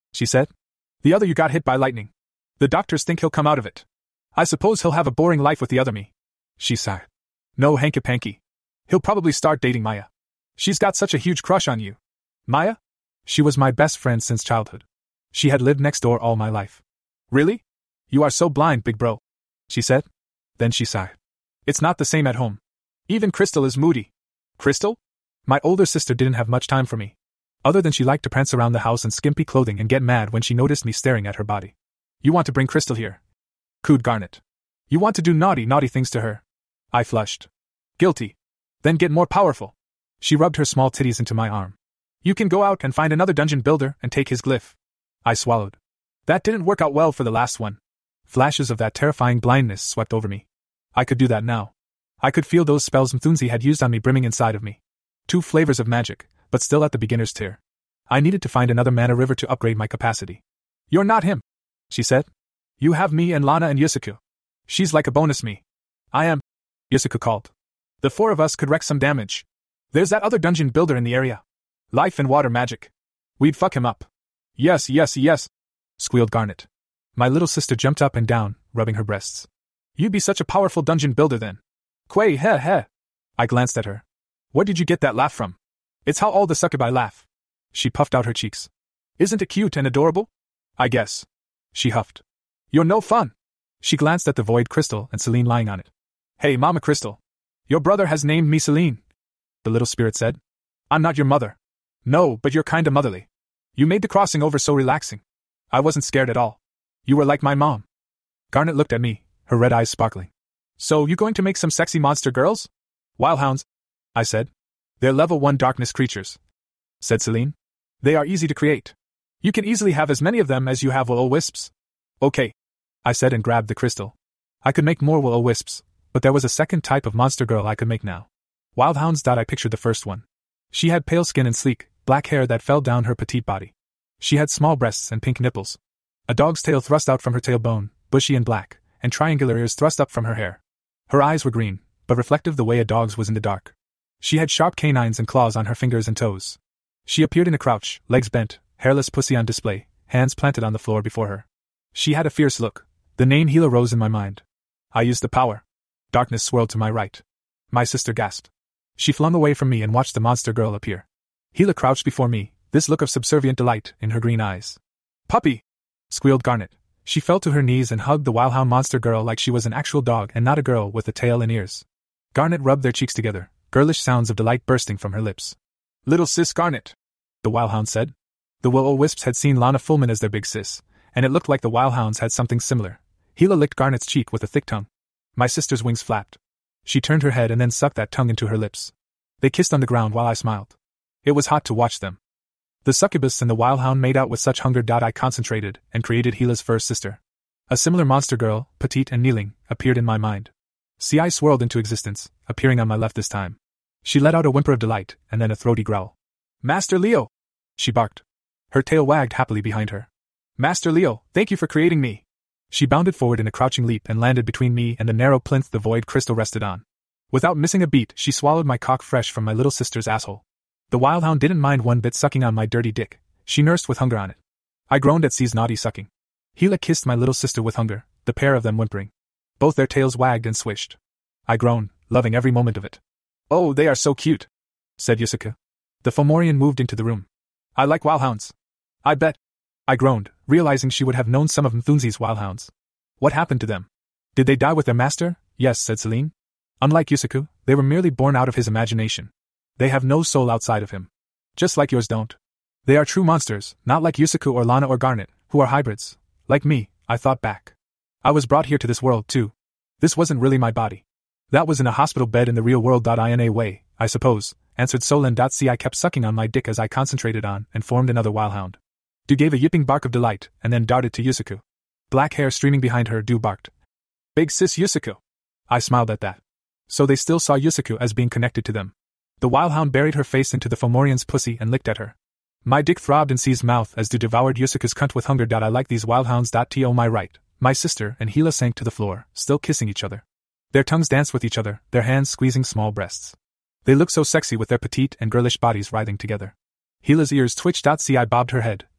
she said. The other you got hit by lightning. The doctors think he'll come out of it. I suppose he'll have a boring life with the other me. She sighed. No hanky-panky. He'll probably start dating Maya. She's got such a huge crush on you. Maya? She was my best friend since childhood. She had lived next door all my life. Really? You are so blind, big bro, she said. Then she sighed. It's not the same at home. Even Crystal is moody. Crystal? My older sister didn't have much time for me. Other than she liked to prance around the house in skimpy clothing and get mad when she noticed me staring at her body. You want to bring Crystal here? Cooed Garnet. You want to do naughty things to her? I flushed. Guilty. Then get more powerful. She rubbed her small titties into my arm. You can go out and find another dungeon builder and take his glyph. I swallowed. That didn't work out well for the last one. Flashes of that terrifying blindness swept over me. I could do that now. I could feel those spells Mthunzi had used on me brimming inside of me. 2 flavors of magic, but still at the beginner's tier. I needed to find another mana river to upgrade my capacity. You're not him, she said. You have me and Lana and Yusaku. She's like a bonus me. I am, Yusaku called. The 4 of us could wreak some damage. There's that other dungeon builder in the area. Life and water magic. We'd fuck him up. Yes, squealed Garnet. My little sister jumped up and down, rubbing her breasts. You'd be such a powerful dungeon builder then. Quay heh. I glanced at her. Where did you get that laugh from? It's how all the succubi laugh. She puffed out her cheeks. Isn't it cute and adorable? I guess. She huffed. You're no fun. She glanced at the void crystal and Celine lying on it. Hey, Mama Crystal. Your brother has named me Celine, the little spirit said. I'm not your mother. No, but you're kinda motherly. You made the crossing over so relaxing. I wasn't scared at all. You were like my mom. Garnet looked at me, her red eyes sparkling. So you going to make some sexy monster girls? Wildhounds, I said. They're level 1 darkness creatures, said Celine. They are easy to create. You can easily have as many of them as you have will-o-wisps. Okay, I said and grabbed the crystal. I could make more will-o-wisps, but there was a second type of monster girl I could make now. Wildhounds. I pictured the first one. She had pale skin and sleek, black hair that fell down her petite body. She had small breasts and pink nipples. A dog's tail thrust out from her tailbone, bushy and black, and triangular ears thrust up from her hair. Her eyes were green, but reflective the way a dog's was in the dark. She had sharp canines and claws on her fingers and toes. She appeared in a crouch, legs bent, hairless pussy on display, hands planted on the floor before her. She had a fierce look. The name Hela rose in my mind. I used the power. Darkness swirled to my right. My sister gasped. She flung away from me and watched the monster girl appear. Hela crouched before me, this look of subservient delight in her green eyes. Puppy! Squealed Garnet. She fell to her knees and hugged the wildhound monster girl like she was an actual dog and not a girl with a tail and ears. Garnet rubbed their cheeks together, girlish sounds of delight bursting from her lips. Little sis Garnet, the wildhound said. The will-o-wisps had seen Lana Fullman as their big sis, and it looked like the wildhounds had something similar. Hela licked Garnet's cheek with a thick tongue. My sister's wings flapped. She turned her head and then sucked that tongue into her lips. They kissed on the ground while I smiled. It was hot to watch them. The succubus and the wildhound made out with such hunger. I concentrated and created Hela's first sister. A similar monster girl, petite and kneeling, appeared in my mind. I swirled into existence, appearing on my left this time. She let out a whimper of delight and then a throaty growl. Master Leo! She barked. Her tail wagged happily behind her. Master Leo, thank you for creating me! She bounded forward in a crouching leap and landed between me and the narrow plinth the void crystal rested on. Without missing a beat, she swallowed my cock fresh from my little sister's asshole. The wildhound didn't mind one bit sucking on my dirty dick. She nursed with hunger on it. I groaned at C's naughty sucking. Hela kissed my little sister with hunger, the pair of them whimpering. Both their tails wagged and swished. I groaned, loving every moment of it. Oh, they are so cute, said Yusaku. The Fomorian moved into the room. I like wildhounds. I bet. I groaned, realizing she would have known some of Mthunzi's wildhounds. What happened to them? Did they die with their master? Yes, said Celine. Unlike Yusaku, they were merely born out of his imagination. They have no soul outside of him. Just like yours don't. They are true monsters, not like Yusaku or Lana or Garnet, who are hybrids. Like me, I thought back. I was brought here to this world too. This wasn't really my body. That was in a hospital bed in the real world. In a way, I suppose, answered Solen. I kept sucking on my dick as I concentrated on and formed another wildhound. Du gave a yipping bark of delight and then darted to Yusaku. Black hair streaming behind her, Du barked. Big sis Yusaku. I smiled at that. So they still saw Yusaku as being connected to them. The wildhound buried her face into the Fomorian's pussy and licked at her. My dick throbbed in C's mouth as Du devoured Yusaku's cunt with hunger. I like these wildhounds. To my right, my sister and Hela sank to the floor, still kissing each other. Their tongues danced with each other, their hands squeezing small breasts. They looked so sexy with their petite and girlish bodies writhing together. Hela's ears twitched. I bobbed her head,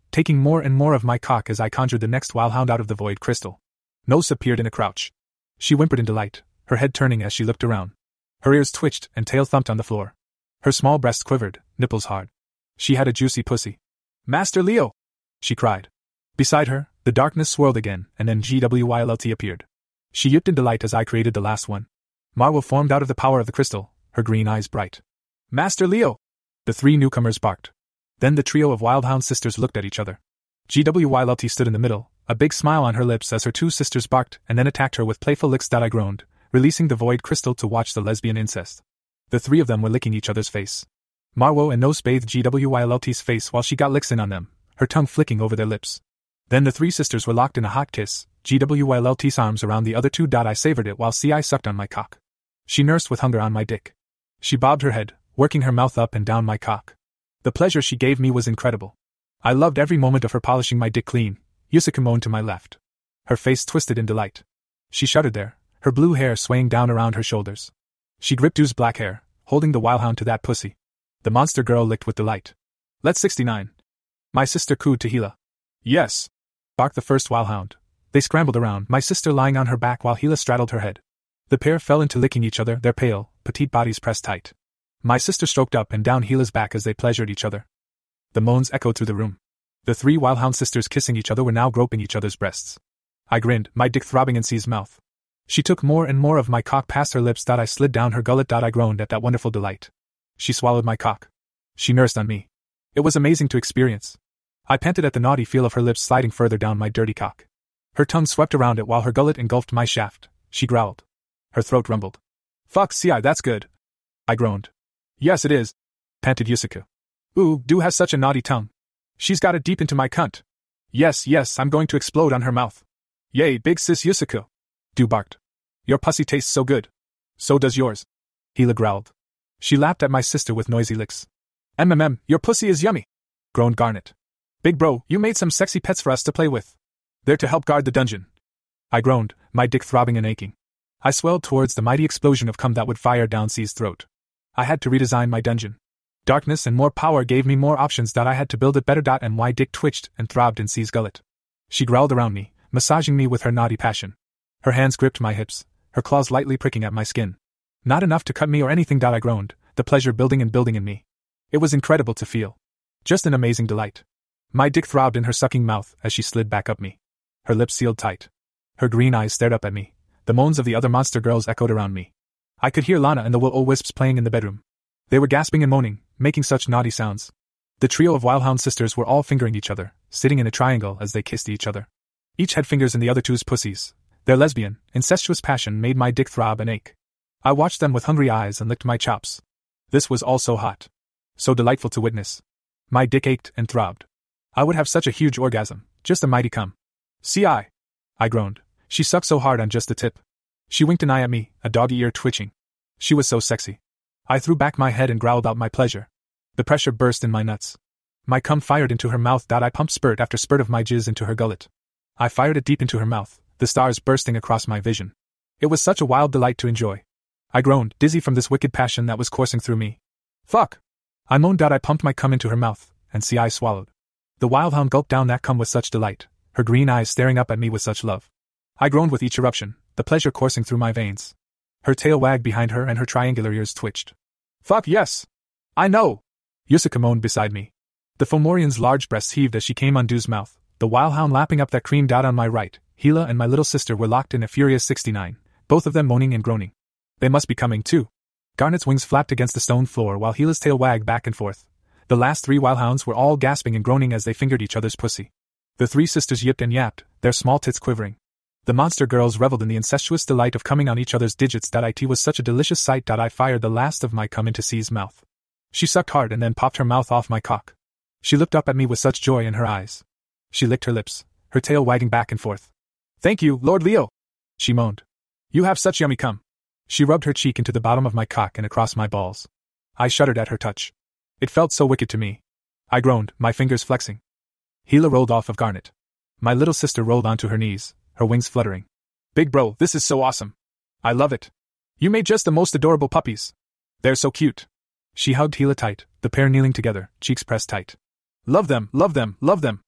taking more and more of my cock as I conjured the next wildhound out of the void crystal. Nose appeared in a crouch. She whimpered in delight, her head turning as she looked around. Her ears twitched and tail thumped on the floor. Her small breasts quivered, nipples hard. She had a juicy pussy. "Master Leo!" she cried. Beside her, the darkness swirled again, and then GWYLT appeared. She yipped in delight as I created the last one. Marwo formed out of the power of the crystal, her green eyes bright. "Master Leo!" The three newcomers barked. Then the trio of wildhound sisters looked at each other. GWYLT stood in the middle, a big smile on her lips as her two sisters barked and then attacked her with playful licks. I groaned, releasing the void crystal to watch the lesbian incest. The three of them were licking each other's face. Marwo and Nose bathed GWYLT's face while she got licks in on them, her tongue flicking over their lips. Then the three sisters were locked in a hot kiss, GWYLT's arms around the other two. I savored it while CI sucked on my cock. She nursed with hunger on my dick. She bobbed her head, working her mouth up and down my cock. The pleasure she gave me was incredible. I loved every moment of her polishing my dick clean. Yusuke moaned to my left. Her face twisted in delight. She shuddered there, her blue hair swaying down around her shoulders. She gripped U's black hair, holding the wildhound to that pussy. The monster girl licked with delight. "Let's 69. My sister cooed to Hila. "Yes," barked the first wildhound. They scrambled around, my sister lying on her back while Hila straddled her head. The pair fell into licking each other, their pale, petite bodies pressed tight. My sister stroked up and down Hila's back as they pleasured each other. The moans echoed through the room. The three wildhound sisters kissing each other were now groping each other's breasts. I grinned, my dick throbbing in C's mouth. She took more and more of my cock past her lips. I slid down her gullet. I groaned at that wonderful delight. She swallowed my cock. She nursed on me. It was amazing to experience. I panted at the naughty feel of her lips sliding further down my dirty cock. Her tongue swept around it while her gullet engulfed my shaft. She growled. Her throat rumbled. "Fuck, CI, that's good," I groaned. "Yes, it is," panted Yusuke. "Ooh, do has such a naughty tongue. She's got it deep into my cunt. Yes, I'm going to explode on her mouth. Yay, big sis Yusuke," Du barked. "Your pussy tastes so good. So does yours," Hila growled. She lapped at my sister with noisy licks. Your pussy is yummy," groaned Garnet. "Big bro, you made some sexy pets for us to play with. They're to help guard the dungeon," I groaned, my dick throbbing and aching. I swelled towards the mighty explosion of cum that would fire down C's throat. I had to redesign my dungeon. Darkness and more power gave me more options. I had to build it better. And my dick twitched and throbbed in C's gullet. She growled around me, massaging me with her naughty passion. Her hands gripped my hips, her claws lightly pricking at my skin. Not enough to cut me or anything. I groaned, the pleasure building and building in me. It was incredible to feel. Just an amazing delight. My dick throbbed in her sucking mouth as she slid back up me. Her lips sealed tight. Her green eyes stared up at me. The moans of the other monster girls echoed around me. I could hear Lana and the will-o-wisps playing in the bedroom. They were gasping and moaning, making such naughty sounds. The trio of wildhound sisters were all fingering each other, sitting in a triangle as they kissed each other. Each had fingers in the other two's pussies. Their lesbian, incestuous passion made my dick throb and ache. I watched them with hungry eyes and licked my chops. This was all so hot. So delightful to witness. My dick ached and throbbed. I would have such a huge orgasm, just a mighty cum. "CI," I groaned. She sucked so hard on just the tip. She winked an eye at me, a doggy ear twitching. She was so sexy. I threw back my head and growled out my pleasure. The pressure burst in my nuts. My cum fired into her mouth. I pumped spurt after spurt of my jizz into her gullet. I fired it deep into her mouth, the stars bursting across my vision. It was such a wild delight to enjoy. I groaned, dizzy from this wicked passion that was coursing through me. "Fuck!" I moaned. I pumped my cum into her mouth, and CI swallowed. The wildhound gulped down that cum with such delight, her green eyes staring up at me with such love. I groaned with each eruption, the pleasure coursing through my veins. Her tail wagged behind her and her triangular ears twitched. "Fuck yes! I know!" Yusuke moaned beside me. The Fomorian's large breasts heaved as she came on Du's mouth, the wildhound lapping up that cream dot on my right. Hila and my little sister were locked in a furious 69, both of them moaning and groaning. They must be coming too. Garnet's wings flapped against the stone floor while Hila's tail wagged back and forth. The last three wildhounds were all gasping and groaning as they fingered each other's pussy. The three sisters yipped and yapped, their small tits quivering. The monster girls reveled in the incestuous delight of coming on each other's digits. It was such a delicious sight. I fired the last of my cum into C's mouth. She sucked hard and then popped her mouth off my cock. She looked up at me with such joy in her eyes. She licked her lips, her tail wagging back and forth. "Thank you, Lord Leo," she moaned. "You have such yummy cum." She rubbed her cheek into the bottom of my cock and across my balls. I shuddered at her touch. It felt so wicked to me. I groaned, my fingers flexing. Hila rolled off of Garnet. My little sister rolled onto her knees, her wings fluttering. "Big bro, this is so awesome. I love it. You made just the most adorable puppies. They're so cute." She hugged Hila tight, the pair kneeling together, cheeks pressed tight. "Love them, love them, love them."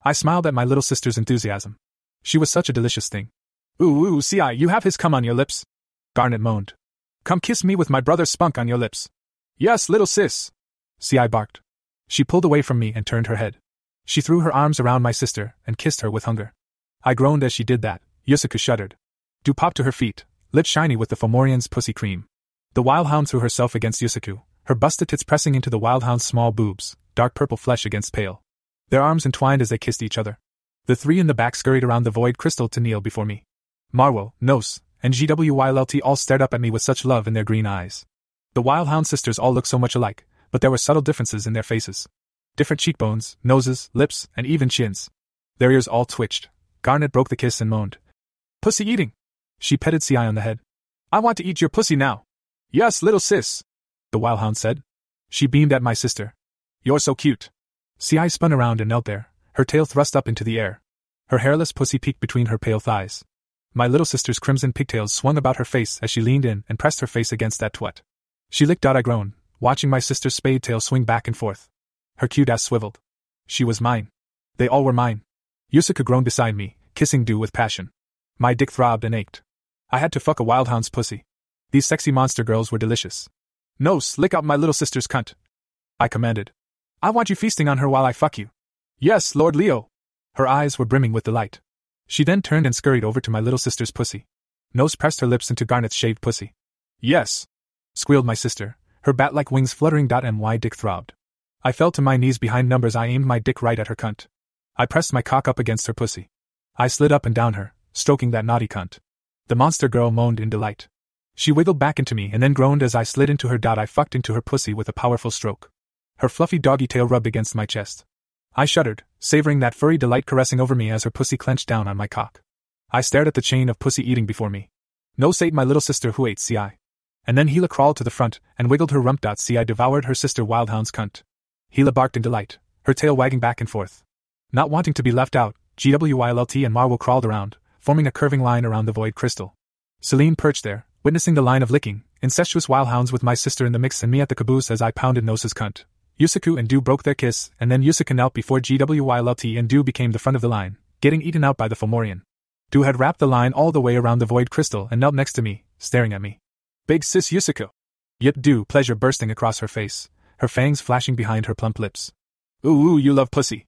I smiled at my little sister's enthusiasm. She was such a delicious thing. Ooh, Ci, you have his cum on your lips. Garnet moaned. Come kiss me with my brother's spunk on your lips. Yes, little sis. Ci barked. She pulled away from me and turned her head. She threw her arms around my sister and kissed her with hunger. I groaned as she did that. Yusaku shuddered. Du popped to her feet, lips shiny with the Fomorian's pussy cream. The wildhound threw herself against Yusaku, her busted tits pressing into the wildhound's small boobs, dark purple flesh against pale. Their arms entwined as they kissed each other. The three in the back scurried around the void crystal to kneel before me. Marwo, Nos, and GWYLT all stared up at me with such love in their green eyes. The wildhound sisters all looked so much alike, but there were subtle differences in their faces. Different cheekbones, noses, lips, and even chins. Their ears all twitched. Garnet broke the kiss and moaned. Pussy eating! She petted Ci on the head. I want to eat your pussy now. Yes, little sis, the wildhound said. She beamed at my sister. You're so cute. Ci spun around and knelt there, her tail thrust up into the air. Her hairless pussy peeked between her pale thighs. My little sister's crimson pigtails swung about her face as she leaned in and pressed her face against that twat. She licked out. I groaned, watching my sister's spade tail swing back and forth. Her cute ass swiveled. She was mine. They all were mine. Yusaku groaned beside me, kissing Du with passion. My dick throbbed and ached. I had to fuck a wildhound's pussy. These sexy monster girls were delicious. Nos, lick out my little sister's cunt, I commanded. I want you feasting on her while I fuck you. Yes, Lord Leo. Her eyes were brimming with delight. She then turned and scurried over to my little sister's pussy. Nos pressed her lips into Garnet's shaved pussy. Yes, squealed my sister, her bat-like wings fluttering. My dick throbbed. I fell to my knees behind numbers. I aimed my dick right at her cunt. I pressed my cock up against her pussy. I slid up and down her, stroking that naughty cunt. The monster girl moaned in delight. She wiggled back into me and then groaned as I slid into her. I fucked into her pussy with a powerful stroke. Her fluffy doggy tail rubbed against my chest. I shuddered, savoring that furry delight caressing over me as her pussy clenched down on my cock. I stared at the chain of pussy eating before me. Nos ate my little sister, who ate Ci. And then Hila crawled to the front and wiggled her rump. Ci devoured her sister wildhound's cunt. Hila barked in delight, her tail wagging back and forth. Not wanting to be left out, GWYLT and Marwo crawled around, forming a curving line around the void crystal. Celine perched there, witnessing the line of licking, incestuous wildhounds with my sister in the mix and me at the caboose as I pounded Nos's cunt. Yusaku and Du broke their kiss, and then Yusaku knelt before GWYLT and Du became the front of the line, getting eaten out by the Fomorian. Du had wrapped the line all the way around the void crystal and knelt next to me, staring at me. Big sis Yusaku! Yip Du, pleasure bursting across her face, her fangs flashing behind her plump lips. Ooh, you love pussy.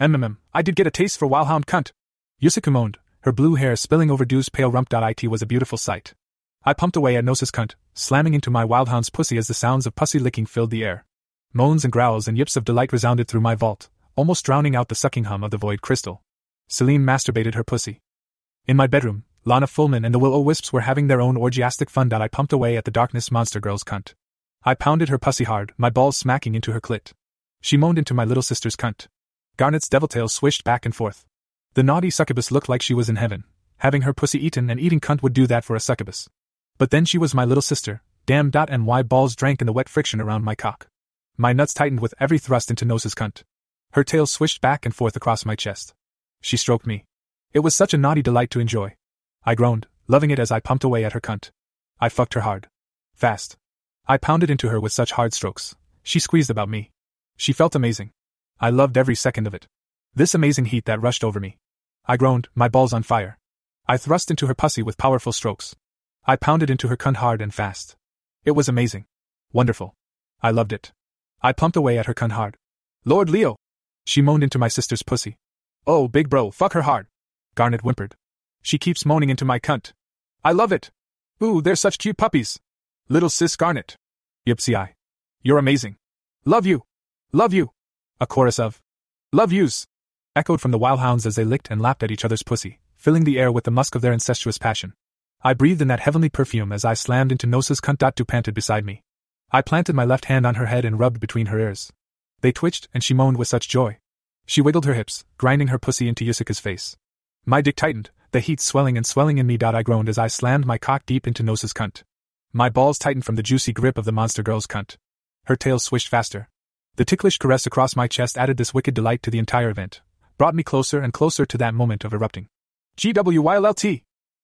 I did get a taste for wildhound cunt. Yusaku moaned, her blue hair spilling over Du's pale rump. It was a beautiful sight. I pumped away at Nos's cunt, slamming into my wildhound's pussy as the sounds of pussy licking filled the air. Moans and growls and yips of delight resounded through my vault, almost drowning out the sucking hum of the void crystal. Celine masturbated her pussy. In my bedroom, Lana Fullman and the Will-O-Wisps were having their own orgiastic fun. I pumped away at the darkness monster girl's cunt. I pounded her pussy hard, my balls smacking into her clit. She moaned into my little sister's cunt. Garnet's devil tail swished back and forth. The naughty succubus looked like she was in heaven. Having her pussy eaten and eating cunt would do that for a succubus. But then she was my little sister. Damn. And my balls drank in the wet friction around my cock. My nuts tightened with every thrust into Nos's cunt. Her tail swished back and forth across my chest. She stroked me. It was such a naughty delight to enjoy. I groaned, loving it as I pumped away at her cunt. I fucked her hard. Fast. I pounded into her with such hard strokes. She squeezed about me. She felt amazing. I loved every second of it. This amazing heat that rushed over me. I groaned, my balls on fire. I thrust into her pussy with powerful strokes. I pounded into her cunt hard and fast. It was amazing. Wonderful. I loved it. I pumped away at her cunt hard. Lord Leo! She moaned into my sister's pussy. Oh, big bro, fuck her hard. Garnet whimpered. She keeps moaning into my cunt. I love it. Ooh, they're such cute puppies. Little sis Garnet. Yipsy. You're amazing. Love you. Love you. A chorus of love yous echoed from the wildhounds as they licked and lapped at each other's pussy, filling the air with the musk of their incestuous passion. I breathed in that heavenly perfume as I slammed into Nos's cunt. Du panted beside me. I planted my left hand on her head and rubbed between her ears. They twitched and she moaned with such joy. She wiggled her hips, grinding her pussy into Yusaku's face. My dick tightened, the heat swelling in me. I groaned as I slammed my cock deep into Nos's cunt. My balls tightened from the juicy grip of the monster girl's cunt. Her tail swished faster. The ticklish caress across my chest added this wicked delight to the entire event, brought me closer and closer to that moment of erupting. GWYLT!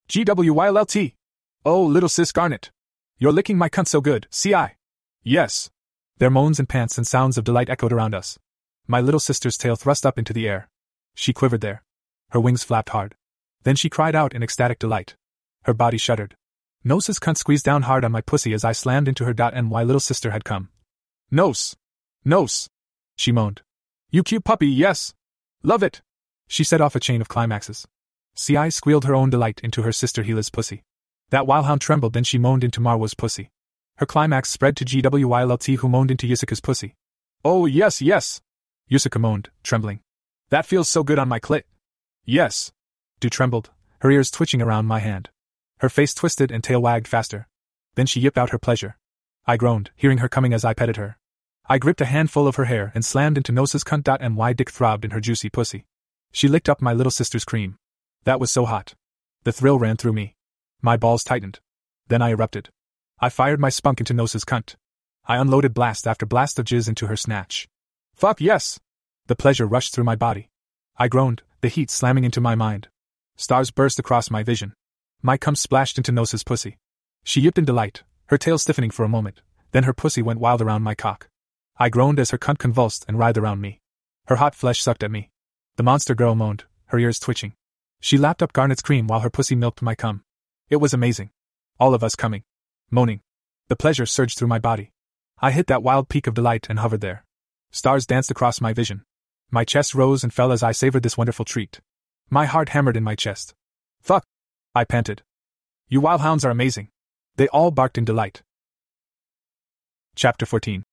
GWYLT! Oh, little sis Garnet! You're licking my cunt so good, Ci! Yes! Their moans and pants and sounds of delight echoed around us. My little sister's tail thrust up into the air. She quivered there. Her wings flapped hard. Then she cried out in ecstatic delight. Her body shuddered. Nose's cunt squeezed down hard on my pussy as I slammed into her. And my little sister had come. Nose! Nose! She moaned. You cute puppy, yes! Love it! She set off a chain of climaxes. Ci squealed her own delight into her sister Hila's pussy. That Wildhound trembled, then she moaned into Marwa's pussy. Her climax spread to GWYLT, who moaned into Yusuka's pussy. Oh yes, yes! Yusuka moaned, trembling. That feels so good on my clit. Yes. Du trembled, her ears twitching around my hand. Her face twisted and tail wagged faster. Then she yipped out her pleasure. I groaned, hearing her coming as I petted her. I gripped a handful of her hair and slammed into Nose's cunt. And my dick throbbed in her juicy pussy. She licked up my little sister's cream. That was so hot. The thrill ran through me. My balls tightened. Then I erupted. I fired my spunk into Nose's cunt. I unloaded blast after blast of jizz into her snatch. Fuck yes! The pleasure rushed through my body. I groaned, the heat slamming into my mind. Stars burst across my vision. My cum splashed into Nose's pussy. She yipped in delight, her tail stiffening for a moment, then her pussy went wild around my cock. I groaned as her cunt convulsed and writhed around me. Her hot flesh sucked at me. The monster girl moaned, her ears twitching. She lapped up Garnet's cream while her pussy milked my cum. It was amazing. All of us coming. Moaning. The pleasure surged through my body. I hit that wild peak of delight and hovered there. Stars danced across my vision. My chest rose and fell as I savored this wonderful treat. My heart hammered in my chest. Fuck! I panted. You Wildhounds are amazing. They all barked in delight. Chapter 14.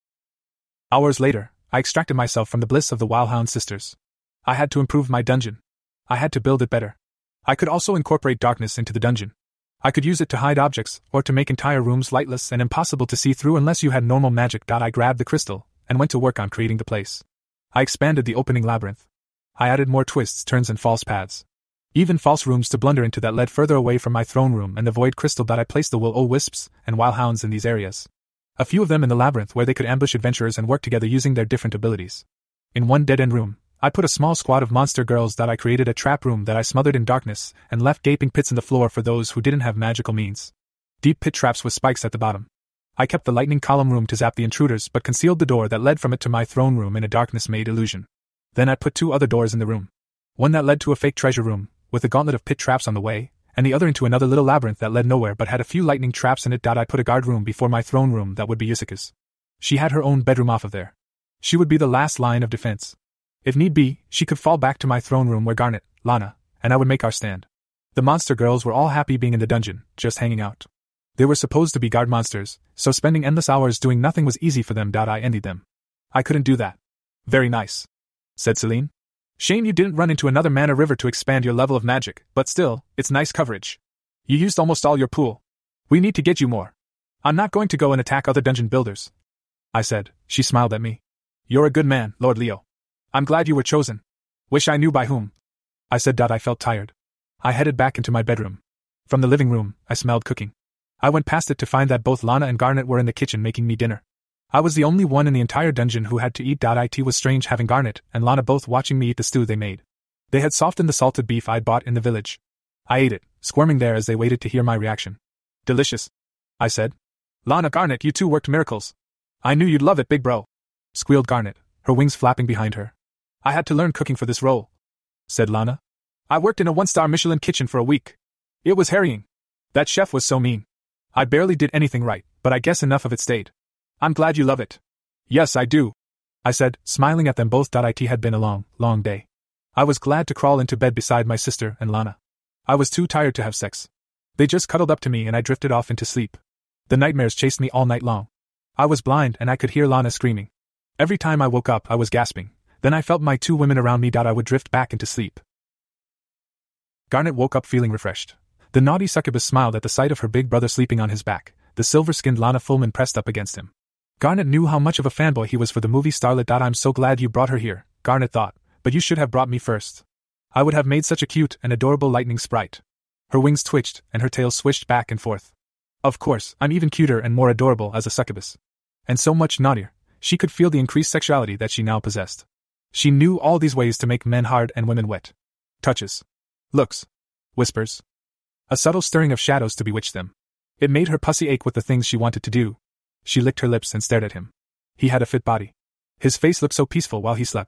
Hours later, I extracted myself from the bliss of the Wildhound sisters. I had to improve my dungeon. I had to build it better. I could also incorporate darkness into the dungeon. I could use it to hide objects, or to make entire rooms lightless and impossible to see through unless you had normal magic. I grabbed the crystal, and went to work on creating the place. I expanded the opening labyrinth. I added more twists, turns, and false paths. Even false rooms to blunder into that led further away from my throne room and the void crystal. I placed the will-o-wisps and Wildhounds in these areas. A few of them in the labyrinth where they could ambush adventurers and work together using their different abilities. In one dead-end room, I put a small squad of monster girls. I created a trap room that I smothered in darkness and left gaping pits in the floor for those who didn't have magical means. Deep pit traps with spikes at the bottom. I kept the lightning column room to zap the intruders but concealed the door that led from it to my throne room in a darkness-made illusion. Then I put two other doors in the room. One that led to a fake treasure room, with a gauntlet of pit traps on the way, and the other into another little labyrinth that led nowhere but had a few lightning traps in it. I put a guard room before my throne room that would be Yusuka's. She had her own bedroom off of there. She would be the last line of defense. If need be, she could fall back to my throne room where Garnet, Lana, and I would make our stand. The monster girls were all happy being in the dungeon, just hanging out. They were supposed to be guard monsters, so spending endless hours doing nothing was easy for them. I envied them. I couldn't do that. Very nice, said Celine. Shame you didn't run into another mana river to expand your level of magic, but still, it's nice coverage. You used almost all your pool. We need to get you more. I'm not going to go and attack other dungeon builders, I said. She smiled at me. You're a good man, Lord Leo. I'm glad you were chosen. Wish I knew by whom, I said. I felt tired. I headed back into my bedroom. From the living room, I smelled cooking. I went past it to find that both Lana and Garnet were in the kitchen making me dinner. I was the only one in the entire dungeon who had to eat. It was strange having Garnet and Lana both watching me eat the stew they made. They had softened the salted beef I'd bought in the village. I ate it, squirming there as they waited to hear my reaction. Delicious, I said. Lana, Garnet, you two worked miracles. I knew you'd love it, big bro, squealed Garnet, her wings flapping behind her. I had to learn cooking for this role, said Lana. I worked in a 1-star Michelin kitchen for a week. It was harrying. That chef was so mean. I barely did anything right, but I guess enough of it stayed. I'm glad you love it. Yes, I do, I said, smiling at them both. It had been a long, long day. I was glad to crawl into bed beside my sister and Lana. I was too tired to have sex. They just cuddled up to me and I drifted off into sleep. The nightmares chased me all night long. I was blind and I could hear Lana screaming. Every time I woke up I was gasping. Then I felt my two women around me. I would drift back into sleep. Garnet woke up feeling refreshed. The naughty succubus smiled at the sight of her big brother sleeping on his back, the silver-skinned Lana Fullman pressed up against him. Garnet knew how much of a fanboy he was for the movie starlet. I'm so glad you brought her here, Garnet thought, but you should have brought me first. I would have made such a cute and adorable lightning sprite. Her wings twitched and her tail swished back and forth. Of course, I'm even cuter and more adorable as a succubus. And so much naughtier. She could feel the increased sexuality that she now possessed. She knew all these ways to make men hard and women wet. Touches. Looks. Whispers. A subtle stirring of shadows to bewitch them. It made her pussy ache with the things she wanted to do. She licked her lips and stared at him. He had a fit body. His face looked so peaceful while he slept.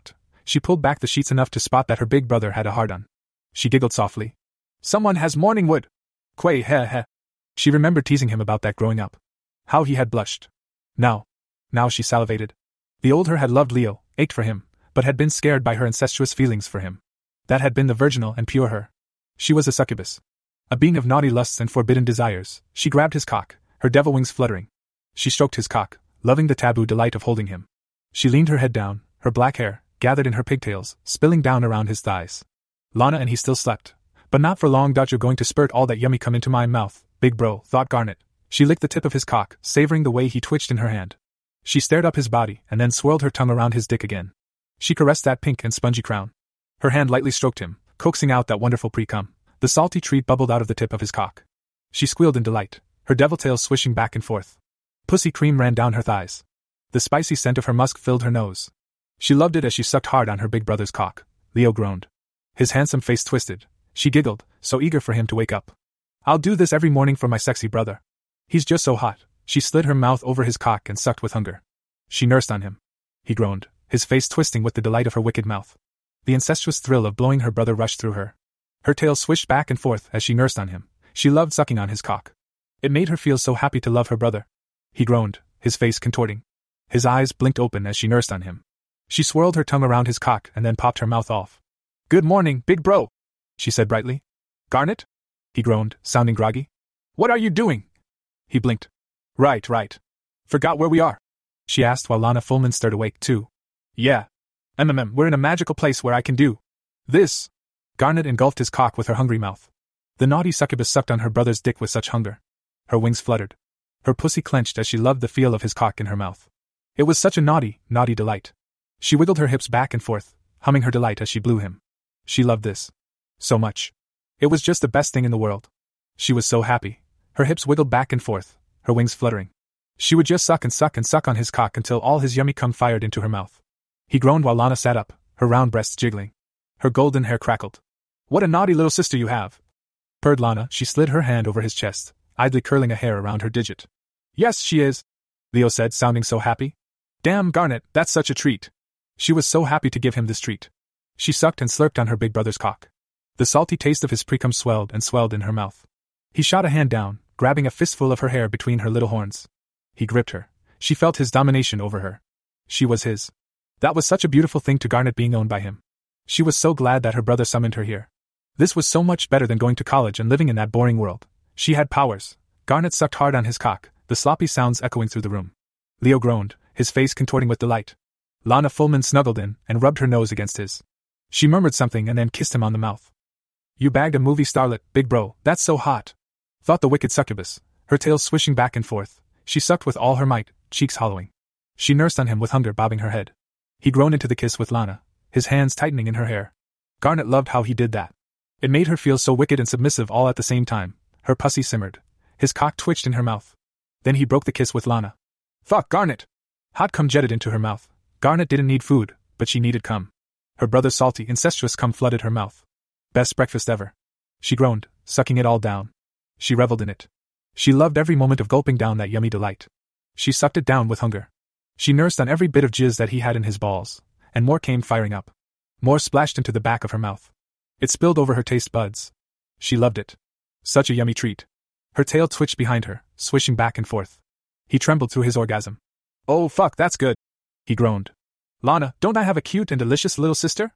She pulled back the sheets enough to spot that her big brother had a hard-on. She giggled softly. Someone has morning wood! Quay heh heh. She remembered teasing him about that growing up. How he had blushed. Now she salivated. The old her had loved Leo, ached for him, but had been scared by her incestuous feelings for him. That had been the virginal and pure her. She was a succubus. A being of naughty lusts and forbidden desires. She grabbed his cock, her devil wings fluttering. She stroked his cock, loving the taboo delight of holding him. She leaned her head down, her black hair, gathered in her pigtails, spilling down around his thighs. Lana and he still slept. But not for long. You're going to spurt all that yummy come into my mouth, big bro, thought Garnet. She licked the tip of his cock, savoring the way he twitched in her hand. She stared up his body and then swirled her tongue around his dick again. She caressed that pink and spongy crown. Her hand lightly stroked him, coaxing out that wonderful pre-cum. The salty treat bubbled out of the tip of his cock. She squealed in delight, her devil tail swishing back and forth. Pussy cream ran down her thighs. The spicy scent of her musk filled her nose. She loved it as she sucked hard on her big brother's cock. Leo groaned. His handsome face twisted. She giggled, so eager for him to wake up. I'll do this every morning for my sexy brother. He's just so hot. She slid her mouth over his cock and sucked with hunger. She nursed on him. He groaned, his face twisting with the delight of her wicked mouth. The incestuous thrill of blowing her brother rushed through her. Her tail swished back and forth as she nursed on him. She loved sucking on his cock. It made her feel so happy to love her brother. He groaned, his face contorting. His eyes blinked open as she nursed on him. She swirled her tongue around his cock and then popped her mouth off. Good morning, big bro, she said brightly. Garnet? He groaned, sounding groggy. What are you doing? He blinked. Right. Forgot where we are? She asked while Lana Fullman stirred awake too. Yeah. We're in a magical place where I can do this. Garnet engulfed his cock with her hungry mouth. The naughty succubus sucked on her brother's dick with such hunger. Her wings fluttered. Her pussy clenched as she loved the feel of his cock in her mouth. It was such a naughty delight. She wiggled her hips back and forth, humming her delight as she blew him. She loved this so much. It was just the best thing in the world. She was so happy. Her hips wiggled back and forth, her wings fluttering. She would just suck and suck and suck on his cock until all his yummy cum fired into her mouth. He groaned while Lana sat up, her round breasts jiggling. Her golden hair crackled. What a naughty little sister you have, purred Lana. She slid her hand over his chest, idly curling a hair around her digit. Yes, she is, Leo said, sounding so happy. Damn, Garnet, that's such a treat. She was so happy to give him this treat. She sucked and slurped on her big brother's cock. The salty taste of his precum swelled and swelled in her mouth. He shot a hand down, grabbing a fistful of her hair between her little horns. He gripped her. She felt his domination over her. She was his. That was such a beautiful thing to Garnet, being owned by him. She was so glad that her brother summoned her here. This was so much better than going to college and living in that boring world. She had powers. Garnet sucked hard on his cock, the sloppy sounds echoing through the room. Leo groaned, his face contorting with delight. Lana Fullman snuggled in and rubbed her nose against his. She murmured something and then kissed him on the mouth. You bagged a movie starlet, big bro, that's so hot, thought the wicked succubus, her tail swishing back and forth. She sucked with all her might, cheeks hollowing. She nursed on him with hunger, bobbing her head. He groaned into the kiss with Lana, his hands tightening in her hair. Garnet loved how he did that. It made her feel so wicked and submissive all at the same time. Her pussy simmered. His cock twitched in her mouth. Then he broke the kiss with Lana. Fuck, Garnet! Hot cum jetted into her mouth. Garnet didn't need food, but she needed cum. Her brother's salty, incestuous cum flooded her mouth. Best breakfast ever. She groaned, sucking it all down. She reveled in it. She loved every moment of gulping down that yummy delight. She sucked it down with hunger. She nursed on every bit of jizz that he had in his balls, and more came firing up. More splashed into the back of her mouth. It spilled over her taste buds. She loved it. Such a yummy treat. Her tail twitched behind her, swishing back and forth. He trembled through his orgasm. Oh fuck, that's good, he groaned. Lana, don't I have a cute and delicious little sister?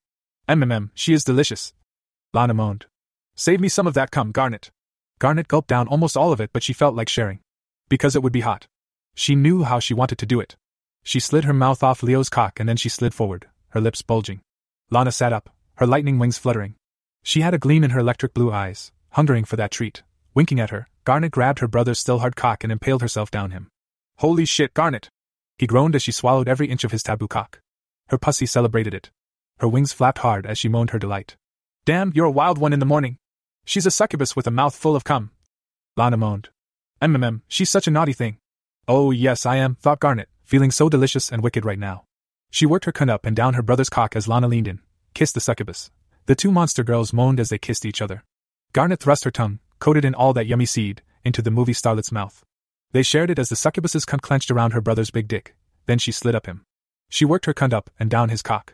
She is delicious, Lana moaned. Save me some of that cum, Garnet. Garnet gulped down almost all of it, but she felt like sharing. Because it would be hot. She knew how she wanted to do it. She slid her mouth off Leo's cock and then she slid forward, her lips bulging. Lana sat up, her lightning wings fluttering. She had a gleam in her electric blue eyes, hungering for that treat. Winking at her, Garnet grabbed her brother's still hard cock and impaled herself down him. Holy shit, Garnet! He groaned as she swallowed every inch of his taboo cock. Her pussy celebrated it. Her wings flapped hard as she moaned her delight. Damn, you're a wild one in the morning. She's a succubus with a mouth full of cum, Lana moaned. She's such a naughty thing. Oh yes I am, thought Garnet, feeling so delicious and wicked right now. She worked her cunt up and down her brother's cock as Lana leaned in, kissed the succubus. The two monster girls moaned as they kissed each other. Garnet thrust her tongue, coated in all that yummy seed, into the movie starlet's mouth. They shared it as the succubus's cunt clenched around her brother's big dick. Then she slid up him. She worked her cunt up and down his cock.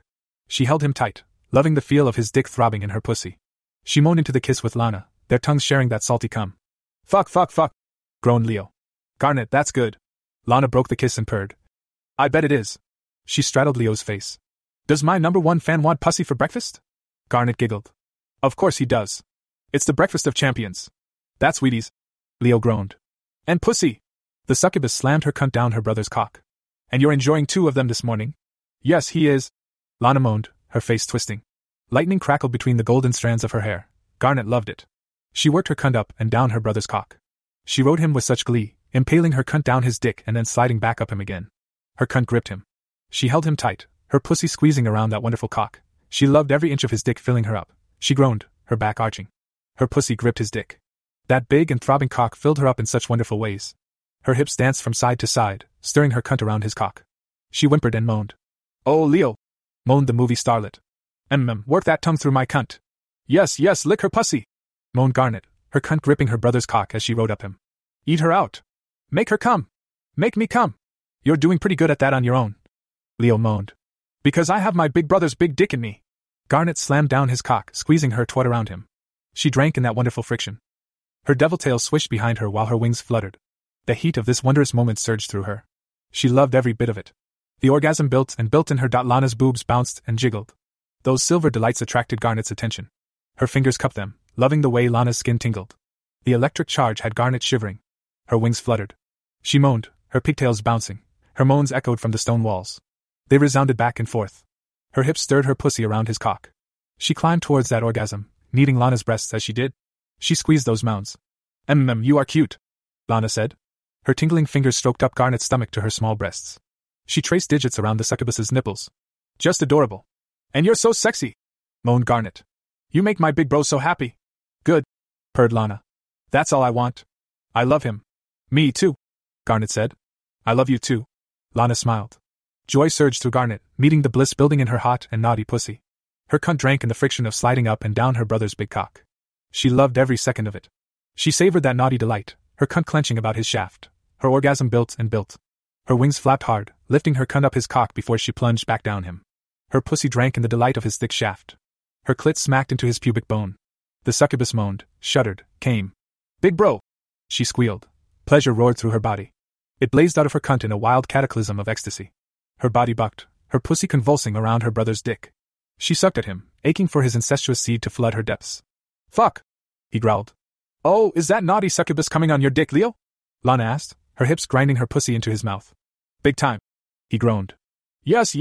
She held him tight, loving the feel of his dick throbbing in her pussy. She moaned into the kiss with Lana, their tongues sharing that salty cum. Fuck, groaned Leo. Garnet, that's good. Lana broke the kiss and purred. I bet it is. She straddled Leo's face. Does my number one fan want pussy for breakfast? Garnet giggled. Of course he does. It's the breakfast of champions. That's Wheaties. Leo groaned. And pussy. The succubus slammed her cunt down her brother's cock. And you're enjoying 2 of them this morning? Yes, he is. Lana moaned, her face twisting. Lightning crackled between the golden strands of her hair. Garnet loved it. She worked her cunt up and down her brother's cock. She rode him with such glee, impaling her cunt down his dick and then sliding back up him again. Her cunt gripped him. She held him tight, her pussy squeezing around that wonderful cock. She loved every inch of his dick filling her up. She groaned, her back arching. Her pussy gripped his dick. That big and throbbing cock filled her up in such wonderful ways. Her hips danced from side to side, stirring her cunt around his cock. She whimpered and moaned. Oh, Leo, moaned the movie starlet. Work that tongue through my cunt. Yes, lick her pussy, moaned Garnet, her cunt gripping her brother's cock as she rode up him. Eat her out. Make her come. Make me come. You're doing pretty good at that on your own, Leo moaned. Because I have my big brother's big dick in me. Garnet slammed down his cock, squeezing her twat around him. She drank in that wonderful friction. Her devil tail swished behind her while her wings fluttered. The heat of this wondrous moment surged through her. She loved every bit of it. The orgasm built and built in her. Lana's boobs bounced and jiggled. Those silver delights attracted Garnet's attention. Her fingers cupped them, loving the way Lana's skin tingled. The electric charge had Garnet shivering. Her wings fluttered. She moaned, her pigtails bouncing. Her moans echoed from the stone walls. They resounded back and forth. Her hips stirred her pussy around his cock. She climbed towards that orgasm, kneading Lana's breasts as she did. She squeezed those mounds. You are cute, Lana said. Her tingling fingers stroked up Garnet's stomach to her small breasts. She traced digits around the succubus's nipples. Just adorable. And you're so sexy, moaned Garnet. You make my big bro so happy. Good, purred Lana. That's all I want. I love him. Me too, Garnet said. I love you too. Lana smiled. Joy surged through Garnet, meeting the bliss building in her hot and naughty pussy. Her cunt drank in the friction of sliding up and down her brother's big cock. She loved every second of it. She savored that naughty delight, her cunt clenching about his shaft. Her orgasm built and built. Her wings flapped hard, lifting her cunt up his cock before she plunged back down him. Her pussy drank in the delight of his thick shaft. Her clit smacked into his pubic bone. The succubus moaned, shuddered, came. Big bro! She squealed. Pleasure roared through her body. It blazed out of her cunt in a wild cataclysm of ecstasy. Her body bucked, her pussy convulsing around her brother's dick. She sucked at him, aching for his incestuous seed to flood her depths. Fuck! He growled. Oh, is that naughty succubus coming on your dick, Leo? Lana asked, her hips grinding her pussy into his mouth. Big time. He groaned. Yes,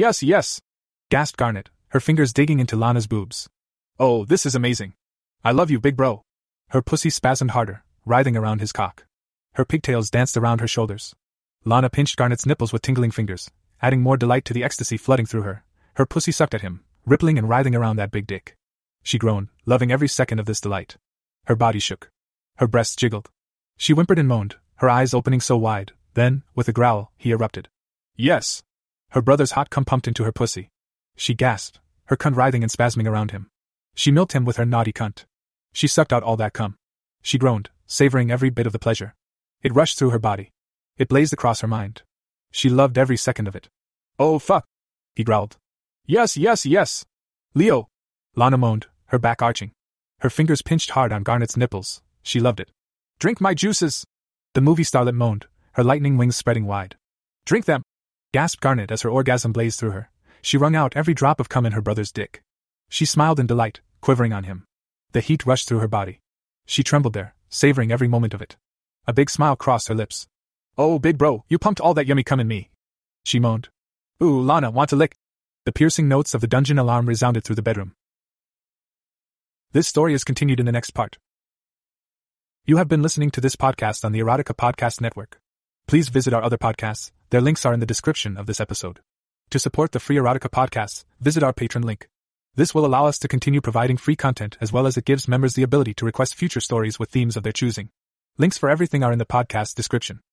gasped Garnet, her fingers digging into Lana's boobs. Oh, this is amazing. I love you, big bro. Her pussy spasmed harder, writhing around his cock. Her pigtails danced around her shoulders. Lana pinched Garnet's nipples with tingling fingers, adding more delight to the ecstasy flooding through her. Her pussy sucked at him, rippling and writhing around that big dick. She groaned, loving every second of this delight. Her body shook. Her breasts jiggled. She whimpered and moaned, her eyes opening so wide. Then, with a growl, he erupted. Yes! Her brother's hot cum pumped into her pussy. She gasped, her cunt writhing and spasming around him. She milked him with her naughty cunt. She sucked out all that cum. She groaned, savoring every bit of the pleasure. It rushed through her body. It blazed across her mind. She loved every second of it. Oh fuck! He growled. Yes! Leo! Lana moaned, her back arching. Her fingers pinched hard on Garnet's nipples. She loved it. Drink my juices! The movie starlet moaned, her lightning wings spreading wide. Drink them! Gasped Garnet as her orgasm blazed through her. She wrung out every drop of cum in her brother's dick. She smiled in delight, quivering on him. The heat rushed through her body. She trembled there, savoring every moment of it. A big smile crossed her lips. Oh, big bro, you pumped all that yummy cum in me. She moaned. Ooh, Lana, want to lick? The piercing notes of the dungeon alarm resounded through the bedroom. This story is continued in the next part. You have been listening to this podcast on the Erotica Podcast Network. Please visit our other podcasts, their links are in the description of this episode. To support the free Erotica podcasts, visit our Patreon link. This will allow us to continue providing free content as well as it gives members the ability to request future stories with themes of their choosing. Links for everything are in the podcast description.